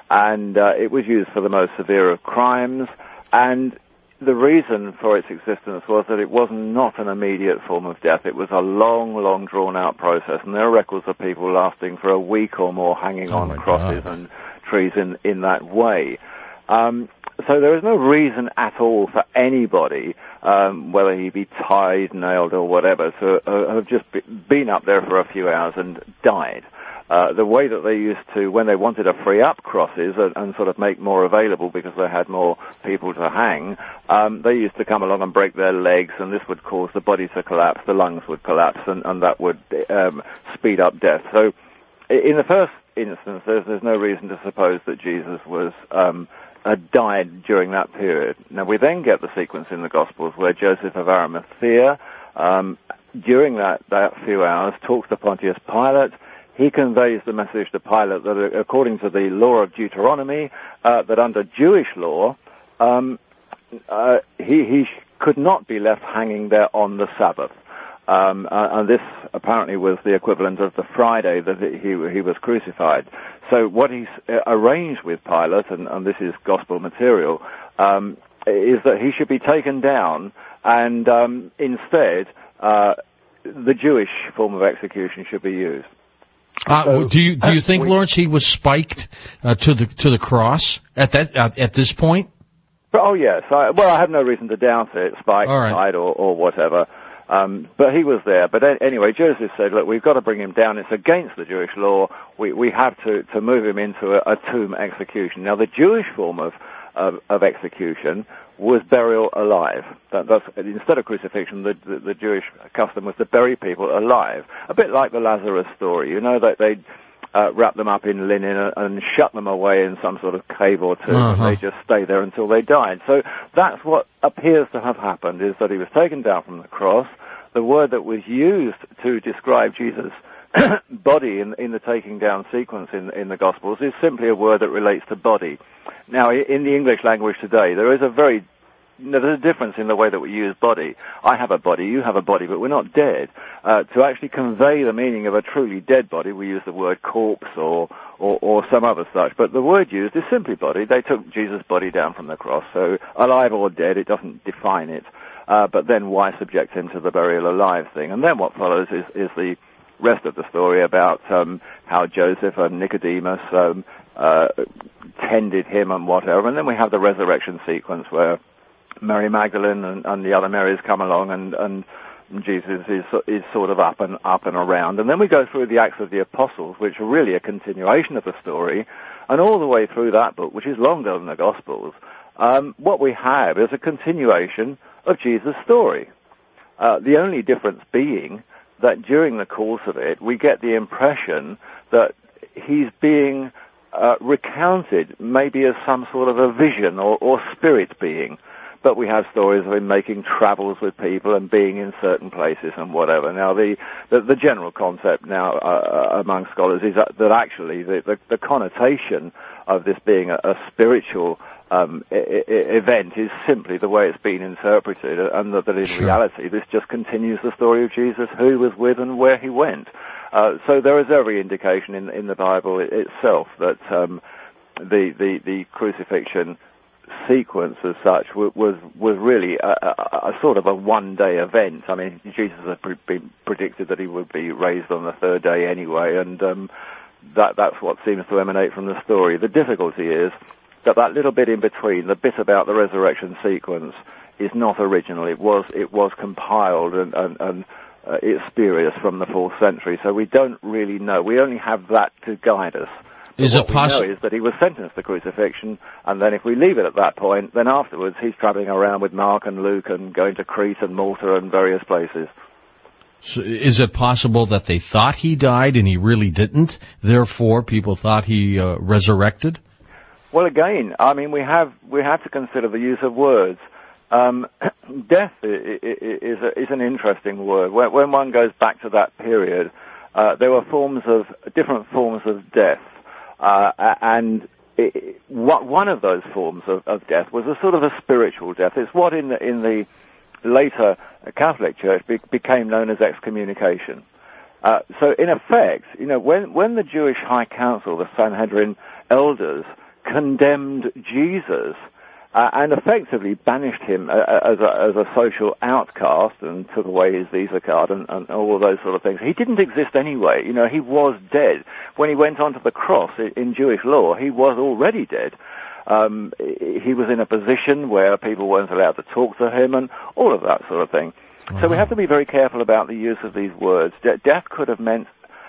and uh, it was used for the most severe of crimes, and the reason for its existence was that it was not an immediate form of death. It was a long, long drawn-out process, and there are records of people lasting for a week or more hanging Oh, on my crosses God. and trees in, in that way. Um, so there is no reason at all for anybody, um, whether he be tied, nailed, or whatever, to uh, have just be, been up there for a few hours and died. Uh, the way that they used to, when they wanted to free up crosses and, and sort of make more available because they had more people to hang, um, they used to come along and break their legs, and this would cause the body to collapse, the lungs would collapse, and, and that would um, speed up death. So in the first instance, there's, there's no reason to suppose that Jesus was um, uh, died during that period. Now, we then get the sequence in the Gospels where Joseph of Arimathea, um, during that, that few hours, talks to Pontius Pilate. He conveys the message to Pilate that, uh, according to the law of Deuteronomy, uh, that under Jewish law, um, uh, he, he could not be left hanging there on the Sabbath. Um, uh, and this apparently was the equivalent of the Friday that he, he was crucified. So what he's uh, arranged with Pilate, and, and this is gospel material, um, is that he should be taken down, and um, instead uh, the Jewish form of execution should be used. Uh, So, do you do you uh, think, we- Lawrence, he was spiked uh, to the to the cross at that uh, at this point? But, oh yes, I, well I have no reason to doubt it, spiked, All right. tied, or, or whatever. Um, but he was there. But a- anyway, Joseph said, "Look, we've got to bring him down. It's against the Jewish law. We we have to to move him into a, a tomb execution." Now, the Jewish form of of, of execution was burial alive. That, that's, instead of crucifixion, the, the the Jewish custom was to bury people alive, a bit like the Lazarus story. You know that they'd uh, wrap them up in linen and, and shut them away in some sort of cave or two, Uh-huh. and they just stay there until they died. So that's what appears to have happened, is that he was taken down from the cross. The word that was used to describe Jesus' body in, in the taking down sequence in, in the Gospels is simply a word that relates to body. Now, i- in the English language today, there is a very there's a difference in the way that we use body. I have a body, you have a body, but we're not dead. Uh, to actually convey the meaning of a truly dead body, we use the word corpse or, or, or some other such. But the word used is simply body. They took Jesus' body down from the cross. So alive or dead, it doesn't define it. Uh, but then why subject him to the burial alive thing? And then what follows is, is the rest of the story about um, how Joseph and Nicodemus um, uh, tended him and whatever. And then we have the resurrection sequence where Mary Magdalene and, and the other Marys come along, and, and Jesus is is sort of up and up and around. And then we go through the Acts of the Apostles, which are really a continuation of the story, and all the way through that book, which is longer than the Gospels, um, what we have is a continuation of Jesus' story. Uh, the only difference being that during the course of it, we get the impression that he's being uh, recounted maybe as some sort of a vision or, or spirit being. But we have stories of him making travels with people and being in certain places and whatever. Now, the the, the general concept now uh, among scholars is that, that actually the, the, the connotation of this being a, a spiritual um, I- I- event is simply the way it's been interpreted, and that, that in Sure. reality this just continues the story of Jesus, who he was with and where he went. Uh, so there is every indication in, in the Bible it, itself that um, the, the, the crucifixion sequence as such was was, was really a, a, a sort of a one-day event. I mean, Jesus had pre- been predicted that he would be raised on the third day anyway, and um, that that's what seems to emanate from the story. The difficulty is that that little bit in between, the bit about the resurrection sequence, is not original. It was it was compiled and, and, and uh, it's spurious from the fourth century, so we don't really know. We only have that to guide us. Is But it what possible? we know is that he was sentenced to crucifixion, and then if we leave it at that point, then afterwards he's travelling around with Mark and Luke and going to Crete and Malta and various places. So is it possible that they thought he died and he really didn't? Therefore, people thought he uh, resurrected? Well, again, I mean, we have we have to consider the use of words. Um, death i- i- i- is a, is an interesting word. When, when one goes back to that period, uh, there were forms of different forms of death. Uh, and it, what, one of those forms of, of death was a sort of a spiritual death. It's what in the, in the later Catholic Church be, became known as excommunication. Uh, so in effect, you know, when, when the Jewish High Council, the Sanhedrin elders, condemned Jesus uh, and effectively banished him uh, as, a, as a social outcast and took away his Visa card and, and all of those sort of things. He didn't exist anyway. You know, he was dead. When he went onto the cross in Jewish law, he was already dead. Um, he was in a position where people weren't allowed to talk to him and all of that sort of thing. Mm-hmm. So we have to be very careful about the use of these words. De- death could have meant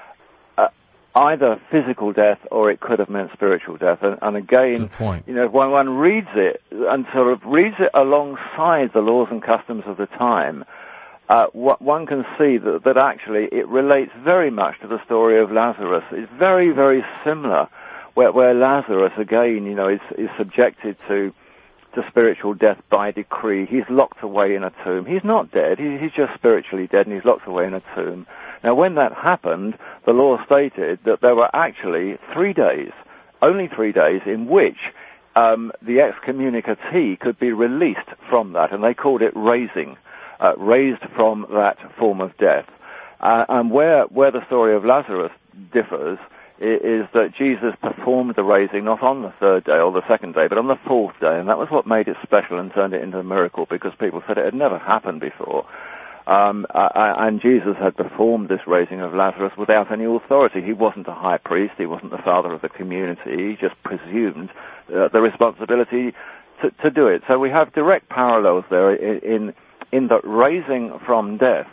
uh, either physical death or it could have meant spiritual death. And, and again, you know, when one reads it and sort of reads it alongside the laws and customs of the time, uh, what one can see that, that actually it relates very much to the story of Lazarus. It's very, very similar. Where, where Lazarus, again, you know, is, is subjected to to spiritual death by decree. He's locked away in a tomb. He's not dead. He, he's just spiritually dead, and he's locked away in a tomb. Now, when that happened, the law stated that there were actually three days, only three days, in which um, the excommunicatee could be released from that, and they called it raising, uh, raised from that form of death. Uh, and where where the story of Lazarus differs is that Jesus performed the raising not on the third day or the second day, but on the fourth day, and that was what made it special and turned it into a miracle, because people said it had never happened before. Um, uh, and Jesus had performed this raising of Lazarus without any authority. He wasn't a high priest, he wasn't the father of the community, he just presumed uh, the responsibility to, to do it. So we have direct parallels there in, in, in that raising from death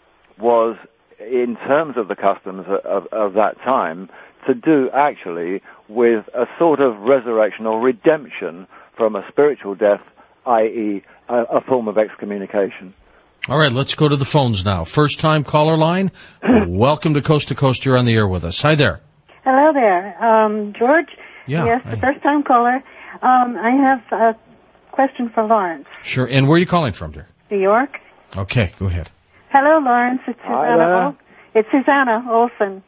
was, in terms of the customs of, of, of that time, to do actually with a sort of resurrection or redemption from a spiritual death, that is a, a form of excommunication. All right, let's go to the phones now. First time caller line. Welcome to Coast to Coast. You're on the air with us. Hi there. Hello there. Um, George? Yeah. Yes, the first time caller. Um, I have a question for Lawrence. Sure. And where are you calling from, dear? New York. Okay, go ahead. Hello, Lawrence. It's Hi Susanna. there. Ol- it's Susanna Olson.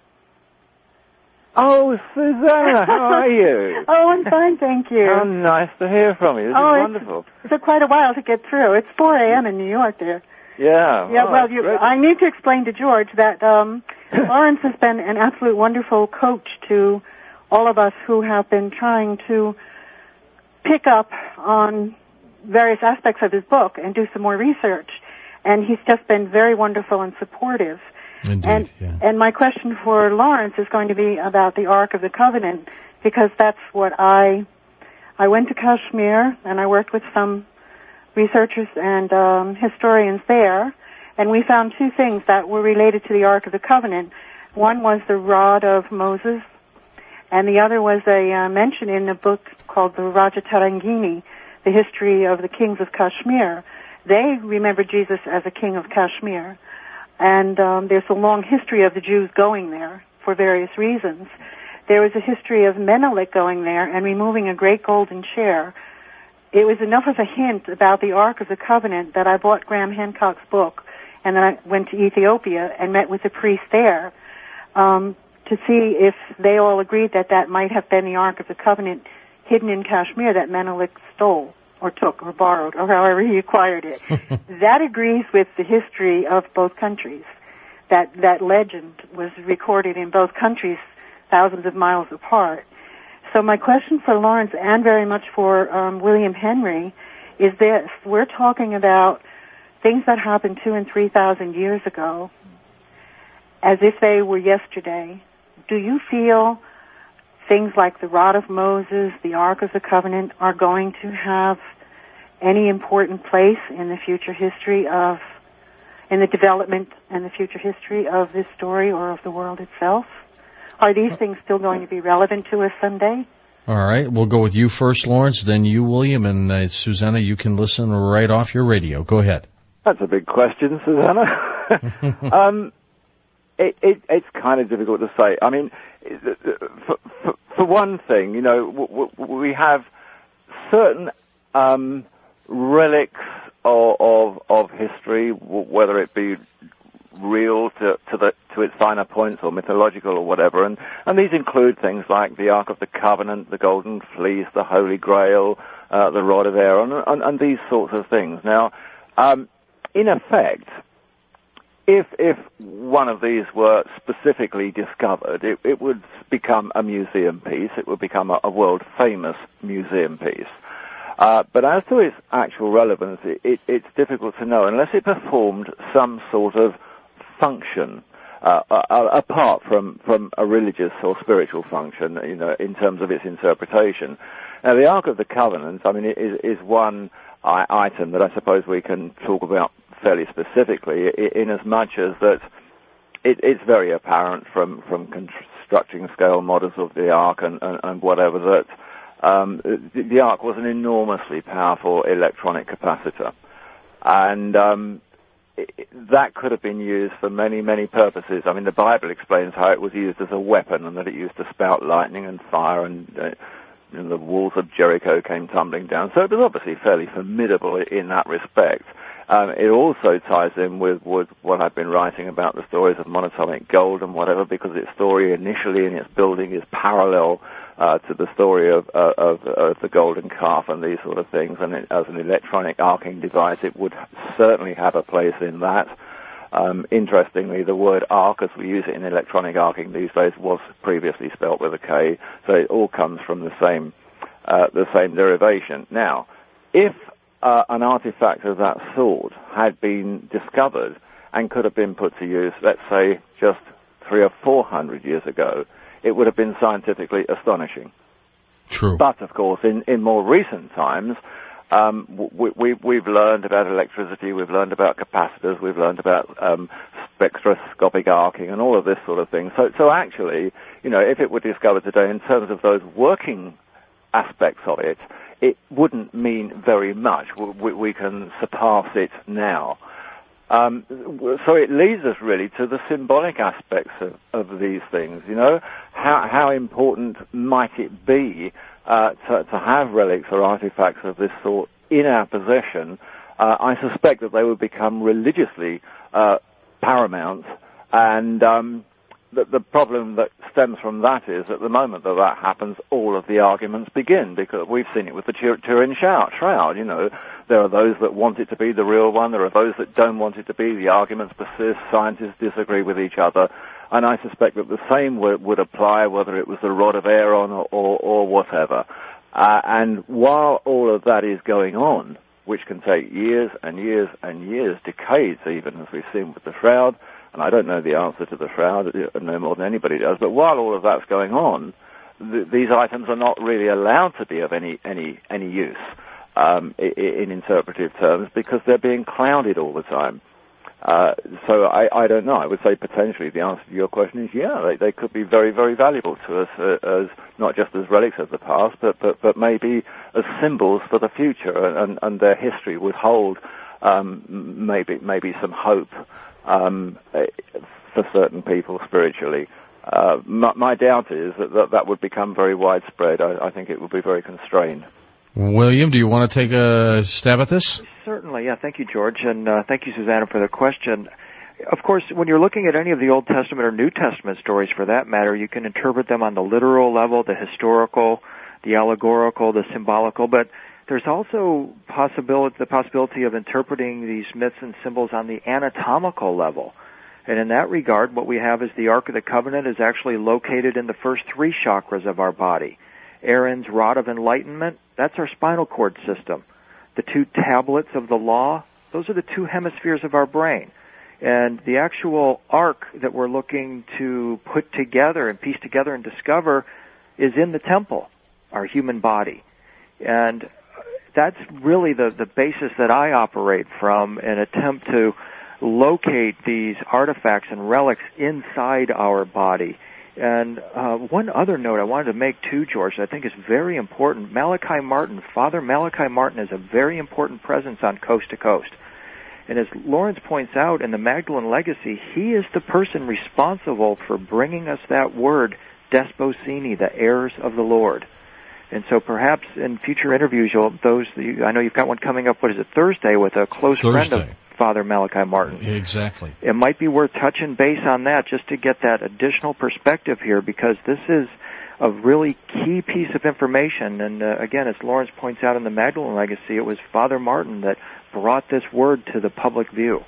Oh, Susanna, how are you? Oh, I'm fine, thank you. How nice to hear from you. This oh, is it's, wonderful. It took quite a while to get through. It's four a.m. in New York there. Yeah. Yeah, oh, well, you, I need to explain to George that um, Lawrence has been an absolute wonderful coach to all of us who have been trying to pick up on various aspects of his book and do some more research. And he's just been very wonderful and supportive. Indeed, and, yeah. and my question for Lawrence is going to be about the Ark of the Covenant, because that's what I, I went to Kashmir and I worked with some researchers and um, historians there, and we found two things that were related to the Ark of the Covenant. One was the rod of Moses, and the other was a uh, mention in a book called the Raja Tarangini, the history of the kings of Kashmir. They remember Jesus as a king of Kashmir. And um, there's a long history of the Jews going there for various reasons. There was a history of Menelik going there and removing a great golden chair. It was enough of a hint about the Ark of the Covenant that I bought Graham Hancock's book, and then I went to Ethiopia and met with the priest there um, to see if they all agreed that that might have been the Ark of the Covenant hidden in Kashmir that Menelik stole or took or borrowed or however he acquired it. That agrees with the history of both countries. That that legend was recorded in both countries thousands of miles apart. So my question for Lawrence, and very much for um, William Henry, is this. We're talking about things that happened two and three thousand years ago as if they were yesterday. Do you feel things like the Rod of Moses, the Ark of the Covenant, are going to have any important place in the future history of, in the development and the future history of this story or of the world itself? Are these things still going to be relevant to us someday? All right, we'll go with you first, Lawrence, then you, William, and uh, Susanna, you can listen right off your radio. Go ahead. That's a big question, Susanna. um, it, it, it's kind of difficult to say. I mean, for, for, for one thing, you know, w- w- we have certain um, relics of, of, of history, w- whether it be real to, to the to its finer points or mythological or whatever, and, and these include things like the Ark of the Covenant, the Golden Fleece, the Holy Grail, uh, the Rod of Aaron, and, and these sorts of things. Now, um, in effect, if if one of these were specifically discovered, it, it would become a museum piece. It would become a, a world-famous museum piece. Uh, but as to its actual relevance, it, it, it's difficult to know unless it performed some sort of function, uh, uh, apart from, from a religious or spiritual function, you know, in terms of its interpretation. Now, the Ark of the Covenant, I mean, is, is one I- item that I suppose we can talk about fairly specifically, in as much as that it, it's very apparent from, from constructing scale models of the Ark and, and, and whatever that um, the, the Ark was an enormously powerful electronic capacitor. And um, it, that could have been used for many, many purposes. I mean, the Bible explains how it was used as a weapon and that it used to spout lightning and fire, and uh, you know, the walls of Jericho came tumbling down. So it was obviously fairly formidable in that respect. Um, it also ties in with, with what I've been writing about the stories of monatomic gold and whatever, because its story initially in its building is parallel uh, to the story of, uh, of, of the golden calf and these sort of things. And it, as an electronic arcing device, it would certainly have a place in that. Um, interestingly, the word arc, as we use it in electronic arcing these days, was previously spelt with a K, so it all comes from the same uh, the same derivation. Now, if uh, an artifact of that sort had been discovered and could have been put to use, let's say, just three or four hundred years ago, it would have been scientifically astonishing. True. But, of course, in, in more recent times, Um, we, we, we've learned about electricity, we've learned about capacitors, we've learned about um, spectroscopic arcing and all of this sort of thing. So, so actually, you know, if it were discovered today in terms of those working aspects of it, it wouldn't mean very much. We, we can surpass it now. Um, so it leads us really to the symbolic aspects of, of these things. You know, how how important might it be uh, to, to have relics or artifacts of this sort in our possession? Uh, I suspect that they would become religiously uh, paramount, and um, the, the problem that stems from that is, at the moment that that happens, all of the arguments begin, because we've seen it with the Tur- Turin Shroud. You know, there are those that want it to be the real one, there are those that don't want it to be. The arguments persist, scientists disagree with each other, and I suspect that the same would, would apply whether it was the Rod of Aaron or, or, or whatever. Uh, and while all of that is going on, which can take years and years and years, decades even, as we've seen with the Shroud, and I don't know the answer to the Shroud, no more than anybody does, but while all of that's going on, th- these items are not really allowed to be of any any any use um, in, in interpretive terms, because they're being clouded all the time. Uh, so I, I don't know. I would say potentially the answer to your question is yeah, they, they could be very, very valuable to us uh, as not just as relics of the past, but, but, but maybe as symbols for the future, and, and their history would hold um, maybe maybe some hope um, for certain people spiritually. Uh, my, my doubt is that, that that would become very widespread. I, I think it would be very constrained. William, do you want to take a stab at this? Certainly, yeah. Thank you, George, and uh, thank you, Susanna, for the question. Of course, when you're looking at any of the Old Testament or New Testament stories, for that matter, you can interpret them on the literal level, the historical, the allegorical, the symbolical, but there's also possibility, the possibility of interpreting these myths and symbols on the anatomical level. And in that regard, what we have is the Ark of the Covenant is actually located in the first three chakras of our body. Aaron's rod of enlightenment, that's our spinal cord system. The two tablets of the law, those are the two hemispheres of our brain. And the actual ark that we're looking to put together and piece together and discover is in the temple, our human body. And that's really the, the basis that I operate from, an attempt to locate these artifacts and relics inside our body. And uh, one other note I wanted to make too, George, that I think is very important. Malachi Martin, Father Malachi Martin, is a very important presence on Coast to Coast. And as Lawrence points out in the Magdalene Legacy, he is the person responsible for bringing us that word, desposini, the heirs of the Lord. And so perhaps in future interviews, you'll, those, I know you've got one coming up, what is it, Thursday, with a close Thursday. friend of Father Malachi Martin. Exactly. It might be worth touching base on that just to get that additional perspective here, because this is a really key piece of information. And uh, again, as Lawrence points out in the Magdalene Legacy, it was Father Martin that brought this word to the public view.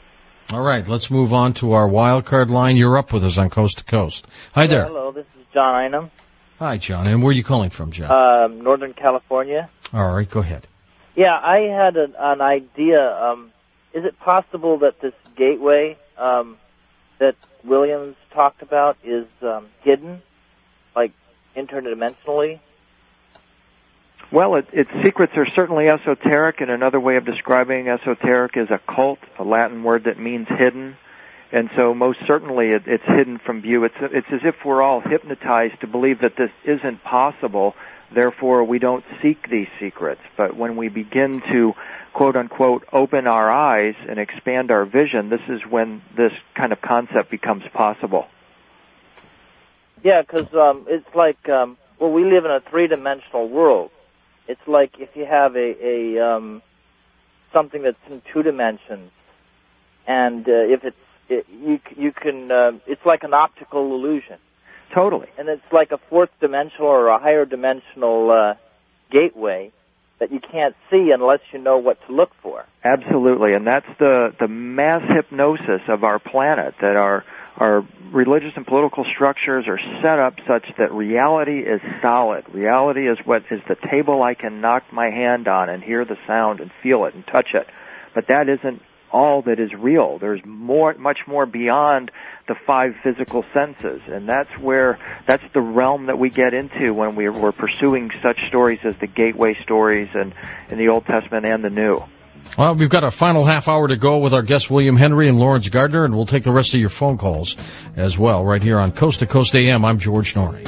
All right, let's move on to our wild card line. You're up with us on Coast to Coast. Hi there. Hello, this is John Einam. Hi, John. And where are you calling from, John? Um, Northern California. All right, go ahead. Yeah, I had an, an idea. Um, is it possible that this gateway um, that Williams talked about is um, hidden, like interdimensionally? Well, it, its secrets are certainly esoteric, and another way of describing esoteric is occult, a Latin word that means hidden. And so most certainly it, it's hidden from view. It's, it's as if we're all hypnotized to believe that this isn't possible, therefore we don't seek these secrets. But when we begin to, quote unquote, open our eyes and expand our vision, this is when this kind of concept becomes possible. Yeah, because um, it's like, um, well, we live in a three-dimensional world. It's like if you have a, a um, something that's in two dimensions, and uh, if it's it, you you can uh, it's like an optical illusion. Totally. And it's like a fourth dimensional or a higher dimensional uh, gateway that you can't see unless you know what to look for. Absolutely, and that's the the mass hypnosis of our planet, that our our religious and political structures are set up such that reality is solid. Reality is what is the table I can knock my hand on and hear the sound and feel it and touch it. But that isn't all that is real. There's more, much more beyond the five physical senses, and that's where, that's the realm that we get into when we're, we're pursuing such stories as the gateway stories and in the Old Testament and the New. Well, we've got a final half hour to go with our guests William Henry and Lawrence Gardner, and we'll take the rest of your phone calls as well right here on Coast to Coast A M. I'm George Norrie.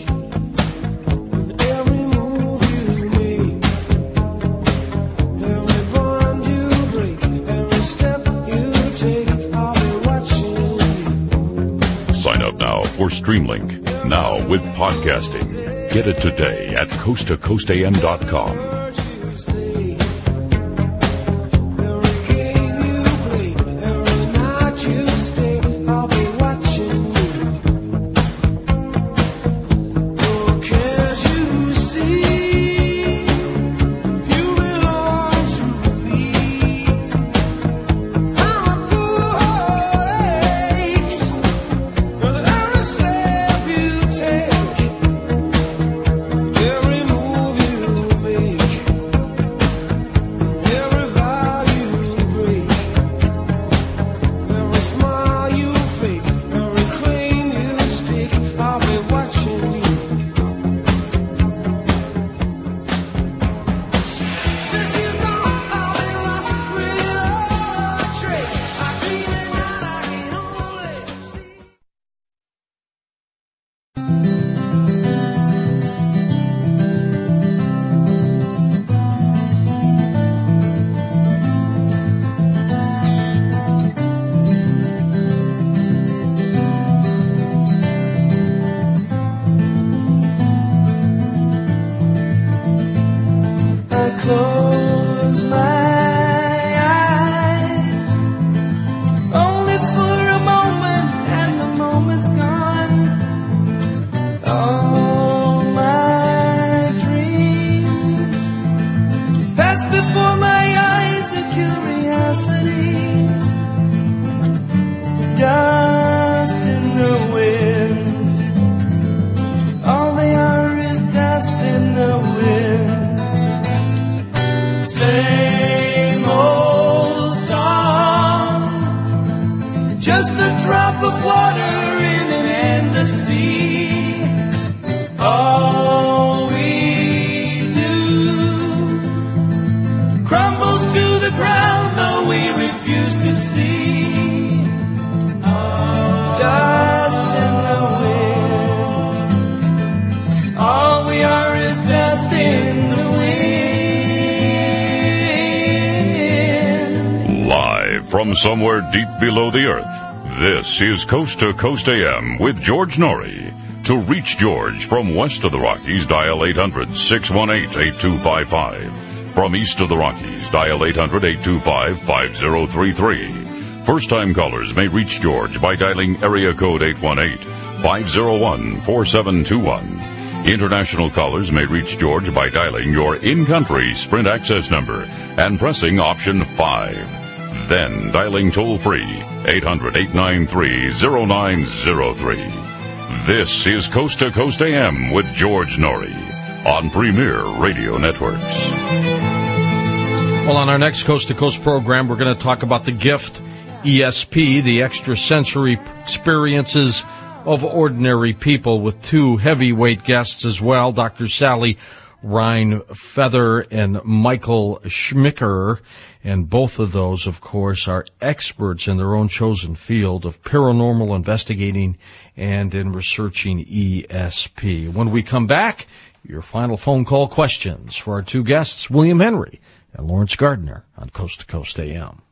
Sign up now for Streamlink. Now with podcasting. Get it today at coast to coast a m dot com. From somewhere deep below the earth, this is Coast to Coast A M with George Norrie. To reach George from west of the Rockies, dial eight hundred, six one eight, eight two five five. From east of the Rockies, dial eight hundred, eight two five, five zero three three. First-time callers may reach George by dialing area code eight one eight, five zero one, four seven two one. International callers may reach George by dialing your in-country Sprint access number and pressing option five. Then dialing toll-free eight hundred, eight nine three, zero nine zero three. This is Coast to Coast A M with George Norrie on Premier Radio Networks. Well, on our next Coast to Coast program, we're going to talk about the gift, E S P, the extrasensory experiences of ordinary people, with two heavyweight guests as well, Doctor Sally Rhine-Feather and Michael Schmicker. And both of those, of course, are experts in their own chosen field of paranormal investigating and in researching E S P. When we come back, your final phone call questions for our two guests, William Henry and Lawrence Gardner, on Coast to Coast A M.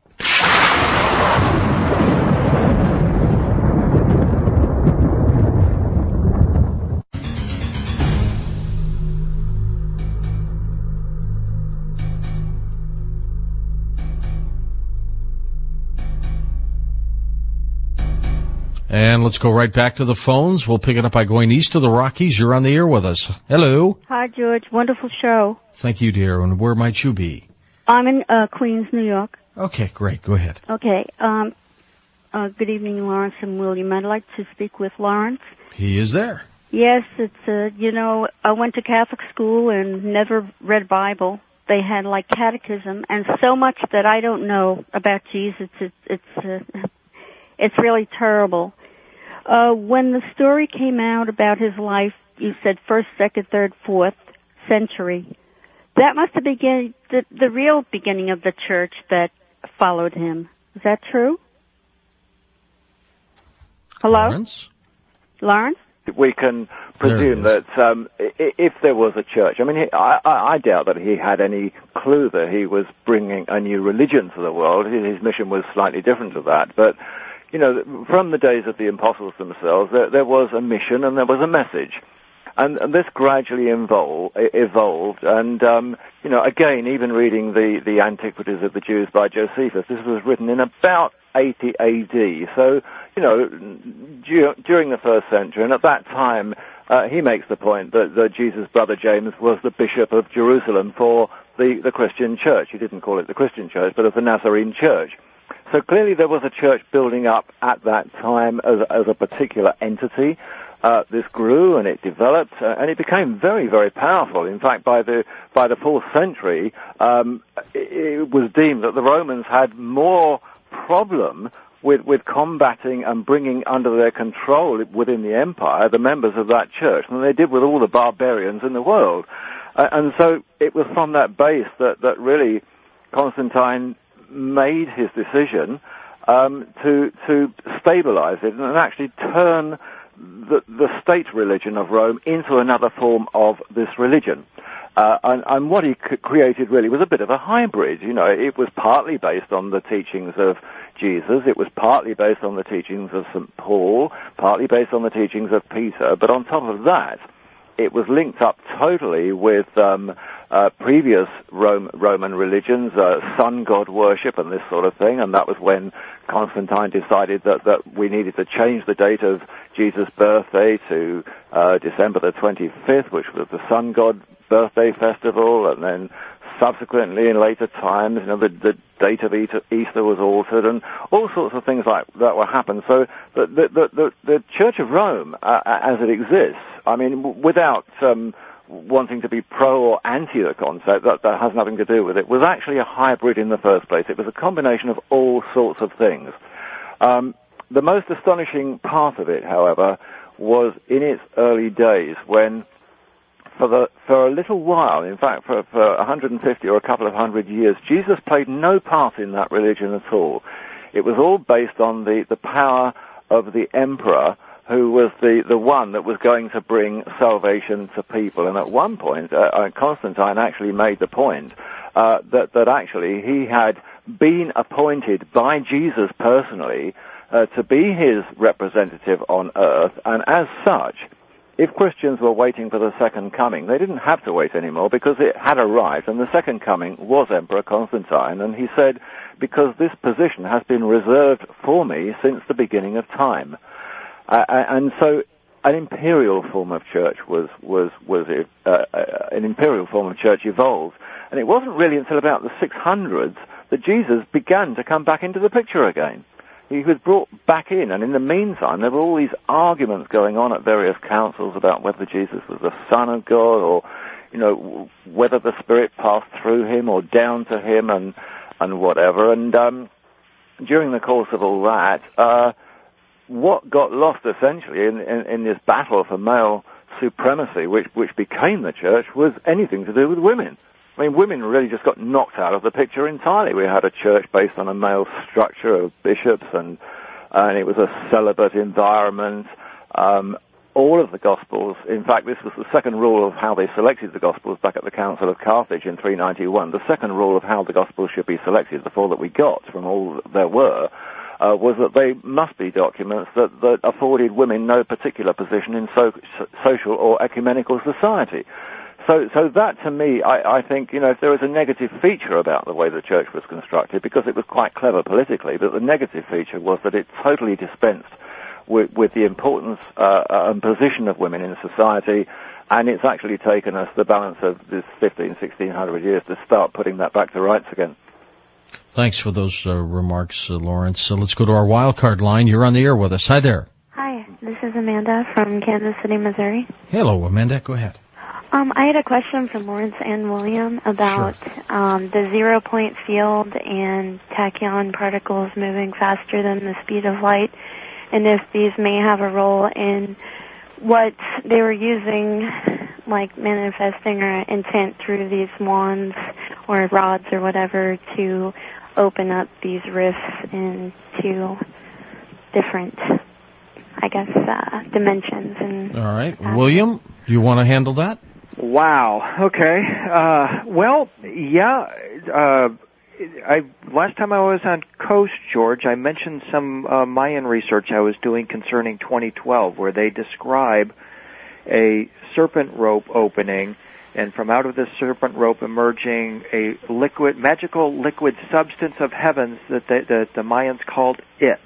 And let's go right back to the phones. We'll pick it up by going east of the Rockies. You're on the air with us. Hello. Hi, George. Wonderful show. Thank you, dear. And where might you be? I'm in uh, Queens, New York. Okay, great. Go ahead. Okay. Um, uh, good evening, Lawrence and William. I'd like to speak with Lawrence. He is there. Yes, it's, uh, you know, I went to Catholic school and never read Bible. They had, like, catechism, and so much that I don't know about Jesus. It's, it's, uh, it's really terrible. Uh, when the story came out about his life, you said first, second, third, fourth century. That must have been the, the real beginning of the church that followed him. Is that true? Hello? Lawrence? Lawrence? We can presume that um, if there was a church, I mean, he, I, I doubt that he had any clue that he was bringing a new religion to the world. His mission was slightly different to that, but you know, from the days of the apostles themselves, there, there was a mission and there was a message. And, and this gradually evol- evolved. And, um, you know, again, even reading the, the Antiquities of the Jews by Josephus, this was written in about eighty A D. So, you know, du- during the first century, and at that time, uh, he makes the point that, that Jesus' brother James was the bishop of Jerusalem for the, the Christian church. He didn't call it the Christian church, but of the Nazarene church. So clearly there was a church building up at that time as, as a particular entity. Uh, this grew and it developed, uh, and it became very, very powerful. In fact, by the by the fourth century, um, it, it was deemed that the Romans had more problem with, with combating and bringing under their control within the empire the members of that church than they did with all the barbarians in the world. Uh, and so it was from that base that, that really Constantine made his decision um, to to stabilize it and actually turn the, the state religion of Rome into another form of this religion. Uh, and, and what he c- created really was a bit of a hybrid. You know, it was partly based on the teachings of Jesus, it was partly based on the teachings of Saint Paul, partly based on the teachings of Peter, but on top of that, it was linked up totally with um, uh, previous Rome, Roman religions, uh, sun god worship and this sort of thing, and that was when Constantine decided that, that we needed to change the date of Jesus' birthday to uh, December the twenty-fifth, which was the sun god birthday festival, and then subsequently in later times, you know, the, the date of Easter was altered, and all sorts of things like that were happened. So the the the, the, the Church of Rome, uh, as it exists, I mean, w- without um, wanting to be pro or anti the concept, that, that has nothing to do with it, was actually a hybrid in the first place. It was a combination of all sorts of things. Um, the most astonishing part of it, however, was in its early days when For, the, for a little while, in fact, for, for one hundred fifty or a couple of hundred years, Jesus played no part in that religion at all. It was all based on the, the power of the emperor, who was the, the one that was going to bring salvation to people. And at one point, uh, Constantine actually made the point uh, that, that actually he had been appointed by Jesus personally uh, to be his representative on earth, and as such, if Christians were waiting for the second coming, they didn't have to wait anymore because it had arrived, and the second coming was Emperor Constantine. And he said, because this position has been reserved for me since the beginning of time. Uh, and so an imperial form of church was, was, was uh, uh, an imperial form of church evolved. And it wasn't really until about the six hundreds that Jesus began to come back into the picture again. He was brought back in, and in the meantime, there were all these arguments going on at various councils about whether Jesus was the Son of God, or, you know, whether the Spirit passed through him or down to him, and and whatever. And um, during the course of all that, uh, what got lost essentially in, in, in this battle for male supremacy, which which became the church, was anything to do with women. I mean, women really just got knocked out of the picture entirely. We had a church based on a male structure of bishops, and and it was a celibate environment. Um, all of the Gospels, in fact, this was the second rule of how they selected the Gospels back at the Council of Carthage in three ninety-one. The second rule of how the Gospels should be selected, the four that we got from all that there were, uh, was that they must be documents that, that afforded women no particular position in so, social or ecumenical society. So, so that to me, I, I think, you know, if there was a negative feature about the way the church was constructed, because it was quite clever politically, but the negative feature was that it totally dispensed with, with the importance uh, and position of women in society, and it's actually taken us the balance of this fifteen, sixteen hundred years to start putting that back to rights again. Thanks for those uh, remarks, uh, Lawrence. So let's go to our wild card line. You're on the air with us. Hi there. Hi, this is Amanda from Kansas City, Missouri. Hello, Amanda. Go ahead. Um, I had a question for Lawrence and William about Sure. um, the zero-point field and tachyon particles moving faster than the speed of light, and if these may have a role in what they were using, like manifesting or intent through these wands or rods or whatever to open up these rifts into different, I guess, uh, dimensions. And All right. William, you want to handle that? Wow. Okay. Uh, well, yeah. Uh, I last time I was on Coast, George, I mentioned some uh, Mayan research I was doing concerning twenty twelve, where they describe a serpent rope opening, and from out of this serpent rope emerging a liquid, magical liquid substance of heavens that the, that the Mayans called Its.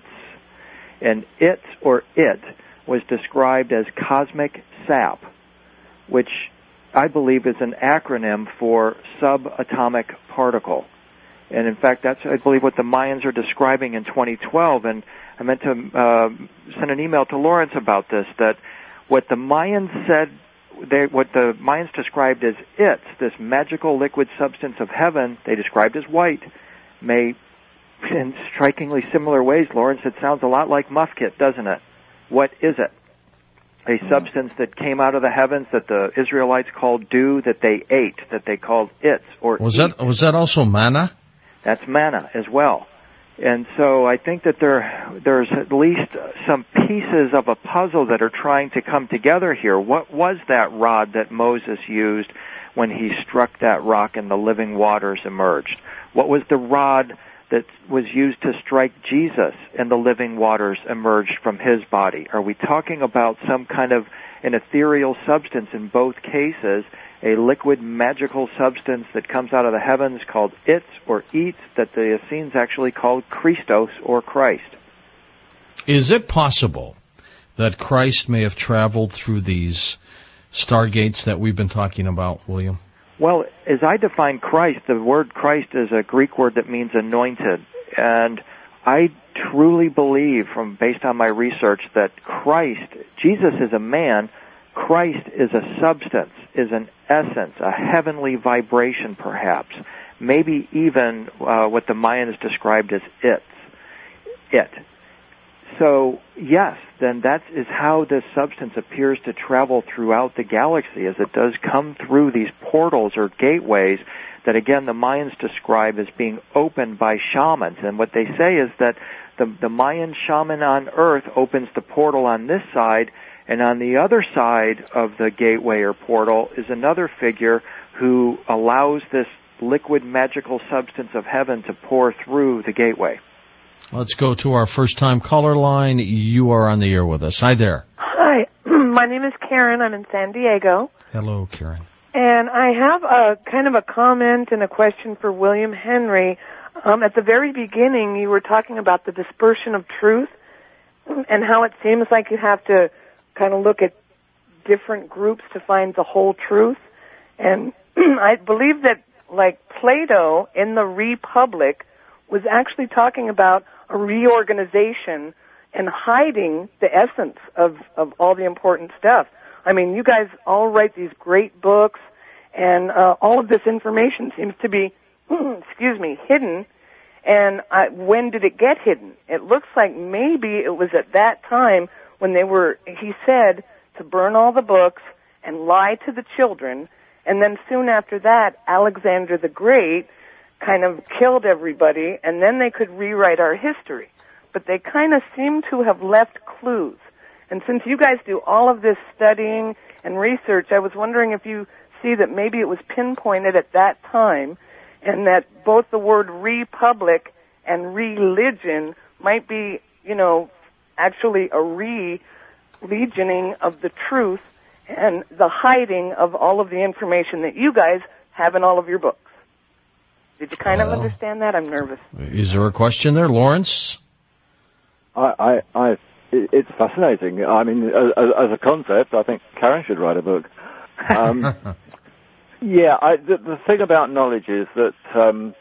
And Its, or It, was described as cosmic sap, which I believe is an acronym for subatomic particle. And in fact, that's, I believe, what the Mayans are describing in twenty twelve. And I meant to uh, send an email to Lawrence about this, that what the Mayans said, they, what the Mayans described as Its, this magical liquid substance of heaven, they described as white, may, in strikingly similar ways, Lawrence, it sounds a lot like Mufkit, doesn't it? What is it? A substance that came out of the heavens that the Israelites called dew, that they ate, that they called Its, or Was eat. that was that also manna? That's manna as well. And so I think that there there's at least some pieces of a puzzle that are trying to come together here. What was that rod that Moses used when he struck that rock and the living waters emerged? What was the rod that was used to strike Jesus and the living waters emerged from his body? Are we talking about some kind of an ethereal substance in both cases, a liquid magical substance that comes out of the heavens called Its or Eats, that the Essenes actually called Christos or Christ? Is it possible that Christ may have traveled through these stargates that we've been talking about, William? Well, as I define Christ, the word Christ is a Greek word that means anointed. And I truly believe, from based on my research, that Christ, Jesus is a man, Christ is a substance, is an essence, a heavenly vibration perhaps, maybe even uh, what the Mayans described as it. It. So, yes, then that is how this substance appears to travel throughout the galaxy, as it does come through these portals or gateways that, again, the Mayans describe as being opened by shamans. And what they say is that the, the Mayan shaman on Earth opens the portal on this side, and on the other side of the gateway or portal is another figure who allows this liquid magical substance of heaven to pour through the gateway. Let's go to our first-time caller line. You are on the air with us. Hi there. Hi, my name is Karen. I'm in San Diego. Hello, Karen. And I have a kind of a comment and a question for William Henry. Um, at the very beginning, you were talking about the dispersion of truth and how it seems like you have to kind of look at different groups to find the whole truth. And I believe that, like Plato in the Republic, was actually talking about a reorganization and hiding the essence of, of all the important stuff. I mean, you guys all write these great books, and uh, all of this information seems to be, excuse me, hidden. And I, when did it get hidden? It looks like maybe it was at that time when they were, he said, to burn all the books and lie to the children. And then soon after that, Alexander the Great kind of killed everybody, and then they could rewrite our history. But they kind of seem to have left clues. And since you guys do all of this studying and research, I was wondering if you see that maybe it was pinpointed at that time, and that both the word republic and religion might be, you know, actually a re-legioning of the truth and the hiding of all of the information that you guys have in all of your books. Did you kind well, of understand that? I'm nervous. Is there a question there, Lawrence? I, I, I it's fascinating. I mean, as, as a concept, I think Karen should write a book. Um, yeah, I, the, the thing about knowledge is that um,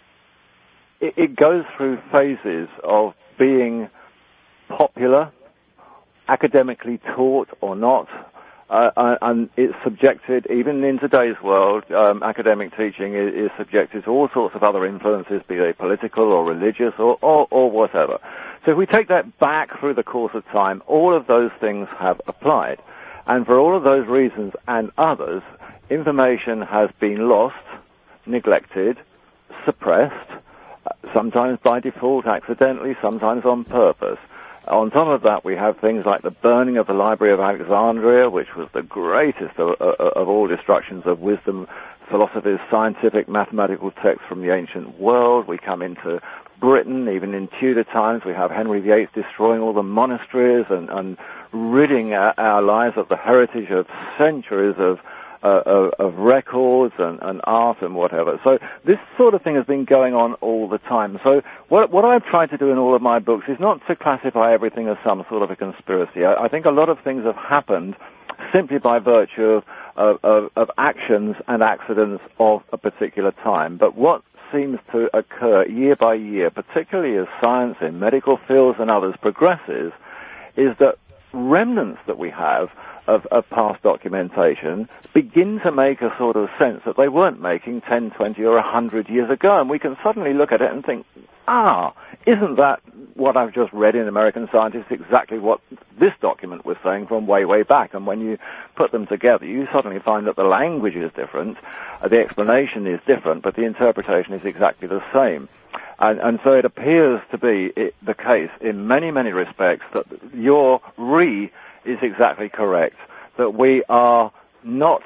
it, it goes through phases of being popular, academically taught or not, uh, and it's subjected, even in today's world, um, academic teaching is, is subjected to all sorts of other influences, be they political or religious or, or, or whatever. So if we take that back through the course of time, all of those things have applied. And for all of those reasons and others, information has been lost, neglected, suppressed, sometimes by default, accidentally, sometimes on purpose. On top of that, we have things like the burning of the Library of Alexandria, which was the greatest of, of, of all destructions of wisdom, philosophies, scientific, mathematical texts from the ancient world. We come into Britain, even in Tudor times, we have Henry the Eighth destroying all the monasteries and, and ridding our, our lives of the heritage of centuries of Uh, of, of records and, and art and whatever. So this sort of thing has been going on all the time. So what, what I've tried to do in all of my books is not to classify everything as some sort of a conspiracy. I, I think a lot of things have happened simply by virtue of, of, of, of actions and accidents of a particular time. But what seems to occur year by year, particularly as science in medical fields and others progresses, is that remnants that we have Of, of past documentation begin to make a sort of sense that they weren't making ten, twenty or one hundred years ago. And we can suddenly look at it and think, ah, isn't that what I've just read in American Scientist exactly what this document was saying from way, way back? And when you put them together, you suddenly find that the language is different, uh, the explanation is different, but the interpretation is exactly the same. And, and so it appears to be it, the case in many, many respects that your re is exactly correct, that we are not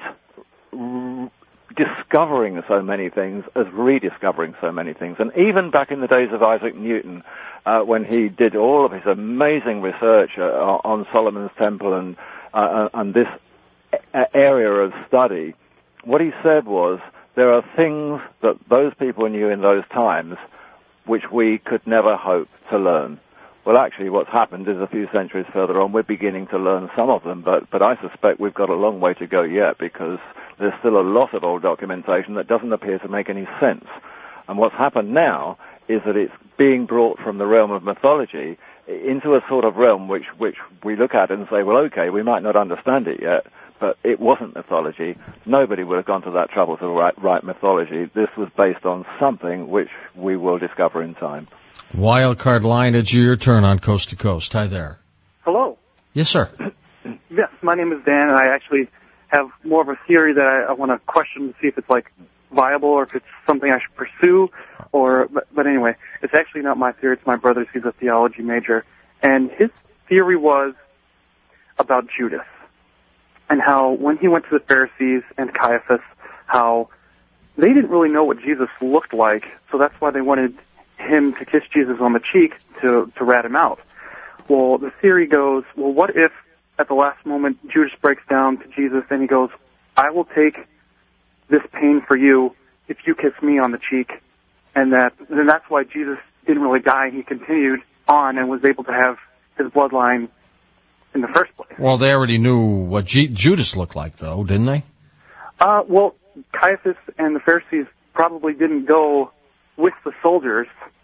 r- discovering so many things as rediscovering so many things. And even back in the days of Isaac Newton, uh, when he did all of his amazing research uh, on Solomon's Temple and, uh, and this a- area of study, what he said was, there are things that those people knew in those times which we could never hope to learn. Well, actually, what's happened is a few centuries further on, we're beginning to learn some of them, but, but I suspect we've got a long way to go yet, because there's still a lot of old documentation that doesn't appear to make any sense. And what's happened now is that it's being brought from the realm of mythology into a sort of realm which, which we look at and say, well, okay, we might not understand it yet, but it wasn't mythology. Nobody would have gone to that trouble to write, write mythology. This was based on something which we will discover in time. Wildcard line, it's your turn on Coast to Coast. Hi there. Hello. Yes, sir. Yes, my name is Dan, and I actually have more of a theory that I, I want to question to see if it's like viable or if it's something I should pursue. Or, but, but anyway, it's actually not my theory. It's my brother's. He's a theology major, and his theory was about Judas and how when he went to the Pharisees and Caiaphas, how they didn't really know what Jesus looked like, so that's why they wanted him to kiss Jesus on the cheek to, to rat him out. Well, the theory goes, well, what if at the last moment Judas breaks down to Jesus and he goes, I will take this pain for you if you kiss me on the cheek, and that then that's why Jesus didn't really die. He continued on and was able to have his bloodline in the first place. Well, they already knew what G- Judas looked like, though, didn't they? Uh, well, Caiaphas and the Pharisees probably didn't go with the soldiers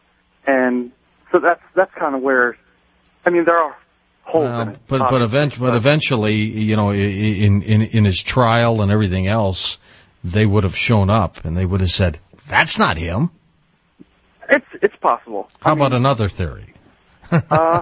And so that's that's kind of where, I mean, there are holes Well, in it. but but, obviously, event, but eventually, you know, in, in in his trial and everything else, they would have shown up and they would have said, "That's not him." It's it's possible. How about another theory? uh,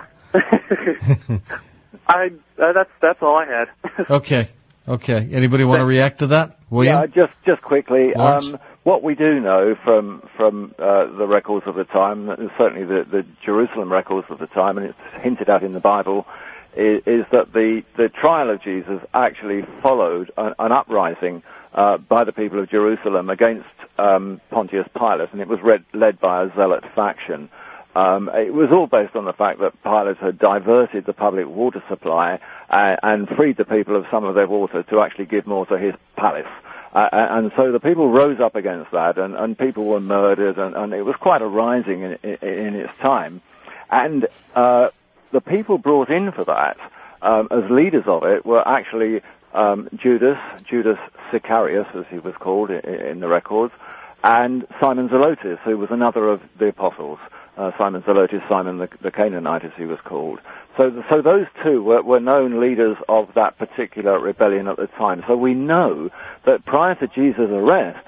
I uh, that's that's all I had. Okay, okay. Anybody want to react to that, William? Yeah, just just quickly. Lawrence? Um, what we do know from from uh, the records of the time, certainly the, the Jerusalem records of the time, and it's hinted at in the Bible, is, is that the the trial of Jesus actually followed an, an uprising uh, by the people of Jerusalem against um, Pontius Pilate, and it was read, led by a zealot faction. Um, it was all based on the fact that Pilate had diverted the public water supply uh, and freed the people of some of their water to actually give more to his palace. Uh, and so the people rose up against that, and, and people were murdered, and, and it was quite a rising in, in, in its time. And uh, the people brought in for that, um, as leaders of it, were actually um, Judas, Judas Sicarius, as he was called in, in the records, and Simon Zelotes, who was another of the apostles. Uh, Simon Zelotes, Simon the, the Canaanite, as he was called. So, so those two were, were known leaders of that particular rebellion at the time. So we know that prior to Jesus' arrest,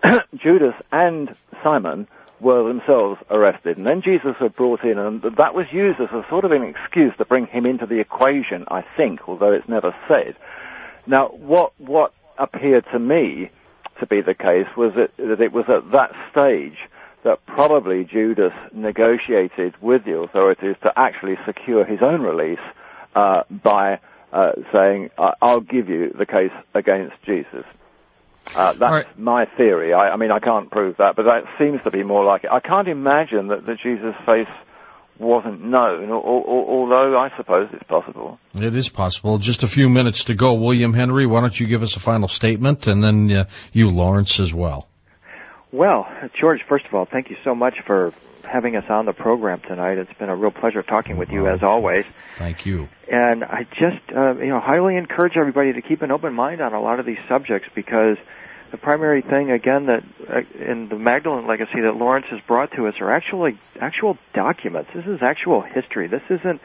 Judas and Simon were themselves arrested. And then Jesus was brought in, and that was used as a sort of an excuse to bring him into the equation, I think, although it's never said. Now, what, what appeared to me to be the case was that, that it was at that stage that probably Judas negotiated with the authorities to actually secure his own release uh, by uh, saying, I'll give you the case against Jesus. Uh, that's right. My theory. I, I mean, I can't prove that, but that seems to be more like it. I can't imagine that, that Jesus' face wasn't known, or, or, although I suppose it's possible. It is possible. Just a few minutes to go. William Henry, why don't you give us a final statement, and then uh, you, Lawrence, as well. Well, George, first of all, thank you so much for having us on the program tonight. It's been a real pleasure talking with you, as always. Thank you. And I just, uh, you know, highly encourage everybody to keep an open mind on a lot of these subjects, because the primary thing, again, that uh, in the Magdalene legacy that Lawrence has brought to us are actually actual documents. This is actual history. This isn't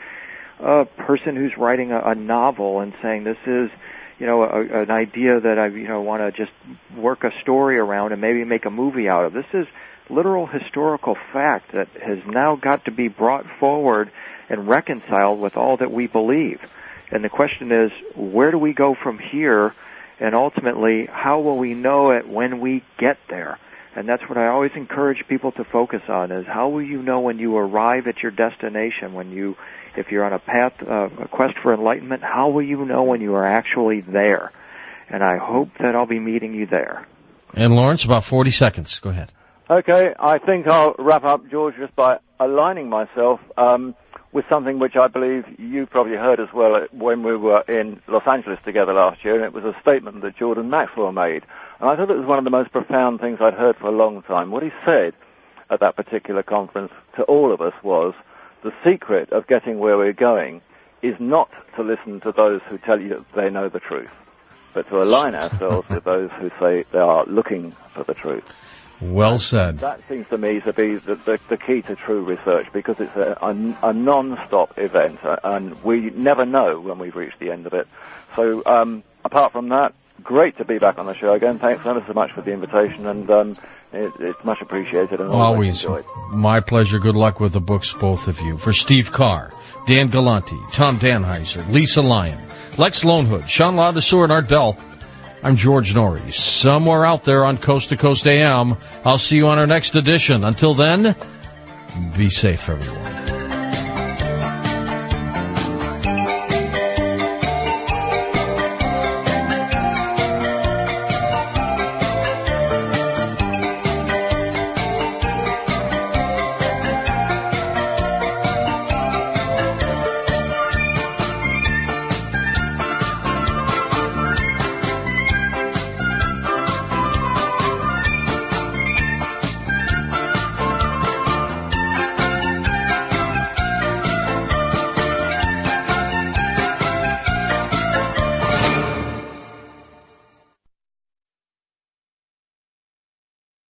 a person who's writing a, a novel and saying this is, you know, a, an idea that I, you know, want to just work a story around and maybe make a movie out of. This is literal historical fact that has now got to be brought forward and reconciled with all that we believe. And the question is, where do we go from here? And ultimately, how will we know it when we get there? And that's what I always encourage people to focus on, is how will you know when you arrive at your destination, when you, if you're on a path, uh, a quest for enlightenment, how will you know when you are actually there? And I hope that I'll be meeting you there. And Lawrence, about forty seconds. Go ahead. Okay, I think I'll wrap up, George, just by aligning myself um, with something which I believe you probably heard as well when we were in Los Angeles together last year, and it was a statement that Jordan Maxwell made. And I thought it was one of the most profound things I'd heard for a long time. What he said at that particular conference to all of us was, the secret of getting where we're going is not to listen to those who tell you that they know the truth, but to align ourselves with those who say they are looking for the truth. Well said. That seems to me to be the, the, the key to true research, because it's a, a, a non-stop event, and we never know when we've reached the end of it. So um, apart from that, great to be back on the show again. Thanks ever so much for the invitation, and um, it, it's much appreciated. And always my pleasure. Good luck with the books, both of you. For Steve Carr, Dan Galante, Tom Danheiser, Lisa Lyon, Lex Lonehood, Sean Ladesseur, and Art Bell, I'm George Norrie, somewhere out there on Coast to Coast A M. I'll see you on our next edition. Until then, be safe, everyone.